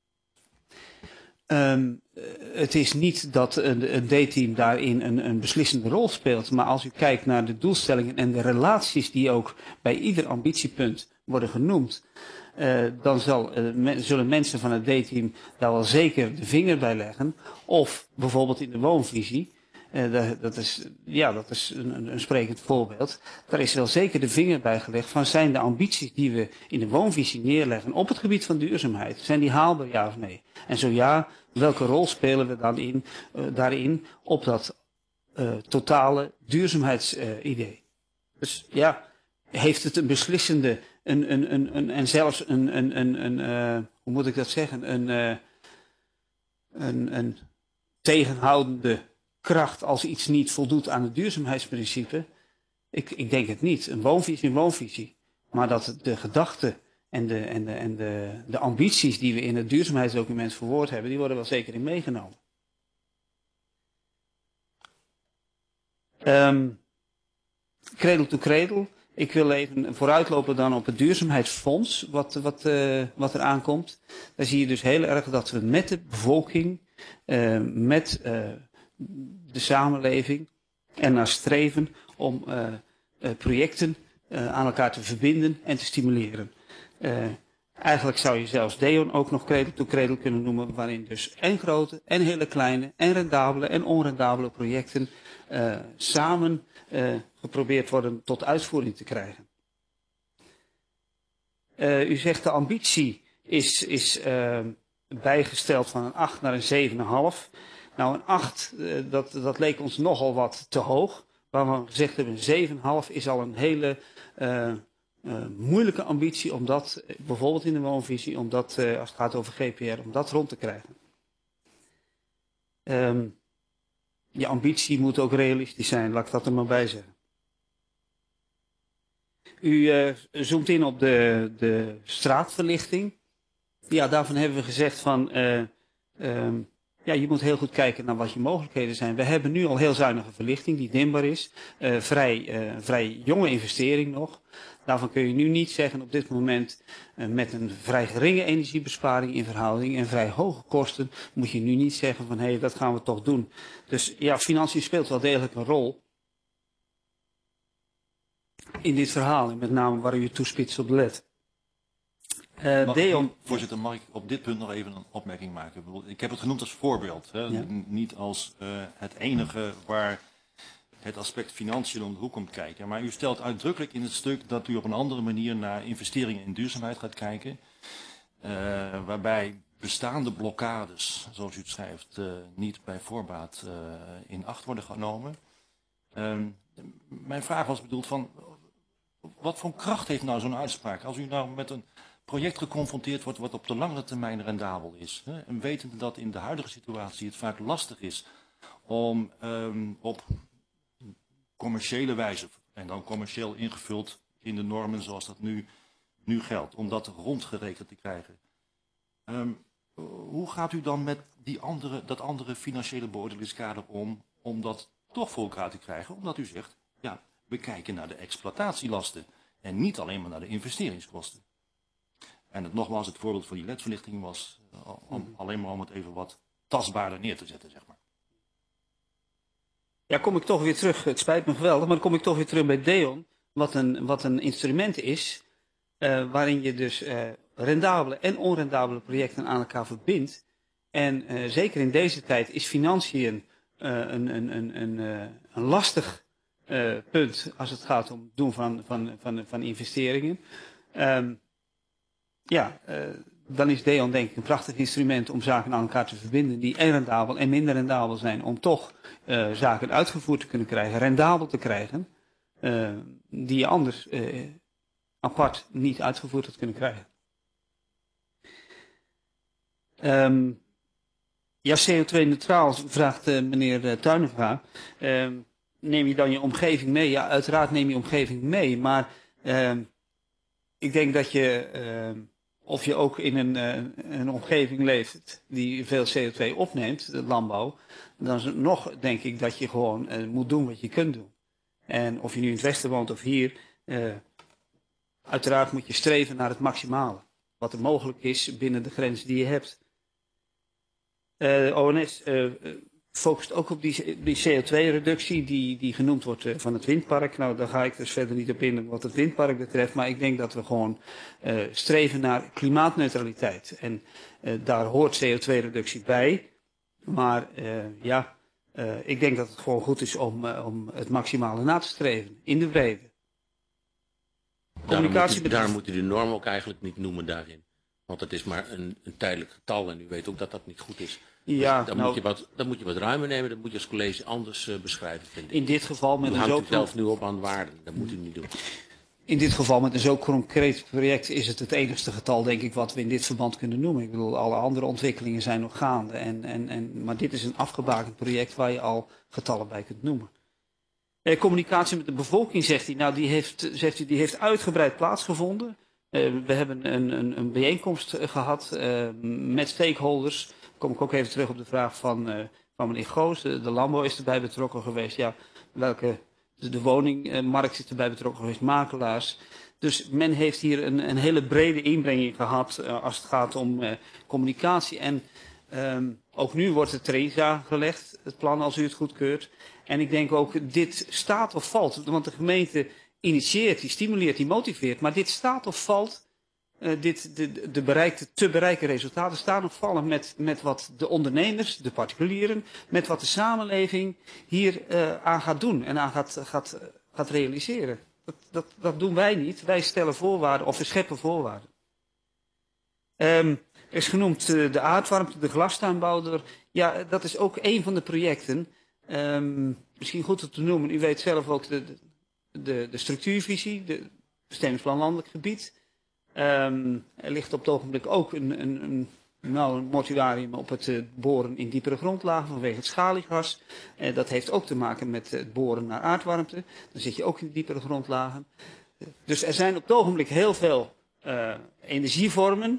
Um, het is niet dat een, een D-team daarin een, een beslissende rol speelt. Maar als u kijkt naar de doelstellingen en de relaties die ook bij ieder ambitiepunt worden genoemd. Uh, dan zal, uh, me, zullen mensen van het D-team daar wel zeker de vinger bij leggen. Of bijvoorbeeld in de woonvisie. Uh, dat, dat is, ja, dat is een, een sprekend voorbeeld. Daar is wel zeker de vinger bij gelegd van zijn de ambities die we in de woonvisie neerleggen op het gebied van duurzaamheid, zijn die haalbaar ja of nee? En zo ja, welke rol spelen we dan in, uh, daarin op dat uh, totale duurzaamheidsidee? Uh, dus ja, heeft het een beslissende een, een, een, een, en zelfs een, een, een, een uh, hoe moet ik dat zeggen, een, uh, een, een tegenhoudende kracht als iets niet voldoet aan het duurzaamheidsprincipe? Ik, ik denk het niet. Een woonvisie, een woonvisie. Maar dat de gedachten en, de, en, de, en de, de ambities die we in het duurzaamheidsdocument verwoord hebben, die worden wel zeker in meegenomen. Um, cradle to cradle. Ik wil even vooruitlopen dan op het duurzaamheidsfonds, wat, wat, uh, wat er aankomt. Daar zie je dus heel erg dat we met de bevolking, uh, met uh, de samenleving en naar streven om uh, uh, projecten uh, aan elkaar te verbinden en te stimuleren. Uh, eigenlijk zou je zelfs DEON ook nog cradle to cradle kunnen noemen, waarin dus en grote en hele kleine en rendabele en onrendabele projecten uh, samen uh, geprobeerd worden tot uitvoering te krijgen. Uh, u zegt de ambitie is, is uh, bijgesteld van een acht naar een zeven komma vijf. Nou, een acht, uh, dat, dat leek ons nogal wat te hoog. Waarvan we gezegd hebben, een zeven komma vijf is al een hele uh, uh, moeilijke ambitie om dat, bijvoorbeeld in de woonvisie, om dat, uh, als het gaat over G P R, om dat rond te krijgen. Um, je ambitie moet ook realistisch zijn, laat ik dat er maar bij zeggen. U uh, zoomt in op de, de straatverlichting. Ja, daarvan hebben we gezegd van, uh, um, ja, je moet heel goed kijken naar wat je mogelijkheden zijn. We hebben nu al heel zuinige verlichting die dimbaar is. Uh, vrij, uh, vrij jonge investering nog. Daarvan kun je nu niet zeggen op dit moment uh, met een vrij geringe energiebesparing in verhouding en vrij hoge kosten moet je nu niet zeggen van hé, hey, dat gaan we toch doen. Dus ja, financiën speelt wel degelijk een rol in dit verhaal en met name waar u toespitst op let. Uh, mag Deon... ik, voorzitter, mag ik op dit punt nog even een opmerking maken? Ik heb het genoemd als voorbeeld, hè? Ja. Niet als uh, het enige waar het aspect financiën om de hoek komt kijken. Maar u stelt uitdrukkelijk in het stuk dat u op een andere manier naar investeringen in duurzaamheid gaat kijken. Uh, waarbij bestaande blokkades, zoals u het schrijft, uh, niet bij voorbaat uh, in acht worden genomen. Uh, mijn vraag was bedoeld van, wat voor kracht heeft nou zo'n uitspraak? Als u nou met een project geconfronteerd wordt wat op de langere termijn rendabel is. Hè, en wetende dat in de huidige situatie het vaak lastig is om um, op commerciële wijze, en dan commercieel ingevuld in de normen zoals dat nu, nu geldt, om dat rondgerekend te krijgen. Um, hoe gaat u dan met die andere, dat andere financiële beoordelingskader om, om dat toch voor elkaar te krijgen? Omdat u zegt, ja, we kijken naar de exploitatielasten en niet alleen maar naar de investeringskosten. En het, nogmaals, het voorbeeld van die L E D-verlichting was uh, om, alleen maar om het even wat tastbaarder neer te zetten, zeg maar. Ja, kom ik toch weer terug. Het spijt me geweldig, maar dan kom ik toch weer terug bij Deon. Wat een, wat een instrument is, uh, waarin je dus uh, rendabele en onrendabele projecten aan elkaar verbindt. En uh, zeker in deze tijd is financiën uh, een, een, een, een, uh, een lastig uh, punt als het gaat om het doen van, van, van, van investeringen. Um, ja, uh, dan is DEON denk ik een prachtig instrument om zaken aan elkaar te verbinden die en rendabel en minder rendabel zijn. Om toch uh, zaken uitgevoerd te kunnen krijgen, rendabel te krijgen, uh, die je anders uh, apart niet uitgevoerd had kunnen krijgen. Um, ja, C O twee neutraal, vraagt uh, meneer uh, Tuinenga. Um, neem je dan je omgeving mee? Ja, uiteraard neem je omgeving mee, maar um, ik denk dat je, uh, of je ook in een, uh, een omgeving leeft die veel C O twee opneemt, de landbouw, dan nog denk ik dat je gewoon uh, moet doen wat je kunt doen. En of je nu in het westen woont of hier, uh, uiteraard moet je streven naar het maximale. Wat er mogelijk is binnen de grens die je hebt. Uh, O N S uh, focust ook op die, die C O twee reductie die, die genoemd wordt uh, van het windpark. Nou, daar ga ik dus verder niet op in wat het windpark betreft. Maar ik denk dat we gewoon uh, streven naar klimaatneutraliteit. En uh, daar hoort C O twee reductie bij. Maar uh, ja, uh, ik denk dat het gewoon goed is om, uh, om het maximale na te streven. In de breedte. Daarom moet, u, daarom moet u de norm ook eigenlijk niet noemen daarin. Want het is maar een, een tijdelijk getal en u weet ook dat dat niet goed is. Ja, dus dan, nou, moet je wat, dan moet je wat ruimer nemen, dat moet je als college anders uh, beschrijven, vind ik. In dit geval met u een hangt zo... u zelf nu op aan waarden, dat moet u niet doen. In dit geval met een zo concreet project is het het enigste getal, denk ik, wat we in dit verband kunnen noemen. Ik bedoel, alle andere ontwikkelingen zijn nog gaande. En, en, en, maar dit is een afgebakend project waar je al getallen bij kunt noemen. Eh, communicatie met de bevolking, zegt hij, nou die heeft, zegt hij, die heeft uitgebreid plaatsgevonden. Uh, we hebben een, een, een bijeenkomst uh, gehad uh, met stakeholders. Dan kom ik ook even terug op de vraag van, uh, van meneer Goos. De, de landbouw is erbij betrokken geweest. Ja, welke, de, de woningmarkt is erbij betrokken geweest, makelaars. Dus men heeft hier een, een hele brede inbrenging gehad uh, als het gaat om uh, communicatie. En um, ook nu wordt het Theresa gelegd, het plan, als u het goedkeurt. En ik denk ook, dit staat of valt, want de gemeente initieert, die stimuleert, die motiveert. Maar dit staat of valt, uh, dit, de, de bereikte, te bereiken resultaten staan of vallen met, met wat de ondernemers, de particulieren, met wat de samenleving hier uh, aan gaat doen en aan gaat, gaat, gaat realiseren. Dat, dat, dat doen wij niet. Wij stellen voorwaarden of we scheppen voorwaarden. Um, er is genoemd uh, de aardwarmte, de glastuinbouwer. Ja, dat is ook een van de projecten. Um, misschien goed om te noemen, u weet zelf ook de, de De, de structuurvisie, de bestemmingsplan landelijk gebied. Um, er ligt op het ogenblik ook een, een, een, nou, een mortuarium op het uh, boren in diepere grondlagen vanwege het schaliegas. Uh, dat heeft ook te maken met het boren naar aardwarmte. Dan zit je ook in de diepere grondlagen. Uh, dus er zijn op het ogenblik heel veel uh, energievormen,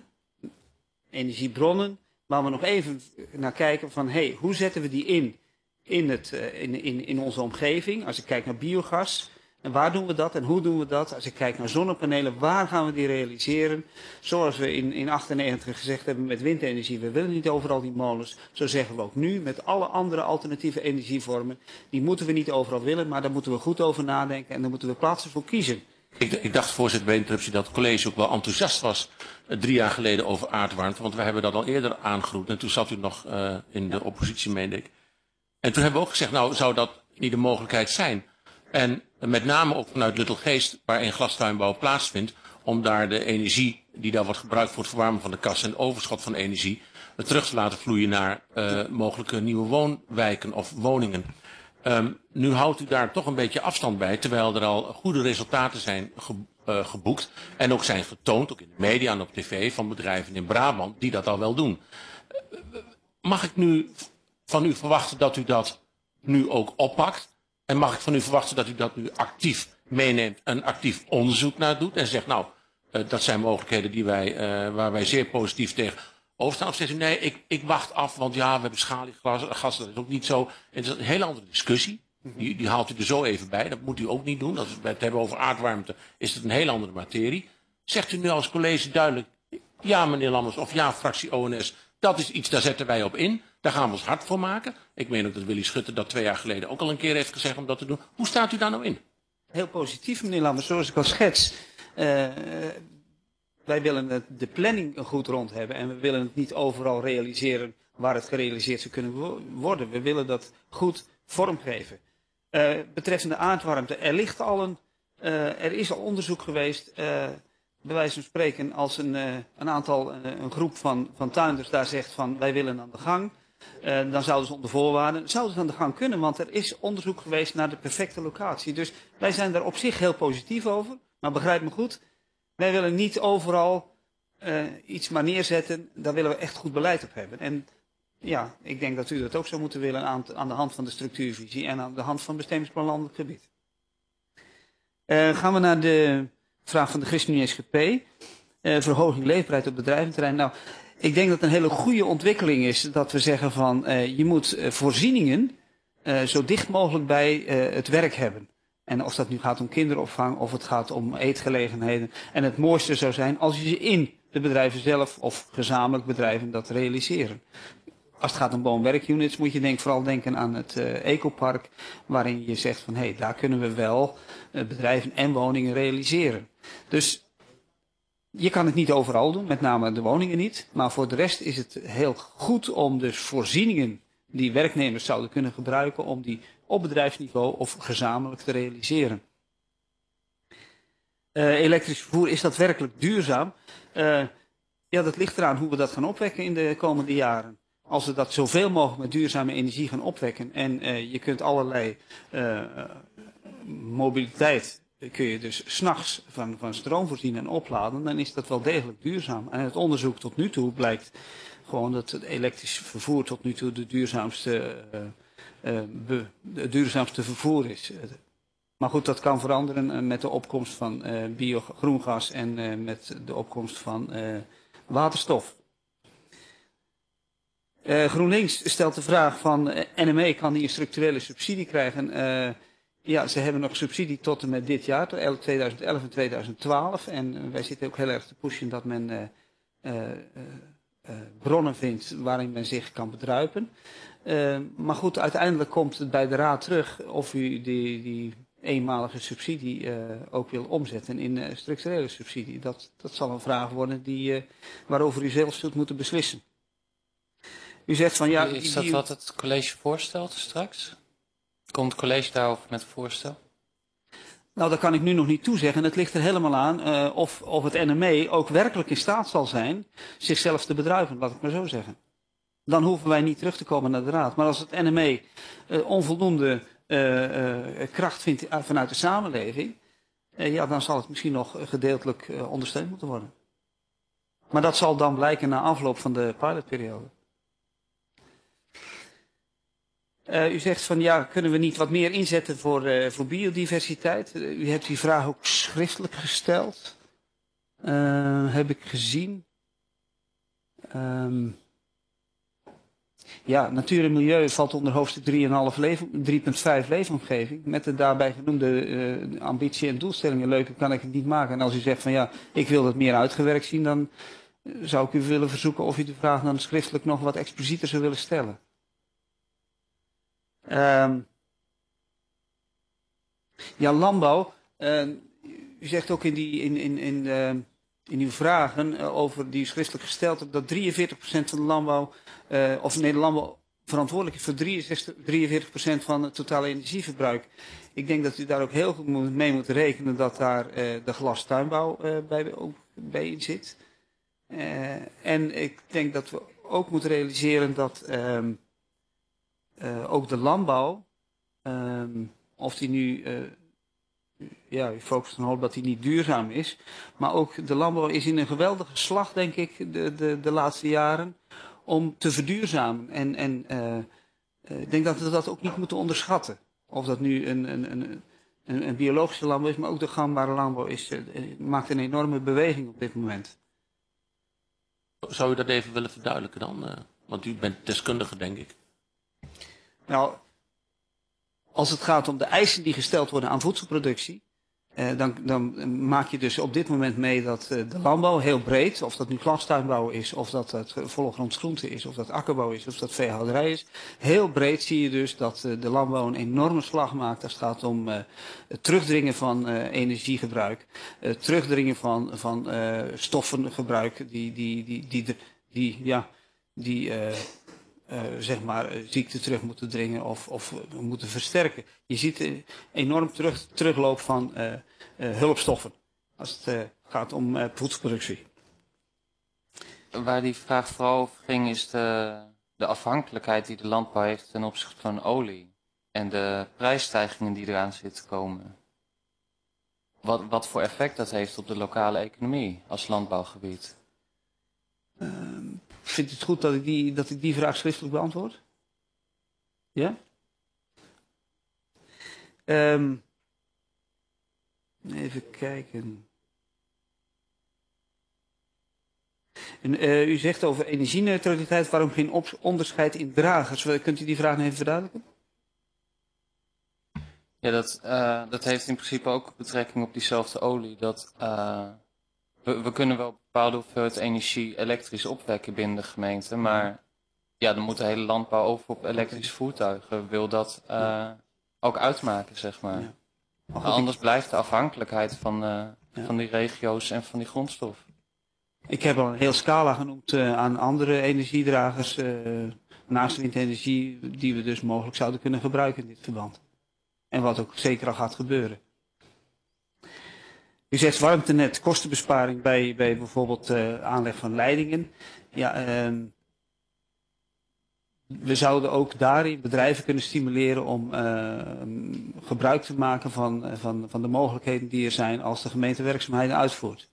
energiebronnen, waar we nog even naar kijken van, hey, hoe zetten we die in in, het, uh, in, in, in onze omgeving? Als ik kijk naar biogas. En waar doen we dat en hoe doen we dat? Als ik kijk naar zonnepanelen, waar gaan we die realiseren? Zoals we in, in achtennegentig gezegd hebben met windenergie, we willen niet overal die molens. Zo zeggen we ook nu met alle andere alternatieve energievormen. Die moeten we niet overal willen, maar daar moeten we goed over nadenken en daar moeten we plaatsen voor kiezen. Ik, ik dacht, voorzitter, bij interruptie dat het college ook wel enthousiast was uh, drie jaar geleden over aardwarmte. Want we hebben dat al eerder aangeroepen en toen zat u nog uh, in de oppositie, meende ik. En toen hebben we ook gezegd, nou zou dat niet de mogelijkheid zijn? En met name ook vanuit Luttelgeest, waarin glastuinbouw plaatsvindt, om daar de energie die daar wordt gebruikt voor het verwarmen van de kas en het overschot van energie terug te laten vloeien naar uh, mogelijke nieuwe woonwijken of woningen. Um, nu houdt u daar toch een beetje afstand bij, terwijl er al goede resultaten zijn ge, uh, geboekt en ook zijn getoond, ook in de media en op tv, van bedrijven in Brabant die dat al wel doen. Uh, mag ik nu van u verwachten dat u dat nu ook oppakt? En mag ik van u verwachten dat u dat nu actief meeneemt en actief onderzoek naar doet en zegt, nou, uh, dat zijn mogelijkheden die wij, uh, waar wij zeer positief tegenover staan? Of zegt u, nee, ik, ik wacht af, want ja, we hebben schaliegas, dat is ook niet zo. En dat is een hele andere discussie. Die, die haalt u er zo even bij, dat moet u ook niet doen. Als we het hebben over aardwarmte, is het een hele andere materie. Zegt u nu als college duidelijk, ja meneer Lammers, of ja fractie O N S, dat is iets, daar zetten wij op in. Daar gaan we ons hard voor maken. Ik meen ook dat Willy Schutte dat twee jaar geleden ook al een keer heeft gezegd om dat te doen. Hoe staat u daar nou in? Heel positief, meneer Lammers, zoals ik al schets. Uh, wij willen de planning goed rond hebben en we willen het niet overal realiseren waar het gerealiseerd zou kunnen wo- worden. We willen dat goed vormgeven. Uh, betreffende aardwarmte, er ligt al een, uh, er is al onderzoek geweest, uh, bij wijze van spreken, als een, uh, een aantal, uh, een groep van, van tuinders daar zegt van wij willen aan de gang, uh, dan zouden ze onder voorwaarden, zouden ze aan de gang kunnen, want er is onderzoek geweest naar de perfecte locatie. Dus wij zijn daar op zich heel positief over, maar begrijp me goed, wij willen niet overal uh, iets maar neerzetten, daar willen we echt goed beleid op hebben. En ja, ik denk dat u dat ook zou moeten willen aan, aan de hand van de structuurvisie en aan de hand van bestemmingsplan landelijk gebied. Uh, gaan we naar de vraag van de ChristenUnie S G P. Uh, verhoging leefbaarheid op bedrijventerrein. Nou, ik denk dat het een hele goede ontwikkeling is dat we zeggen van uh, je moet uh, voorzieningen uh, zo dicht mogelijk bij uh, het werk hebben. En of dat nu gaat om kinderopvang of het gaat om eetgelegenheden. En het mooiste zou zijn als je ze in de bedrijven zelf of gezamenlijk bedrijven dat realiseren. Als het gaat om woon-werkunits moet je denk, vooral denken aan het uh, ecopark, waarin je zegt van hé, hey, daar kunnen we wel uh, bedrijven en woningen realiseren. Dus je kan het niet overal doen, met name de woningen niet. Maar voor de rest is het heel goed om dus voorzieningen die werknemers zouden kunnen gebruiken, om die op bedrijfsniveau of gezamenlijk te realiseren. Uh, elektrisch vervoer, is dat werkelijk duurzaam? Uh, ja, dat ligt eraan hoe we dat gaan opwekken in de komende jaren. Als we dat zoveel mogelijk met duurzame energie gaan opwekken en uh, je kunt allerlei uh, mobiliteit, kun je dus 's nachts van, van stroom voorzien en opladen, dan is dat wel degelijk duurzaam. En het onderzoek tot nu toe blijkt gewoon dat het elektrisch vervoer tot nu toe de duurzaamste, uh, uh, be, de duurzaamste vervoer is. Maar goed, dat kan veranderen uh, met de opkomst van uh, bio-groengas en uh, met de opkomst van uh, waterstof. Uh, GroenLinks stelt de vraag van uh, N M E, kan die een structurele subsidie krijgen? Uh, ja, ze hebben nog subsidie tot en met dit jaar, tot tweeduizend elf en tweeduizend twaalf. En uh, wij zitten ook heel erg te pushen dat men uh, uh, uh, bronnen vindt waarin men zich kan bedruipen. Uh, maar goed, uiteindelijk komt het bij de Raad terug of u die, die eenmalige subsidie uh, ook wil omzetten in uh, structurele subsidie. Dat, dat zal een vraag worden die, uh, waarover u zelf zult moeten beslissen. U zegt van ja... Is dat wat het college voorstelt straks? Komt het college daarover met een voorstel? Nou, dat kan ik nu nog niet toezeggen. Het ligt er helemaal aan uh, of, of het N M E ook werkelijk in staat zal zijn zichzelf te bedruipen, laat ik maar zo zeggen. Dan hoeven wij niet terug te komen naar de Raad. Maar als het N M E uh, onvoldoende uh, uh, kracht vindt vanuit de samenleving, uh, ja, dan zal het misschien nog gedeeltelijk uh, ondersteund moeten worden. Maar dat zal dan blijken na afloop van de pilotperiode. Uh, u zegt van ja, kunnen we niet wat meer inzetten voor, uh, voor biodiversiteit? Uh, u hebt die vraag ook schriftelijk gesteld. Uh, heb ik gezien. Um, ja, natuur en milieu valt onder hoofdstuk drie punt vijf leefomgeving. Met de daarbij genoemde uh, ambitie en doelstellingen. Leuker kan ik het niet maken. En als u zegt van ja, ik wil dat meer uitgewerkt zien, dan zou ik u willen verzoeken of u de vraag dan schriftelijk nog wat explicieter zou willen stellen. Um, ja, landbouw. Uh, u zegt ook in, die, in, in, in, uh, in uw vragen uh, over die u schriftelijk gesteld hebt dat drieënveertig procent van de landbouw, uh, of nee, de landbouw verantwoordelijk is voor drieënveertig procent van het totale energieverbruik. Ik denk dat u daar ook heel goed mee moet rekenen dat daar uh, de glastuinbouw uh, bij, ook bij in zit. Uh, en ik denk dat we ook moeten realiseren dat um, uh, ook de landbouw, um, of die nu, uh, ja, u focust dan op dat die niet duurzaam is, maar ook de landbouw is in een geweldige slag, denk ik, de, de, de laatste jaren, om te verduurzamen. En, en uh, uh, ik denk dat we dat ook niet moeten onderschatten. Of dat nu een, een, een, een, een biologische landbouw is, maar ook de gangbare landbouw is, uh, maakt een enorme beweging op dit moment. Zou u dat even willen verduidelijken dan? Uh, want u bent deskundige, denk ik. Nou, als het gaat om de eisen die gesteld worden aan voedselproductie, eh, dan, dan maak je dus op dit moment mee dat eh, de landbouw heel breed, of dat nu glastuinbouw is, of dat het volgronds groente is, of dat akkerbouw is, of dat veehouderij is, heel breed zie je dus dat eh, de landbouw een enorme slag maakt als het gaat om eh, het terugdringen van eh, energiegebruik, het terugdringen van, van eh, stoffengebruik die, die, die, die, die, die, ja, die uh, uh, zeg maar, uh, ziekte terug moeten dringen of, of uh, moeten versterken. Je ziet een enorm terug, terugloop van uh, uh, hulpstoffen als het uh, gaat om uh, voedselproductie. Waar die vraag vooral over ging is de, de afhankelijkheid die de landbouw heeft ten opzichte van olie. En de prijsstijgingen die eraan zitten te komen. Wat, wat voor effect dat heeft op de lokale economie als landbouwgebied. Uh, vindt u het goed dat ik, die, dat ik die vraag schriftelijk beantwoord? Ja? Um, even kijken. En, uh, u zegt over energieneutraliteit, waarom geen op- onderscheid in dragers? Kunt u die vraag nog even verduidelijken? Ja, dat, uh, dat heeft in principe ook betrekking op diezelfde olie. Dat, uh, we, we kunnen wel bepaalde hoeveelheid energie elektrisch opwekken binnen de gemeente, maar ja, dan moet de hele landbouw over op elektrische voertuigen. Wil dat uh, ook uitmaken, zeg maar. Ja. Maar anders blijft de afhankelijkheid van, uh, ja. van die regio's en van die grondstof. Ik heb al een heel scala genoemd uh, aan andere energiedragers, uh, naast windenergie, die we dus mogelijk zouden kunnen gebruiken in dit verband. En wat ook zeker al gaat gebeuren. U zegt warmtenet, kostenbesparing bij, bij bijvoorbeeld uh, aanleg van leidingen. Ja, uh, we zouden ook daarin bedrijven kunnen stimuleren om uh, gebruik te maken van, van, van de mogelijkheden die er zijn als de gemeente werkzaamheden uitvoert.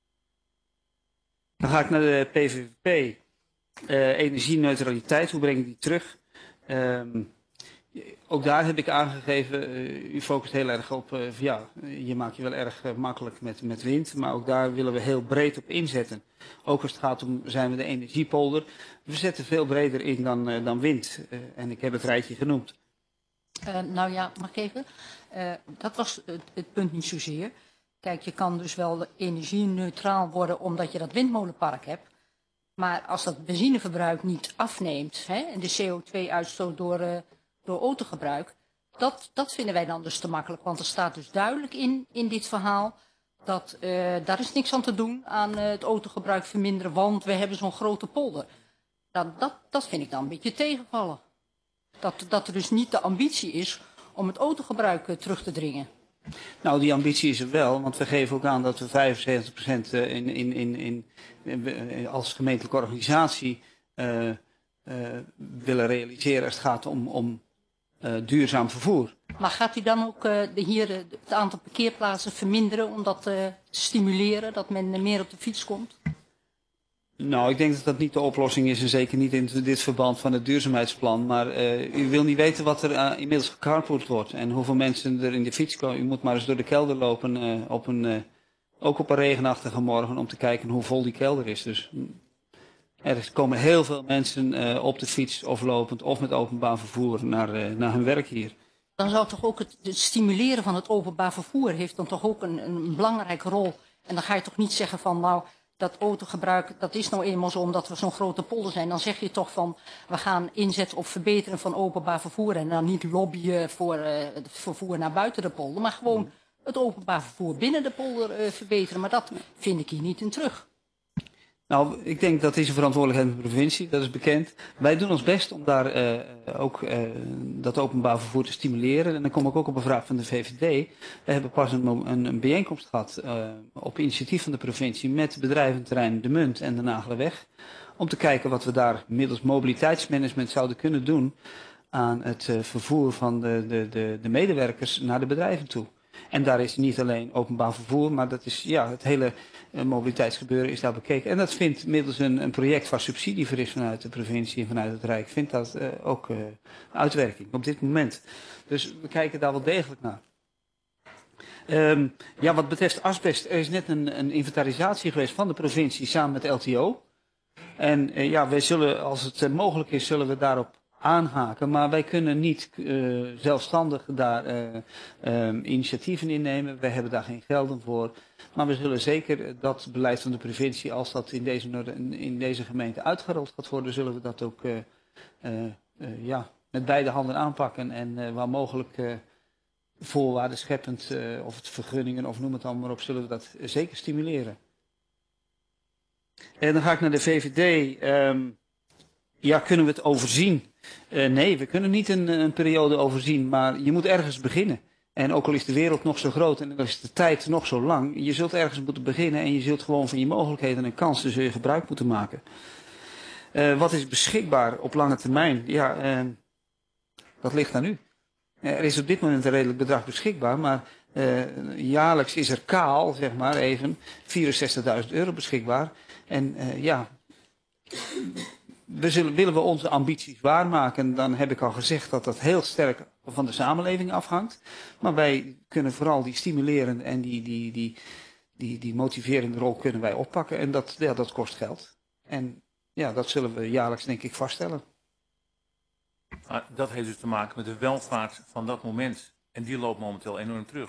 Dan ga ik naar de P V V P. Uh, energieneutraliteit, hoe breng ik die terug? Um, Ook daar heb ik aangegeven, uh, u focust heel erg op, uh, ja, je maakt je wel erg uh, makkelijk met, met wind, maar ook daar willen we heel breed op inzetten. Ook als het gaat om, zijn we de energiepolder, we zetten veel breder in dan, uh, dan wind. Uh, en ik heb het rijtje genoemd. Uh, nou ja, mag ik even? Uh, dat was het, het punt niet zozeer. Kijk, je kan dus wel energie-neutraal worden omdat je dat windmolenpark hebt. Maar als dat benzineverbruik niet afneemt, hè, en de C O twee uitstoot door... Uh, door autogebruik, dat, dat vinden wij dan dus te makkelijk. Want er staat dus duidelijk in, in dit verhaal, dat uh, daar is niks aan te doen aan uh, het autogebruik verminderen, want we hebben zo'n grote polder. Dat, dat, dat vind ik dan een beetje tegenvallen. Dat, dat er dus niet de ambitie is om het autogebruik uh, terug te dringen. Nou, die ambitie is er wel, want we geven ook aan dat we vijfenzeventig procent in, in, in, in, in, als gemeentelijke organisatie uh, uh, willen realiseren als het gaat om, om uh, duurzaam vervoer. Maar gaat u dan ook uh, de, hier uh, het aantal parkeerplaatsen verminderen om dat uh, te stimuleren, dat men uh, meer op de fiets komt? Nou, ik denk dat dat niet de oplossing is en zeker niet in dit verband van het duurzaamheidsplan. Maar uh, u wil niet weten wat er uh, inmiddels gecarpoold wordt en hoeveel mensen er in de fiets komen. U moet maar eens door de kelder lopen, uh, op een, uh, ook op een regenachtige morgen, om te kijken hoe vol die kelder is. Dus er komen heel veel mensen uh, op de fiets of lopend of met openbaar vervoer naar, uh, naar hun werk hier. Dan zou toch ook het, het stimuleren van het openbaar vervoer heeft dan toch ook een, een belangrijke rol. En dan ga je toch niet zeggen van nou, dat autogebruik, dat is nou eenmaal zo omdat we zo'n grote polder zijn. Dan zeg je toch van, we gaan inzetten op verbeteren van openbaar vervoer. En dan niet lobbyen voor uh, het vervoer naar buiten de polder. Maar gewoon het openbaar vervoer binnen de polder uh, verbeteren. Maar dat vind ik hier niet in terug. Nou, ik denk dat is een verantwoordelijkheid van de provincie, dat is bekend. Wij doen ons best om daar uh, ook uh, dat openbaar vervoer te stimuleren. En dan kom ik ook op een vraag van de V V D. We hebben pas een, een, een bijeenkomst gehad uh, op initiatief van de provincie met bedrijventerrein De Munt en de Nagelenweg. Om te kijken wat we daar middels mobiliteitsmanagement zouden kunnen doen aan het uh, vervoer van de, de, de, de medewerkers naar de bedrijven toe. En daar is niet alleen openbaar vervoer, maar dat is, ja, het hele uh, mobiliteitsgebeuren is daar bekeken. En dat vindt middels een, een project waar subsidie voor is vanuit de provincie en vanuit het Rijk, vindt dat uh, ook uh, uitwerking op dit moment. Dus we kijken daar wel degelijk naar. Um, ja, wat betreft asbest, er is net een, een inventarisatie geweest van de provincie samen met L T O. En uh, ja, wij zullen, als het uh, mogelijk is, zullen we daarop aanhaken, maar wij kunnen niet uh, zelfstandig daar uh, um, initiatieven innemen. Wij hebben daar geen gelden voor. Maar we zullen zeker dat beleid van de provincie, als dat in deze, in deze gemeente uitgerold gaat worden, zullen we dat ook uh, uh, uh, ja, met beide handen aanpakken en uh, waar mogelijk uh, voorwaarden scheppend, uh, of het vergunningen of noem het allemaal maar op, zullen we dat zeker stimuleren. En dan ga ik naar de V V D. Um, Ja, kunnen we het overzien? Uh, nee, we kunnen niet een, een periode overzien, maar je moet ergens beginnen. En ook al is de wereld nog zo groot en is de tijd nog zo lang, je zult ergens moeten beginnen en je zult gewoon van je mogelijkheden en kansen zul je gebruik moeten maken. Uh, wat is beschikbaar op lange termijn? Ja, uh, dat ligt aan u. Uh, er is op dit moment een redelijk bedrag beschikbaar, maar uh, jaarlijks is er kaal, zeg maar even, vierenzestigduizend euro beschikbaar. En uh, ja, we zullen, willen we onze ambities waarmaken, dan heb ik al gezegd dat dat heel sterk van de samenleving afhangt. Maar wij kunnen vooral die stimulerende en die, die, die, die, die motiverende rol kunnen wij oppakken. En dat, ja, dat kost geld. En ja, dat zullen we jaarlijks denk ik vaststellen. Maar dat heeft dus te maken met de welvaart van dat moment. En die loopt momenteel enorm terug.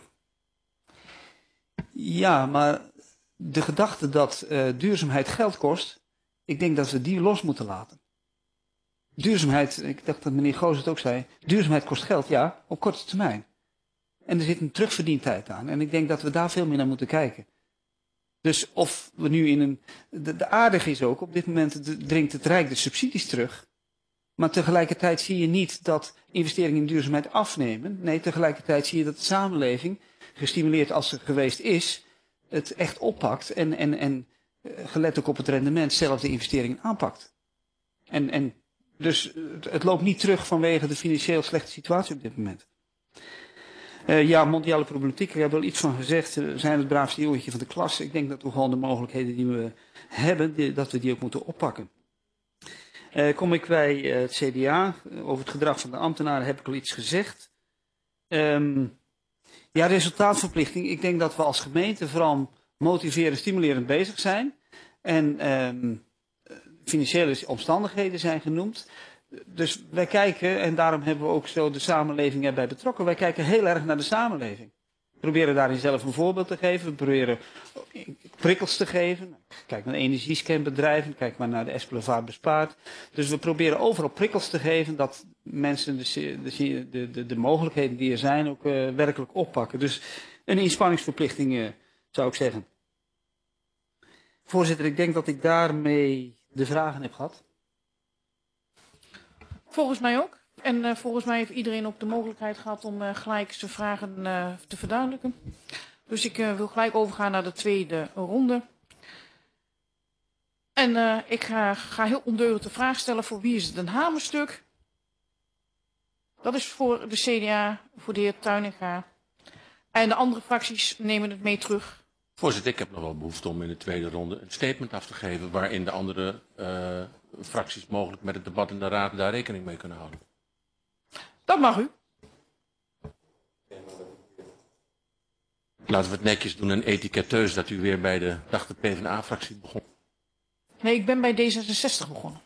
Ja, maar de gedachte dat uh, duurzaamheid geld kost, ik denk dat we die los moeten laten. Duurzaamheid, ik dacht dat meneer Goos het ook zei, duurzaamheid kost geld, ja, op korte termijn. En er zit een terugverdientijd aan. En ik denk dat we daar veel meer naar moeten kijken. Dus of we nu in een... De, de aardige is ook, op dit moment dringt het Rijk de subsidies terug. Maar tegelijkertijd zie je niet dat investeringen in duurzaamheid afnemen. Nee, tegelijkertijd zie je dat de samenleving, gestimuleerd als ze geweest is, het echt oppakt en, en, en gelet ook op het rendement zelf de investeringen aanpakt. En, en dus het, het loopt niet terug vanwege de financieel slechte situatie op dit moment. Uh, ja, mondiale problematiek, ik heb er wel iets van gezegd. We zijn het braafste jongetje van de klas. Ik denk dat we gewoon de mogelijkheden die we hebben, die, dat we die ook moeten oppakken. Uh, kom ik bij uh, het C D A. Over het gedrag van de ambtenaren heb ik al iets gezegd. Um, ja, resultaatverplichting. Ik denk dat we als gemeente vooral motiverend, stimulerend bezig zijn. En um, financiële omstandigheden zijn genoemd. Dus wij kijken, en daarom hebben we ook zo de samenleving erbij betrokken. Wij kijken heel erg naar de samenleving. We proberen daarin zelf een voorbeeld te geven. We proberen prikkels te geven. Kijk naar energiescanbedrijven. Kijk maar naar de Espelevaart bespaart. Dus we proberen overal prikkels te geven dat mensen de, de, de, de mogelijkheden die er zijn ook uh, werkelijk oppakken. Dus een inspanningsverplichting uh, zou ik zeggen. Voorzitter, ik denk dat ik daarmee de vragen heb gehad. Volgens mij ook. En uh, volgens mij heeft iedereen ook de mogelijkheid gehad om uh, gelijk zijn vragen uh, te verduidelijken. Dus ik uh, wil gelijk overgaan naar de tweede ronde. En uh, ik ga, ga heel ondeugend de vraag stellen: voor wie is het een hamerstuk? Dat is voor de C D A, voor de heer Tuininga. En de andere fracties nemen het mee terug. Voorzitter, ik heb nog wel behoefte om in de tweede ronde een statement af te geven waarin de andere uh, fracties mogelijk met het debat in de Raad daar rekening mee kunnen houden. Dat mag u. Laten we het netjes doen en etiketteus dat u weer bij de, dacht de PvdA-fractie begon. Nee, ik ben bij D zesenzestig begonnen.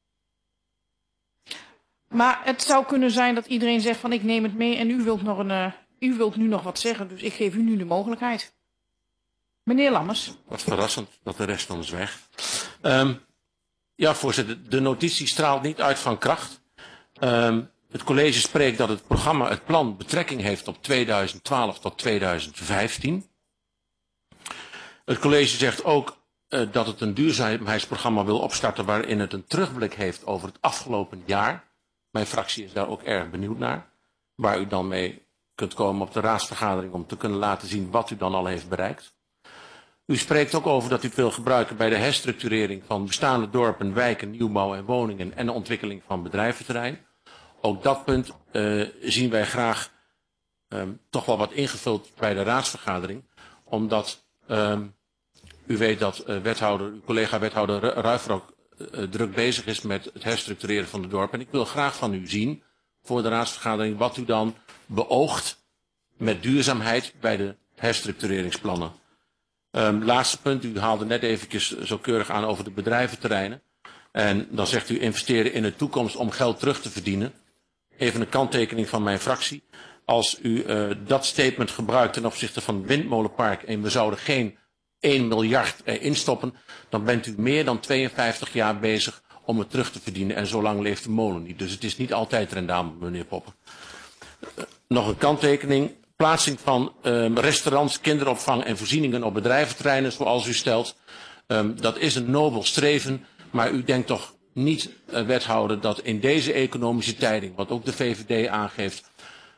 Maar het zou kunnen zijn dat iedereen zegt van ik neem het mee en u wilt, nog een, uh, u wilt nu nog wat zeggen. Dus ik geef u nu de mogelijkheid. Meneer Lammers. Wat verrassend dat de rest dan zwijgt. Um, ja, voorzitter, de notitie straalt niet uit van kracht. Um, het college spreekt dat het programma, het plan, betrekking heeft op tweeduizend twaalf tot tweeduizend vijftien. Het college zegt ook uh, dat het een duurzaamheidsprogramma wil opstarten waarin het een terugblik heeft over het afgelopen jaar. Mijn fractie is daar ook erg benieuwd naar. Waar u dan mee kunt komen op de raadsvergadering om te kunnen laten zien wat u dan al heeft bereikt. U spreekt ook over dat u het wil gebruiken bij de herstructurering van bestaande dorpen, wijken, nieuwbouw en woningen en de ontwikkeling van bedrijventerrein. Ook dat punt uh, zien wij graag um, toch wel wat ingevuld bij de raadsvergadering. Omdat um, u weet dat uh, wethouder, uw collega wethouder Ruifer ook uh, druk bezig is met het herstructureren van de dorpen. En ik wil graag van u zien voor de raadsvergadering wat u dan beoogt met duurzaamheid bij de herstructureringsplannen. Um, laatste punt, u haalde net eventjes zo keurig aan over de bedrijventerreinen. En dan zegt u investeren in de toekomst om geld terug te verdienen. Even een kanttekening van mijn fractie. Als u uh, dat statement gebruikt ten opzichte van het windmolenpark en we zouden geen één miljard erin stoppen, dan bent u meer dan tweeënvijftig jaar bezig om het terug te verdienen. En zo lang leeft de molen niet. Dus het is niet altijd rendabel, meneer Poppen. Uh, nog een kanttekening. Plaatsing van um, restaurants, kinderopvang en voorzieningen op bedrijventerreinen, zoals u stelt. Um, dat is een nobel streven, maar u denkt toch niet, uh, wethouder, dat in deze economische tijding, wat ook de V V D aangeeft,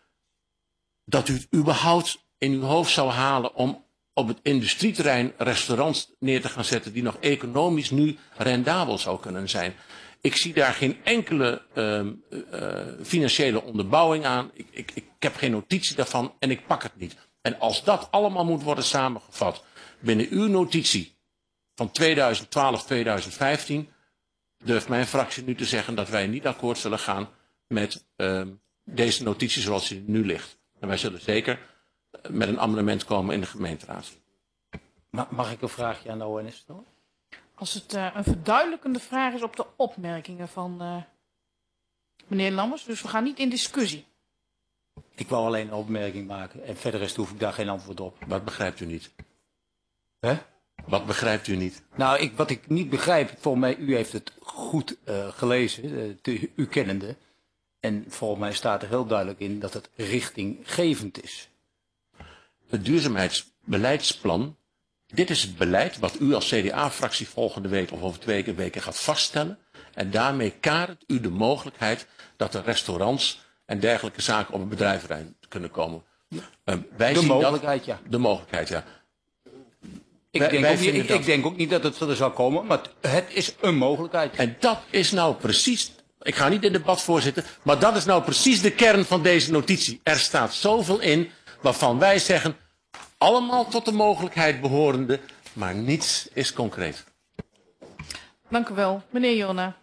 dat u het überhaupt in uw hoofd zou halen om op het industrieterrein restaurants neer te gaan zetten die nog economisch nu rendabel zou kunnen zijn? Ik zie daar geen enkele uh, uh, financiële onderbouwing aan. Ik, ik, ik heb geen notitie daarvan en ik pak het niet. En als dat allemaal moet worden samengevat binnen uw notitie van tweeduizend twaalf tweeduizend vijftien, durft mijn fractie nu te zeggen dat wij niet akkoord zullen gaan met uh, deze notitie zoals die nu ligt. En wij zullen zeker met een amendement komen in de gemeenteraad. Mag ik een vraagje aan de O N S stellen? Als het uh, een verduidelijkende vraag is op de opmerkingen van uh, meneer Lammers, dus we gaan niet in discussie. Ik wou alleen een opmerking maken en verder rest hoef ik daar geen antwoord op. Wat begrijpt u niet? Hè? Wat begrijpt u niet? Nou, ik, wat ik niet begrijp, volgens mij, u heeft het goed uh, gelezen, uh, te, u kennende. En volgens mij staat er heel duidelijk in dat het richtinggevend is. Het duurzaamheidsbeleidsplan, dit is het beleid wat u als C D A-fractie volgende week of over twee weken gaat vaststellen. En daarmee kadert u de mogelijkheid dat er restaurants en dergelijke zaken op het bedrijventerrein kunnen komen. Uh, wij de zien mogelijkheid, dat, ja. De mogelijkheid, ja. Ik, wij, denk wij ook niet, ik, dat... ik denk ook niet dat het er zal komen, maar het is een mogelijkheid. En dat is nou precies, ik ga niet in debat voorzitten, maar dat is nou precies de kern van deze notitie. Er staat zoveel in waarvan wij zeggen, allemaal tot de mogelijkheid behorende, maar niets is concreet. Dank u wel. Meneer Jona.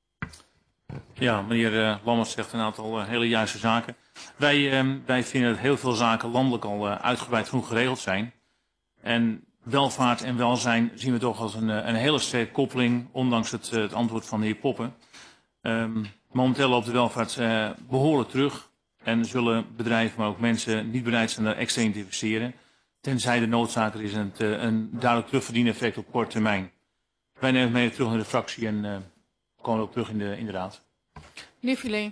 Ja, meneer uh, Lammers zegt een aantal uh, hele juiste zaken. Wij, uh, wij vinden dat heel veel zaken landelijk al uh, uitgebreid genoeg geregeld zijn. En welvaart en welzijn zien we toch als een, uh, een hele sterke koppeling, ondanks het, uh, het antwoord van de heer Poppen. Um, momenteel loopt de welvaart uh, behoorlijk terug. En zullen bedrijven, maar ook mensen niet bereid zijn daar extra in te investeren. Tenzij de noodzaak er is en het, uh, een duidelijk terugverdieneffect op korte termijn. Wij nemen het mee terug naar de fractie en uh, komen ook terug in de, in de raad. Meneer Filet.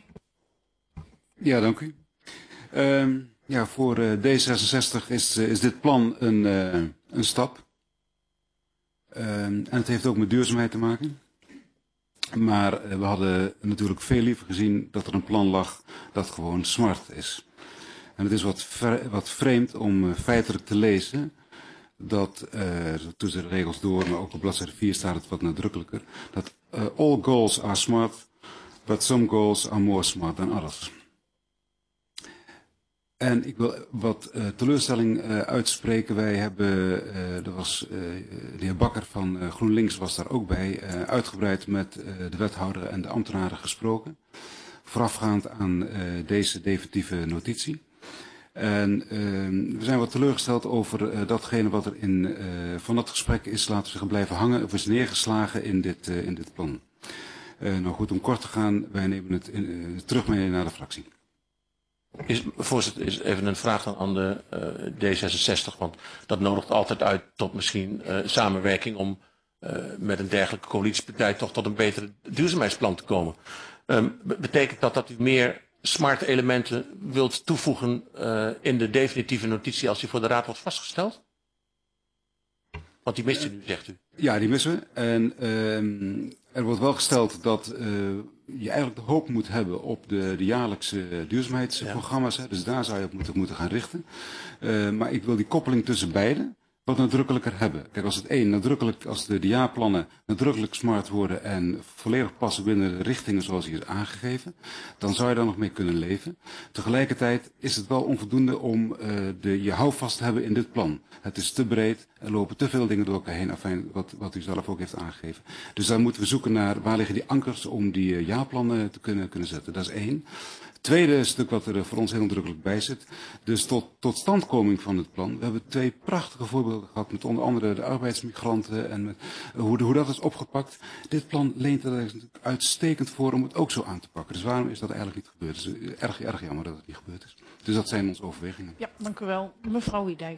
Ja, dank u. Uh, ja, voor uh, D zesenzestig is, uh, is dit plan een, uh, een stap. Uh, en het heeft ook met duurzaamheid te maken. Maar uh, we hadden natuurlijk veel liever gezien dat er een plan lag dat gewoon smart is. En het is wat, vre wat vreemd om uh, feitelijk te lezen dat, uh, tussen de regels door, maar ook op bladzijde vier staat het wat nadrukkelijker, dat uh, all goals are smart, but some goals are more smart than others. En ik wil wat uh, teleurstelling uh, uitspreken. Wij hebben, uh, er was, uh, de heer Bakker van uh, GroenLinks was daar ook bij, uh, uitgebreid met uh, de wethouder en de ambtenaren gesproken. Voorafgaand aan uh, deze definitieve notitie. En uh, we zijn wat teleurgesteld over uh, datgene wat er in, uh, van dat gesprek is laten we zeggen, blijven hangen of is neergeslagen in dit, uh, in dit plan. Uh, nou goed, om kort te gaan, wij nemen het in, uh, terug mee naar de fractie. Is, voorzitter, is even een vraag dan aan de uh, D zesenzestig, want dat nodigt altijd uit tot misschien uh, samenwerking om uh, met een dergelijke coalitiepartij toch tot een betere duurzaamheidsplan te komen. Um, betekent dat dat u meer smart elementen wilt toevoegen uh, in de definitieve notitie als die voor de raad wordt vastgesteld? Want die mist u nu, zegt u. Ja, die missen we. En uh, er wordt wel gesteld dat uh, je eigenlijk de hoop moet hebben op de, de jaarlijkse duurzaamheidsprogramma's. Ja. Dus daar zou je op moeten, moeten gaan richten. Uh, maar ik wil die koppeling tussen beiden wat nadrukkelijker hebben. Kijk, als het één nadrukkelijk, als de, de jaarplannen nadrukkelijk smart worden en volledig passen binnen de richtingen zoals hier is aangegeven, dan zou je daar nog mee kunnen leven. Tegelijkertijd is het wel onvoldoende om uh, de, je houvast te hebben in dit plan. Het is te breed, er lopen te veel dingen door elkaar heen, afijn, wat, wat u zelf ook heeft aangegeven. Dus daar moeten we zoeken naar waar liggen die ankers om die uh, jaarplannen te kunnen, kunnen zetten. Dat is één. Tweede stuk wat er voor ons heel nadrukkelijk bij zit. Dus tot, tot standkoming van het plan. We hebben twee prachtige voorbeelden gehad met onder andere de arbeidsmigranten en met, uh, hoe, de, hoe dat is opgepakt. Dit plan leent er natuurlijk uitstekend voor om het ook zo aan te pakken. Dus waarom is dat eigenlijk niet gebeurd? Het is erg, erg jammer dat het niet gebeurd is. Dus dat zijn onze overwegingen. Ja, dank u wel. Mevrouw Wiedijk.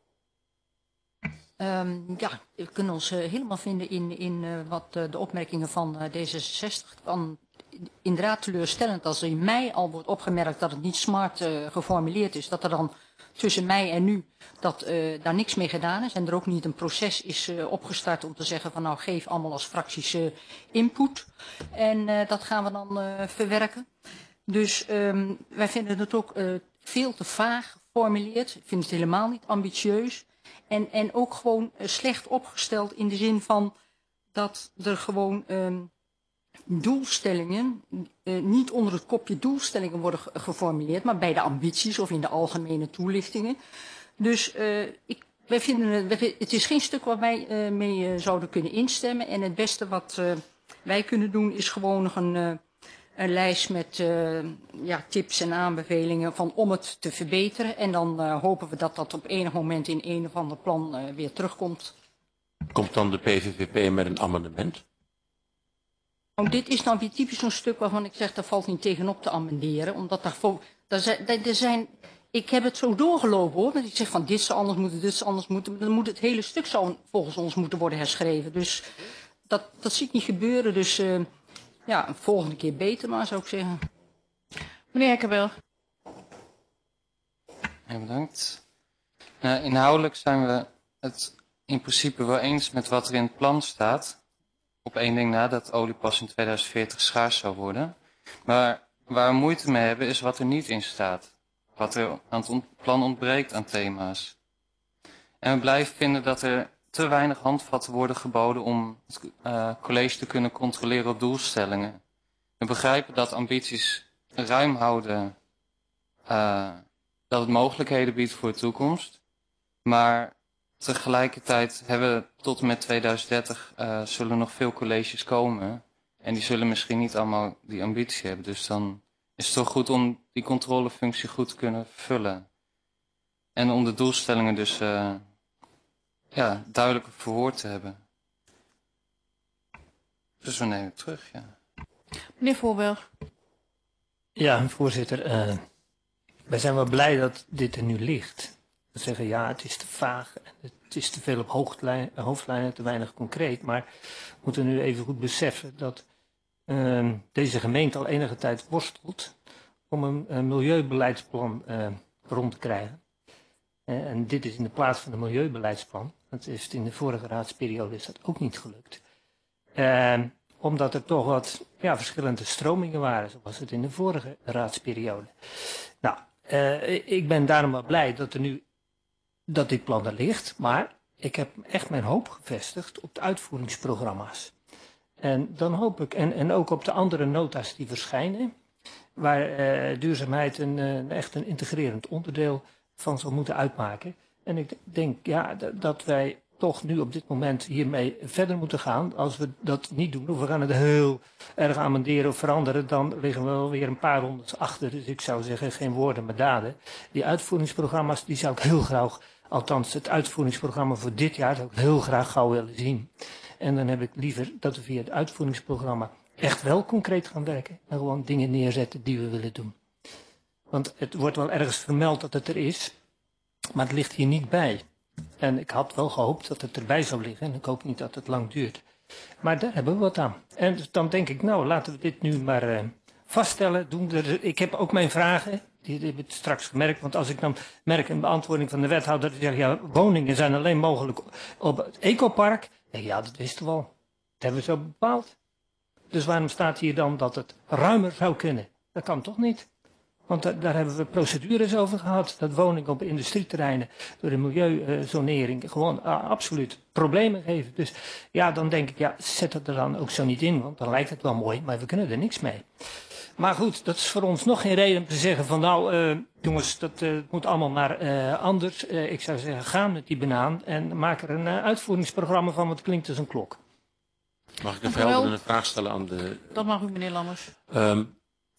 Um, ja, we kunnen ons uh, helemaal vinden in, in uh, wat uh, de opmerkingen van uh, D zesenzestig. Van, inderdaad teleurstellend als er in mei al wordt opgemerkt dat het niet smart uh, geformuleerd is. Dat er dan tussen mei en nu dat uh, daar niks mee gedaan is. En er ook niet een proces is uh, opgestart om te zeggen van nou geef allemaal als fracties uh, input. En uh, dat gaan we dan uh, verwerken. Dus um, wij vinden het ook uh, veel te vaag geformuleerd. Ik vind het helemaal niet ambitieus. En, en ook gewoon uh, slecht opgesteld in de zin van dat er gewoon um, doelstellingen uh, niet onder het kopje doelstellingen worden ge geformuleerd, maar bij de ambities of in de algemene toelichtingen. Dus uh, ik, wij vinden het, het is geen stuk waar wij uh, mee uh, zouden kunnen instemmen. En het beste wat uh, wij kunnen doen is gewoon nog een, uh, een lijst met uh, ja, tips en aanbevelingen van om het te verbeteren. En dan uh, hopen we dat dat op enig moment in een of ander plan uh, weer terugkomt. Komt dan de P V V P met een amendement? Nou, dit is nou weer typisch zo'n stuk waarvan ik zeg, daar valt niet tegenop te amenderen. Omdat daar, daar, zijn, daar zijn, ik heb het zo doorgelopen hoor. Dat ik zeg van dit zou anders moeten, dit zou anders moeten. Dan moet het hele stuk zou volgens ons moeten worden herschreven. Dus dat, dat zie ik niet gebeuren. Dus uh, ja, een volgende keer beter maar zou ik zeggen. Meneer Hekkenbel. Ja, bedankt. Nou, inhoudelijk zijn we het in principe wel eens met wat er in het plan staat. Op één ding na, dat olie pas in tweeduizend veertig schaars zou worden. Maar waar we moeite mee hebben is wat er niet in staat. Wat er aan het ont plan ontbreekt aan thema's. En we blijven vinden dat er te weinig handvatten worden geboden om het uh, college te kunnen controleren op doelstellingen. We begrijpen dat ambities ruim houden, uh, dat het mogelijkheden biedt voor de toekomst. Maar tegelijkertijd hebben we tot en met tweeduizend dertig uh, zullen nog veel colleges komen. En die zullen misschien niet allemaal die ambitie hebben. Dus dan is het toch goed om die controlefunctie goed te kunnen vervullen. En om de doelstellingen dus uh, ja, duidelijker verwoord te hebben. Dus we nemen het terug, ja. Meneer Voorberg. Ja, voorzitter. Uh, wij zijn wel blij dat dit er nu ligt. We zeggen ja, het is te vaag, het is te veel op hoofdlijn, hoofdlijnen, te weinig concreet. Maar we moeten nu even goed beseffen dat uh, deze gemeente al enige tijd worstelt om een, een milieubeleidsplan uh, rond te krijgen. Uh, en dit is in de plaats van een milieubeleidsplan. Dat is in de vorige raadsperiode is dat ook niet gelukt. Uh, omdat er toch wat ja, verschillende stromingen waren, zoals het in de vorige raadsperiode. Nou, uh, ik ben daarom wel blij dat er nu dat dit plan er ligt, maar ik heb echt mijn hoop gevestigd op de uitvoeringsprogramma's. En dan hoop ik, en, en ook op de andere nota's die verschijnen, waar uh, duurzaamheid een, uh, echt een integrerend onderdeel van zal moeten uitmaken. En ik denk ja, dat wij toch nu op dit moment hiermee verder moeten gaan. Als we dat niet doen, of we gaan het heel erg amenderen of veranderen, dan liggen we wel weer een paar rondes achter. Dus ik zou zeggen, geen woorden maar daden. Die uitvoeringsprogramma's, die zou ik heel graag, althans het uitvoeringsprogramma voor dit jaar, zou ik heel graag gauw willen zien. En dan heb ik liever dat we via het uitvoeringsprogramma echt wel concreet gaan werken. En gewoon dingen neerzetten die we willen doen. Want het wordt wel ergens vermeld dat het er is, maar het ligt hier niet bij. En ik had wel gehoopt dat het erbij zou liggen. En ik hoop niet dat het lang duurt. Maar daar hebben we wat aan. En dus dan denk ik, nou, laten we dit nu maar uh, vaststellen. Doen er, ik heb ook mijn vragen. Die, die heb ik straks gemerkt. Want als ik dan merk in beantwoording van de wethouder. Die zegt, ja, woningen zijn alleen mogelijk op het ecopark. Dan denk ik, ja, dat wisten we al. Dat hebben we zo bepaald. Dus waarom staat hier dan dat het ruimer zou kunnen? Dat kan toch niet? Want da daar hebben we procedures over gehad. Dat woningen op industrieterreinen door de milieuzonering gewoon uh, absoluut problemen geven. Dus ja, dan denk ik, ja, zet het er dan ook zo niet in. Want dan lijkt het wel mooi, maar we kunnen er niks mee. Maar goed, dat is voor ons nog geen reden om te zeggen van nou, uh, jongens, dat uh, moet allemaal maar uh, anders. Uh, ik zou zeggen, ga met die banaan en maak er een uh, uitvoeringsprogramma van, want het klinkt als een klok. Mag ik een verhelderende vraag stellen aan de... Dat mag u, meneer Lammers. Um,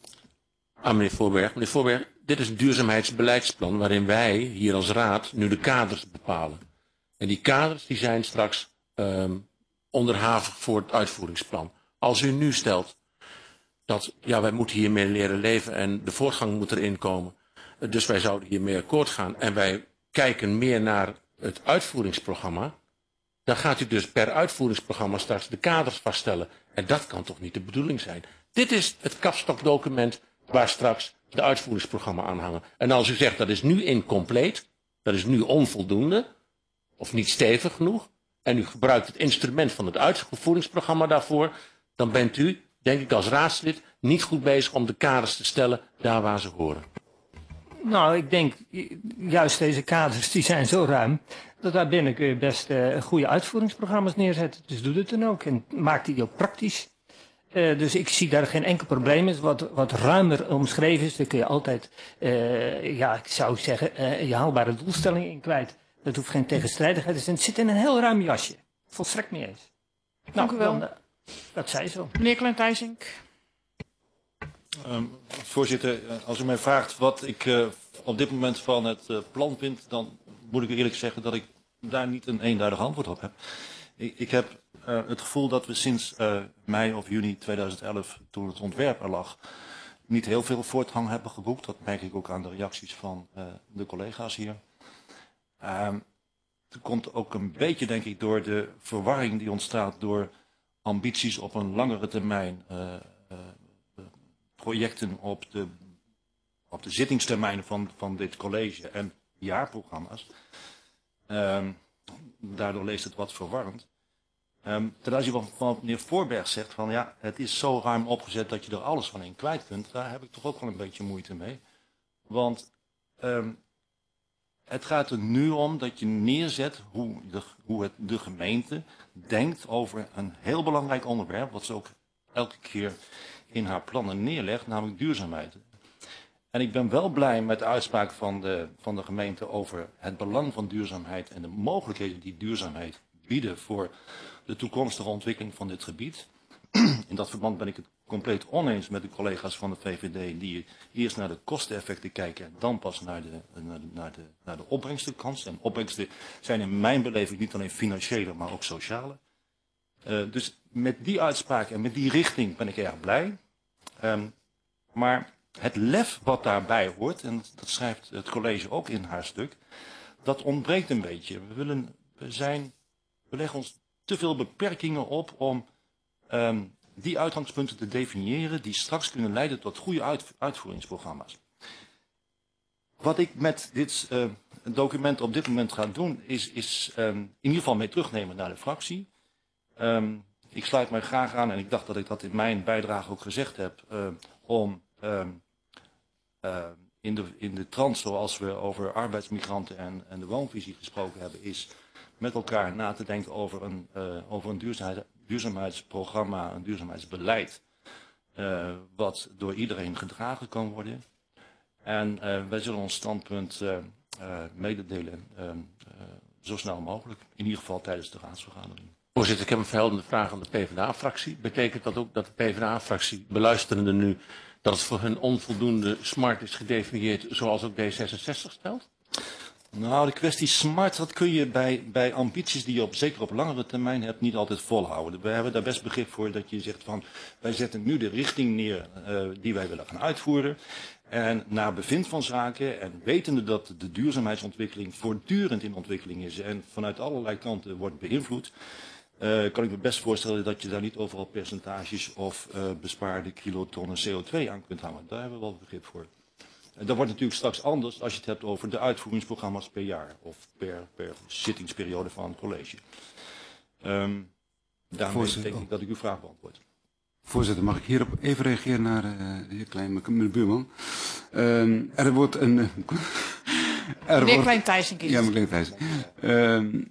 aan meneer Voorberg. Meneer Voorberg, dit is een duurzaamheidsbeleidsplan waarin wij hier als raad nu de kaders bepalen. En die kaders die zijn straks um, onderhavig voor het uitvoeringsplan. Als u nu stelt dat ja, wij moeten hiermee leren leven en de voortgang moet erin komen. Dus wij zouden hiermee akkoord gaan en wij kijken meer naar het uitvoeringsprogramma. Dan gaat u dus per uitvoeringsprogramma straks de kaders vaststellen. En dat kan toch niet de bedoeling zijn. Dit is het kapstokdocument waar straks de uitvoeringsprogramma aan hangen. En als u zegt dat is nu incompleet, dat is nu onvoldoende, of niet stevig genoeg, en u gebruikt het instrument van het uitvoeringsprogramma daarvoor, dan bent u, denk ik als raadslid, niet goed bezig om de kaders te stellen daar waar ze horen. Nou, ik denk, juist deze kaders die zijn zo ruim, dat daar binnen kun je best uh, goede uitvoeringsprogramma's neerzetten. Dus doe het dan ook en maak die ook praktisch. Uh, dus ik zie daar geen enkel probleem in. Wat, wat ruimer omschreven is, daar kun je altijd, uh, ja, ik zou zeggen, uh, je haalbare doelstellingen in kwijt. Dat hoeft geen tegenstrijdigheid te zijn. Het zit in een heel ruim jasje. Volstrekt niet eens. Dank nou, u wel. Dan, uh, dat zei zo. Meneer Klein-Tijsink. Um, voorzitter, als u mij vraagt wat ik uh, op dit moment van het uh, plan vind, dan moet ik eerlijk zeggen dat ik daar niet een eenduidig antwoord op heb. Ik, ik heb uh, het gevoel dat we sinds uh, mei of juni tweeduizend elf, toen het ontwerp er lag, niet heel veel voortgang hebben geboekt. Dat merk ik ook aan de reacties van uh, de collega's hier. Um, het komt ook een beetje, denk ik, door de verwarring die ontstaat door ambities op een langere termijn. Uh, uh, projecten op de, op de zittingstermijn van, van dit college en jaarprogramma's. Um, daardoor leest het wat verwarrend. Um, ten aanzien van, van wat meneer Voorberg zegt, van ja, het is zo ruim opgezet dat je er alles van in kwijt kunt. Daar heb ik toch ook wel een beetje moeite mee. Want um, het gaat er nu om dat je neerzet hoe, de, hoe het, de gemeente denkt over een heel belangrijk onderwerp, wat ze ook elke keer in haar plannen neerlegt, namelijk duurzaamheid. En ik ben wel blij met de uitspraak van de, van de gemeente over het belang van duurzaamheid en de mogelijkheden die duurzaamheid bieden voor de toekomstige ontwikkeling van dit gebied. In dat verband ben ik het compleet oneens met de collega's van de V V D die eerst naar de kosteneffecten kijken en dan pas naar de, naar de, naar de, naar de opbrengstenkans. En opbrengsten zijn in mijn beleving niet alleen financiële, maar ook sociale. Uh, dus met die uitspraak en met die richting ben ik erg blij. Um, maar het lef wat daarbij hoort, en dat schrijft het college ook in haar stuk, dat ontbreekt een beetje. We, willen, we, zijn, we leggen ons te veel beperkingen op om um, die uitgangspunten te definiëren die straks kunnen leiden tot goede uit, uitvoeringsprogramma's. Wat ik met dit uh, document op dit moment ga doen, is, is um, in ieder geval mee terugnemen naar de fractie. Um, ik sluit mij graag aan, en ik dacht dat ik dat in mijn bijdrage ook gezegd heb, uh, om um, uh, in, de, in de trant zoals we over arbeidsmigranten en, en de woonvisie gesproken hebben, is met elkaar na te denken over een, uh, over een duurzaamheid, duurzaamheidsprogramma, een duurzaamheidsbeleid, uh, wat door iedereen gedragen kan worden. En uh, wij zullen ons standpunt uh, uh, mededelen uh, uh, zo snel mogelijk, in ieder geval tijdens de raadsvergadering. Voorzitter, ik heb een verheldende vraag aan de PvdA-fractie. Betekent dat ook dat de PvdA-fractie, beluisterende nu, dat het voor hun onvoldoende smart is gedefinieerd, zoals ook D zesenzestig stelt? Nou, de kwestie smart, dat kun je bij, bij ambities die je op, zeker op langere termijn hebt, niet altijd volhouden. We hebben daar best begrip voor dat je zegt van, wij zetten nu de richting neer uh, die wij willen gaan uitvoeren. En naar bevind van zaken en wetende dat de duurzaamheidsontwikkeling voortdurend in ontwikkeling is en vanuit allerlei kanten wordt beïnvloed, uh, kan ik me best voorstellen dat je daar niet overal percentages of uh, bespaarde kilotonnen C O twee aan kunt hangen. Daar hebben we wel begrip voor. En dat wordt natuurlijk straks anders als je het hebt over de uitvoeringsprogramma's per jaar of per, per zittingsperiode van het college. Um, daarmee Voorzitter, denk ik dat ik uw vraag beantwoord. Voorzitter, mag ik hierop even reageren naar uh, de heer Klein, meneer Buurman? Um, er wordt een... Uh, er meneer Klein-Tijsink is Ja, meneer Klein-Tijsink. Um,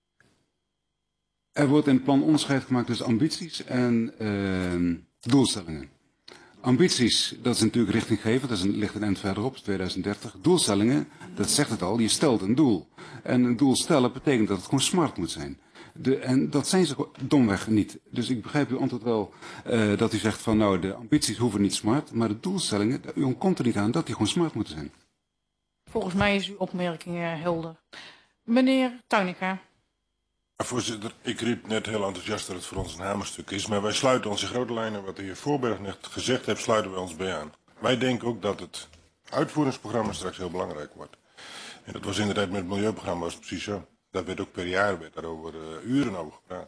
er wordt in het plan onderscheid gemaakt tussen ambities en uh, doelstellingen. Ambities, dat is natuurlijk richtinggevend, dat is een, ligt een eind verderop, tweeduizend dertig. Doelstellingen, dat zegt het al, je stelt een doel. En een doel stellen betekent dat het gewoon smart moet zijn. De, en dat zijn ze domweg niet. Dus ik begrijp uw antwoord wel uh, dat u zegt van nou de ambities hoeven niet smart, maar de doelstellingen, u ontkomt er niet aan dat die gewoon smart moeten zijn. Volgens mij is uw opmerking uh, helder. Meneer Tuinica. Voorzitter, ik riep net heel enthousiast dat het voor ons een hamerstuk is, maar wij sluiten ons in grote lijnen, wat de heer Voorberg net gezegd heeft, sluiten wij ons bij aan. Wij denken ook dat het uitvoeringsprogramma straks heel belangrijk wordt. En dat was inderdaad met het milieuprogramma was precies zo. Daar werd ook per jaar werd daarover uh, uren over gepraat.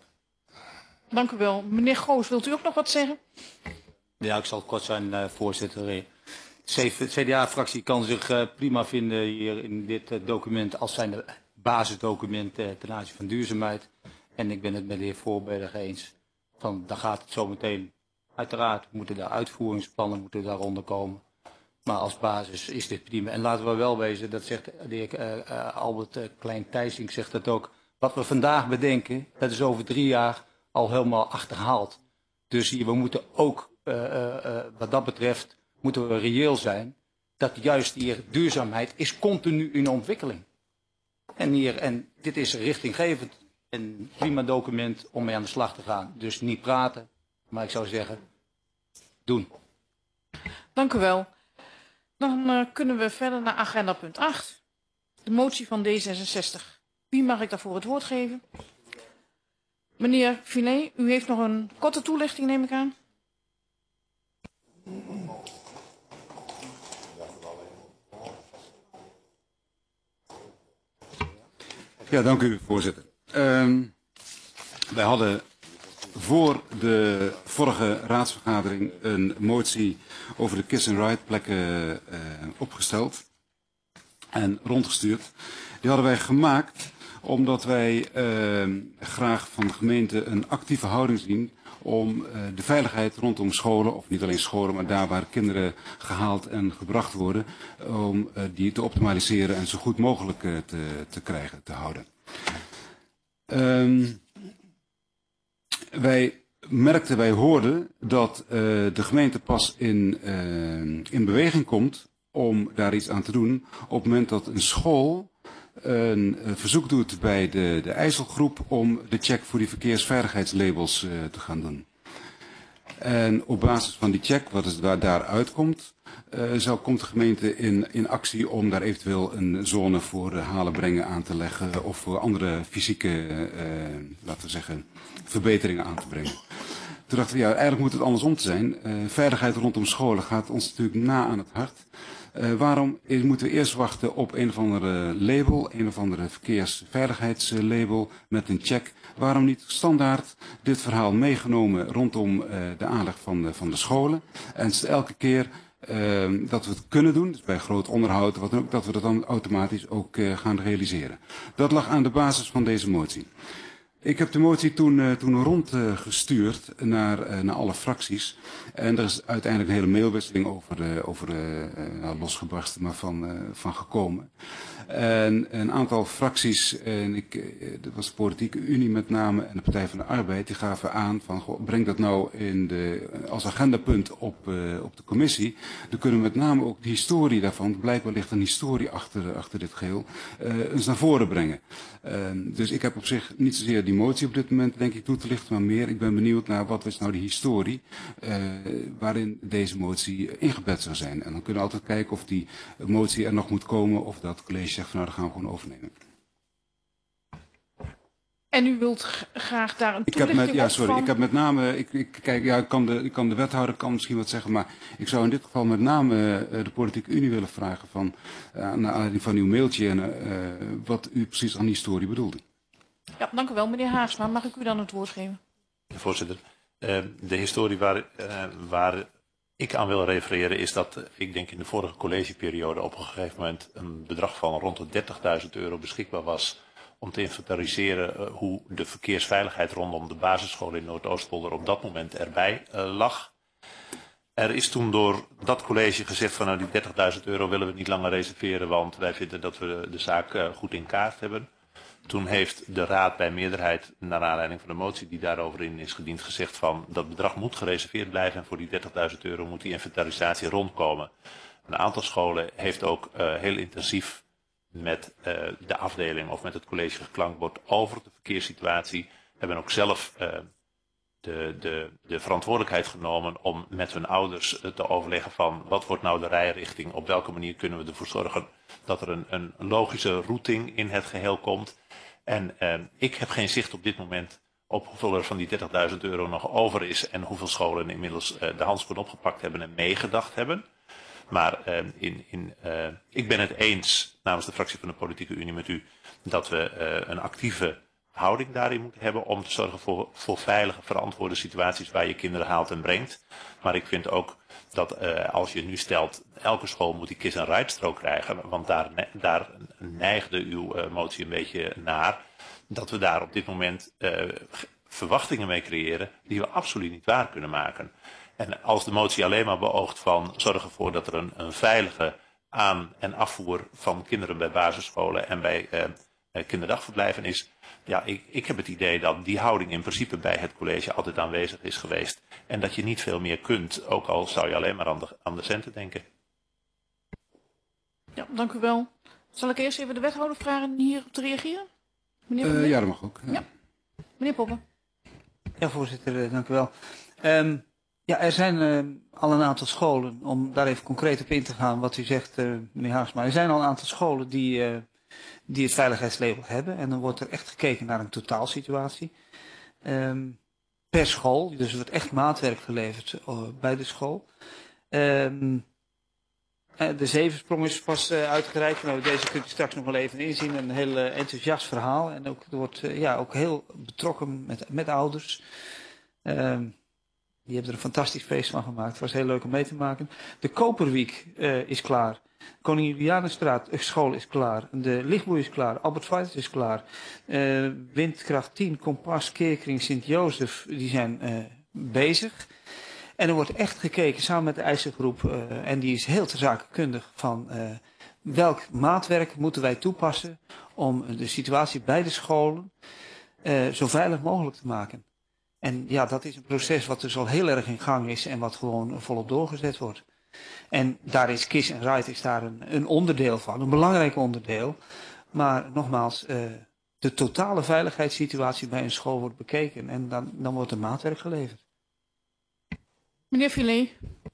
Dank u wel. Meneer Goos, wilt u ook nog wat zeggen? Ja, ik zal kort zijn, uh, voorzitter. De C D A-fractie kan zich uh, prima vinden hier in dit uh, document als zijn de basisdocument uh, ten aanzien van duurzaamheid. En ik ben het met de heer Voorberg eens. Van, dan gaat het zo meteen, uiteraard moeten daar uitvoeringsplannen moeten daaronder komen. Maar als basis is dit prima. En laten we wel wezen, dat zegt de heer uh, uh, Albert uh, Klein-Thijsink zegt dat ook. Wat we vandaag bedenken, dat is over drie jaar al helemaal achterhaald. Dus hier, we moeten ook, uh, uh, uh, wat dat betreft, moeten we reëel zijn. Dat juist hier duurzaamheid is continu in ontwikkeling. En, hier, en dit is richtinggevend. Een prima document om mee aan de slag te gaan. Dus niet praten, maar ik zou zeggen, doen. Dank u wel. Dan uh, kunnen we verder naar agenda punt acht. De motie van D zesenzestig. Wie mag ik daarvoor het woord geven? Meneer Filet, u heeft nog een korte toelichting, neem ik aan. Ja, dank u, voorzitter. Um, wij hadden voor de vorige raadsvergadering een motie over de kiss-and-ride plekken uh, opgesteld en rondgestuurd. Die hadden wij gemaakt omdat wij uh, graag van de gemeente een actieve houding zien om uh, de veiligheid rondom scholen, of niet alleen scholen, maar daar waar kinderen gehaald en gebracht worden, om uh, die te optimaliseren en zo goed mogelijk uh, te, te krijgen, te houden. Um, wij merkten, wij hoorden dat uh, de gemeente pas in, uh, in beweging komt om daar iets aan te doen op het moment dat een school een uh, verzoek doet bij de, de IJsselgroep om de check voor die verkeersveiligheidslabels uh, te gaan doen. En op basis van die check, wat is waar daar uitkomt, uh, zal, komt de gemeente in, in actie om daar eventueel een zone voor uh, halen brengen aan te leggen of voor andere fysieke, uh, laten we zeggen, verbeteringen aan te brengen. Toen dachten we, ja, eigenlijk moet het andersom te zijn. Uh, veiligheid rondom scholen gaat ons natuurlijk na aan het hart. Uh, waarom is, moeten we eerst wachten op een of andere label, een of andere verkeersveiligheidslabel met een check? Waarom niet standaard dit verhaal meegenomen rondom uh, de aanleg van de, van de scholen? En elke keer uh, dat we het kunnen doen, dus bij groot onderhoud, wat dan ook, dat we dat dan automatisch ook uh, gaan realiseren. Dat lag aan de basis van deze motie. Ik heb de motie toen, uh, toen rondgestuurd uh, naar, uh, naar alle fracties. En er is uiteindelijk een hele mailwisseling over, uh, over uh, uh, losgebarsten, maar van, uh, van gekomen. En een aantal fracties, en ik, uh, dat was de Politieke Unie met name en de Partij van de Arbeid, die gaven aan van, goh, breng dat nou in de, als agendapunt op, uh, op de commissie. Dan kunnen we met name ook de historie daarvan, blijkbaar ligt een historie achter, achter dit geheel, uh, eens naar voren brengen. Uh, dus ik heb op zich niet zozeer die motie op dit moment, denk ik, toe te lichten, maar meer. Ik ben benieuwd naar wat is nou de historie uh, waarin deze motie ingebed zou zijn. En dan kunnen we altijd kijken of die motie er nog moet komen of dat het college zegt van nou, dat gaan we gewoon overnemen. En u wilt graag daar een ik heb toelichting met, ja, sorry, van... ik heb met name, ik, ik, kijk, ja, ik kan, de, ik kan de wethouder kan misschien wat zeggen, maar ik zou in dit geval met name uh, de Politieke Unie willen vragen van, uh, naar aanleiding van uw mailtje en uh, wat u precies aan historie bedoelde. Ja, dank u wel. Meneer Haagsma, mag ik u dan het woord geven? Voorzitter, uh, de historie waar, uh, waar ik aan wil refereren is dat, uh, ik denk in de vorige collegeperiode op een gegeven moment een bedrag van rond de dertigduizend euro beschikbaar was om te inventariseren uh, hoe de verkeersveiligheid rondom de basisschool in Noordoostpolder op dat moment erbij uh, lag. Er is toen door dat college gezegd van nou die dertigduizend euro willen we niet langer reserveren, want wij vinden dat we de zaak uh, goed in kaart hebben. Toen heeft de raad bij meerderheid, naar aanleiding van de motie die daarover in is gediend, gezegd van dat bedrag moet gereserveerd blijven en voor die dertigduizend euro moet die inventarisatie rondkomen. Een aantal scholen heeft ook uh, heel intensief met uh, de afdeling of met het college geklankbord over de verkeerssituatie, hebben ook zelf uh, de, de, de verantwoordelijkheid genomen om met hun ouders uh, te overleggen van wat wordt nou de rijrichting, op welke manier kunnen we ervoor zorgen dat er een, een logische routing in het geheel komt. En uh, ik heb geen zicht op dit moment op hoeveel er van die dertigduizend euro nog over is en hoeveel scholen inmiddels uh, de handschoen opgepakt hebben en meegedacht hebben. Maar uh, in, in, uh, ik ben het eens namens de fractie van de Politieke Unie met u dat we uh, een actieve houding daarin moeten hebben om te zorgen voor, voor veilige, verantwoorde situaties waar je kinderen haalt en brengt. Maar ik vind ook dat uh, als je nu stelt, elke school moet die kiss- en rijstrook krijgen, want daar, daar neigde uw uh, motie een beetje naar, dat we daar op dit moment uh, verwachtingen mee creëren die we absoluut niet waar kunnen maken. En als de motie alleen maar beoogt van zorg ervoor dat er een, een veilige aan- en afvoer van kinderen bij basisscholen en bij uh, kinderdagverblijven is, ja, ik, ik heb het idee dat die houding in principe bij het college altijd aanwezig is geweest. En dat je niet veel meer kunt, ook al zou je alleen maar aan de, aan de centen denken. Ja, dank u wel. Zal ik eerst even de wethouder vragen hierop te reageren? Meneer Uh, ja, dat mag ook. Ja. Ja. Meneer Poppen. Ja, voorzitter, uh, dank u wel. Um, ja, er zijn uh, al een aantal scholen, om daar even concreet op in te gaan wat u zegt, uh, meneer Haagsma. Er zijn al een aantal scholen die, uh, die het veiligheidslabel hebben. En dan wordt er echt gekeken naar een totaalsituatie. Um, per school, dus er wordt echt maatwerk geleverd uh, bij de school. Um, uh, de zevensprong is pas uh, uitgereikt. Nou, deze kunt u straks nog wel even inzien. Een heel uh, enthousiast verhaal. En ook, er wordt uh, ja, ook heel betrokken met, met ouders. Um, die hebben er een fantastisch feest van gemaakt. Het was heel leuk om mee te maken. De Koperwiek uh, is klaar. Koningin Julianenstraat school is klaar. De Lichtboei is klaar. Albert Weiters is klaar. Uh, Windkracht tien, Kompas, Keerkring, Sint-Jozef, die zijn uh, bezig. En er wordt echt gekeken samen met de eisengroep, uh, en die is heel terzakenkundig, van uh, welk maatwerk moeten wij toepassen om de situatie bij de scholen uh, zo veilig mogelijk te maken. En ja, dat is een proces wat dus al heel erg in gang is en wat gewoon volop doorgezet wordt. En daar is Kiss en Ride is daar een, een onderdeel van, een belangrijk onderdeel. Maar nogmaals, uh, de totale veiligheidssituatie bij een school wordt bekeken en dan, dan wordt er maatwerk geleverd. Meneer Filet.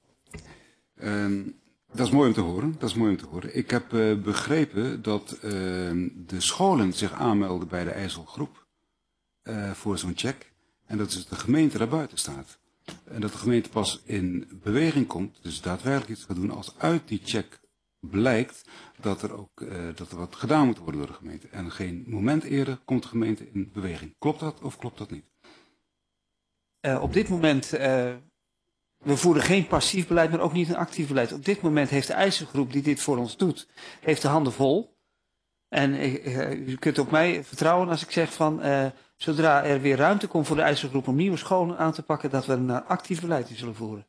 Um, dat is mooi om te horen. Dat is mooi om te horen. Ik heb uh, begrepen dat uh, de scholen zich aanmelden bij de IJsselgroep uh, voor zo'n check. En dat dus de gemeente daarbuiten staat. En dat de gemeente pas in beweging komt, dus daadwerkelijk iets gaat doen, als uit die check blijkt dat er ook uh, dat er wat gedaan moet worden door de gemeente. En geen moment eerder komt de gemeente in beweging. Klopt dat of klopt dat niet? Uh, op dit moment, uh, we voeren geen passief beleid, maar ook niet een actief beleid. Op dit moment heeft de IJsselgroep die dit voor ons doet, heeft de handen vol. En uh, u kunt op mij vertrouwen als ik zeg van, uh, zodra er weer ruimte komt voor de IJsselgroep om nieuwe scholen aan te pakken, dat we een actief beleid in zullen voeren.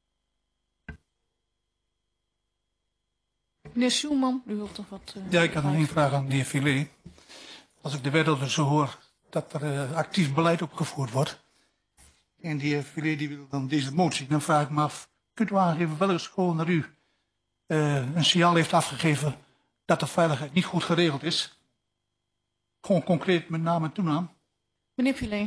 Meneer Schuurman, u wilt toch wat... Uh, ja, ik had nog één vraag aan de heer Filet. Als ik de wethouder zo hoor dat er uh, actief beleid opgevoerd wordt, en de heer Filet die wil dan deze motie, dan vraag ik me af, kunt u aangeven welke school naar u uh, een signaal heeft afgegeven dat de veiligheid niet goed geregeld is? Gewoon concreet met naam en toenaam. Meneer Filet.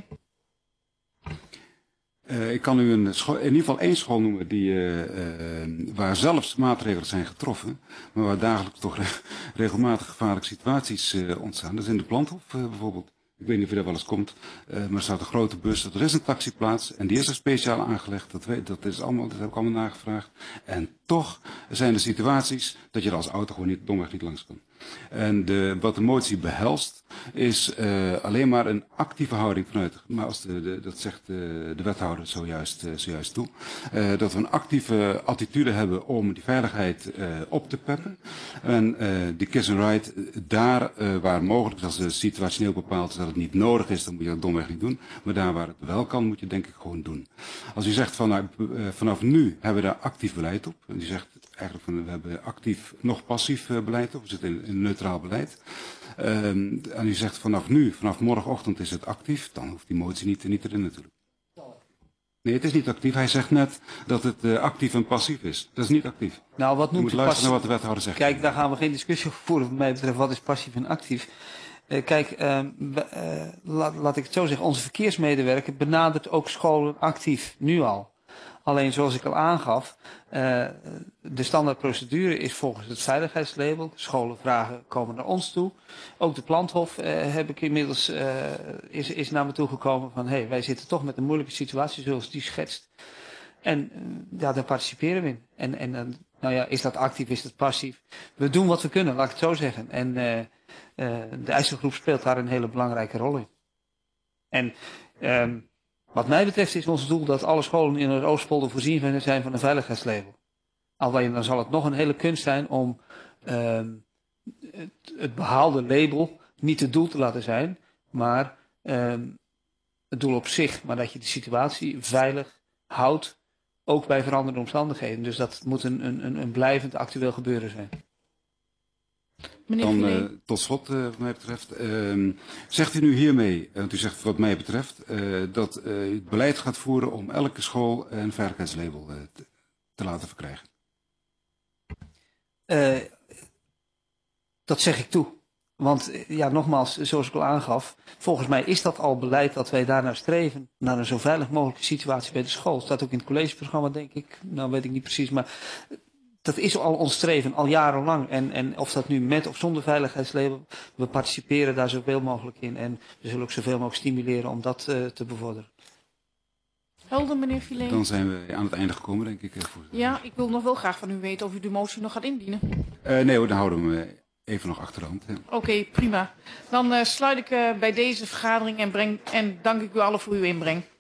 Uh, ik kan u een school, in ieder geval één school noemen die, uh, uh, waar zelfs maatregelen zijn getroffen, maar waar dagelijks toch re regelmatig gevaarlijke situaties uh, ontstaan. Dat is in de Planthof uh, bijvoorbeeld. Ik weet niet of u daar wel eens komt, uh, maar er staat een grote bus, er is een taxiplaats en die is er speciaal aangelegd. Dat, weet, dat, is allemaal, dat heb ik allemaal nagevraagd. En toch zijn er situaties dat je er als auto gewoon niet, domweg niet langs kan. En de, wat de motie behelst is uh, alleen maar een actieve houding vanuit, maar als de, de, dat zegt de, de wethouder zojuist, uh, zojuist toe, uh, dat we een actieve attitude hebben om die veiligheid uh, op te peppen. En uh, die kiss and ride, daar uh, waar mogelijk, als het situationeel bepaald is dat het niet nodig is, dan moet je dat domweg niet doen. Maar daar waar het wel kan, moet je denk ik gewoon doen. Als u zegt van, nou, uh, vanaf nu hebben we daar actief beleid op, en u zegt eigenlijk van, we hebben actief nog passief uh, beleid op, we zitten in een neutraal beleid. Um, en u zegt vanaf nu, vanaf morgenochtend is het actief, dan hoeft die motie niet, niet erin natuurlijk. Nee, het is niet actief. Hij zegt net dat het uh, actief en passief is. Dat is niet actief. Nou, wat noemt u moet luisteren naar wat de wethouder zegt. Kijk, daar gaan we geen discussie over voeren wat mij betreft wat is passief en actief. Uh, kijk, uh, uh, laat, laat ik het zo zeggen, onze verkeersmedewerker benadert ook scholen actief, nu al. Alleen zoals ik al aangaf, uh, de standaardprocedure is volgens het veiligheidslabel. Scholen vragen komen naar ons toe. Ook de Planthof uh, heb ik inmiddels uh, is, is naar me toe gekomen van hey, wij zitten toch met een moeilijke situatie zoals die schetst. En uh, ja, daar participeren we in. En, en uh, nou ja, is dat actief, is dat passief? We doen wat we kunnen, laat ik het zo zeggen. En uh, uh, de IJsselgroep speelt daar een hele belangrijke rol in. En um, wat mij betreft is ons doel dat alle scholen in het Oostpolder voorzien zijn van een veiligheidslabel. Alleen dan zal het nog een hele kunst zijn om um, het, het behaalde label niet het doel te laten zijn, maar um, het doel op zich, maar dat je de situatie veilig houdt, ook bij veranderde omstandigheden. Dus dat moet een, een, een blijvend actueel gebeuren zijn. Dan uh, tot slot, uh, wat mij betreft, uh, zegt u nu hiermee, want u zegt wat mij betreft, uh, dat uh, u het beleid gaat voeren om elke school een veiligheidslabel uh, te, te laten verkrijgen? Uh, dat zeg ik toe. Want ja, nogmaals, zoals ik al aangaf, volgens mij is dat al beleid dat wij daarnaar streven, naar een zo veilig mogelijke situatie bij de school. Dat staat ook in het collegeprogramma, denk ik. Nou, weet ik niet precies, maar dat is al ons streven, al jarenlang. En, en of dat nu met of zonder veiligheidslabel, we participeren daar zoveel mogelijk in. En we zullen ook zoveel mogelijk stimuleren om dat uh, te bevorderen. Helder, meneer Filijn. Dan zijn we aan het einde gekomen, denk ik. Voorzitter. Ja, ik wil nog wel graag van u weten of u de motie nog gaat indienen. Uh, nee hoor, dan houden we hem even nog achterhand. Ja. Oké, okay, prima. Dan uh, sluit ik uh, bij deze vergadering en, breng, en dank ik u allen voor uw inbreng.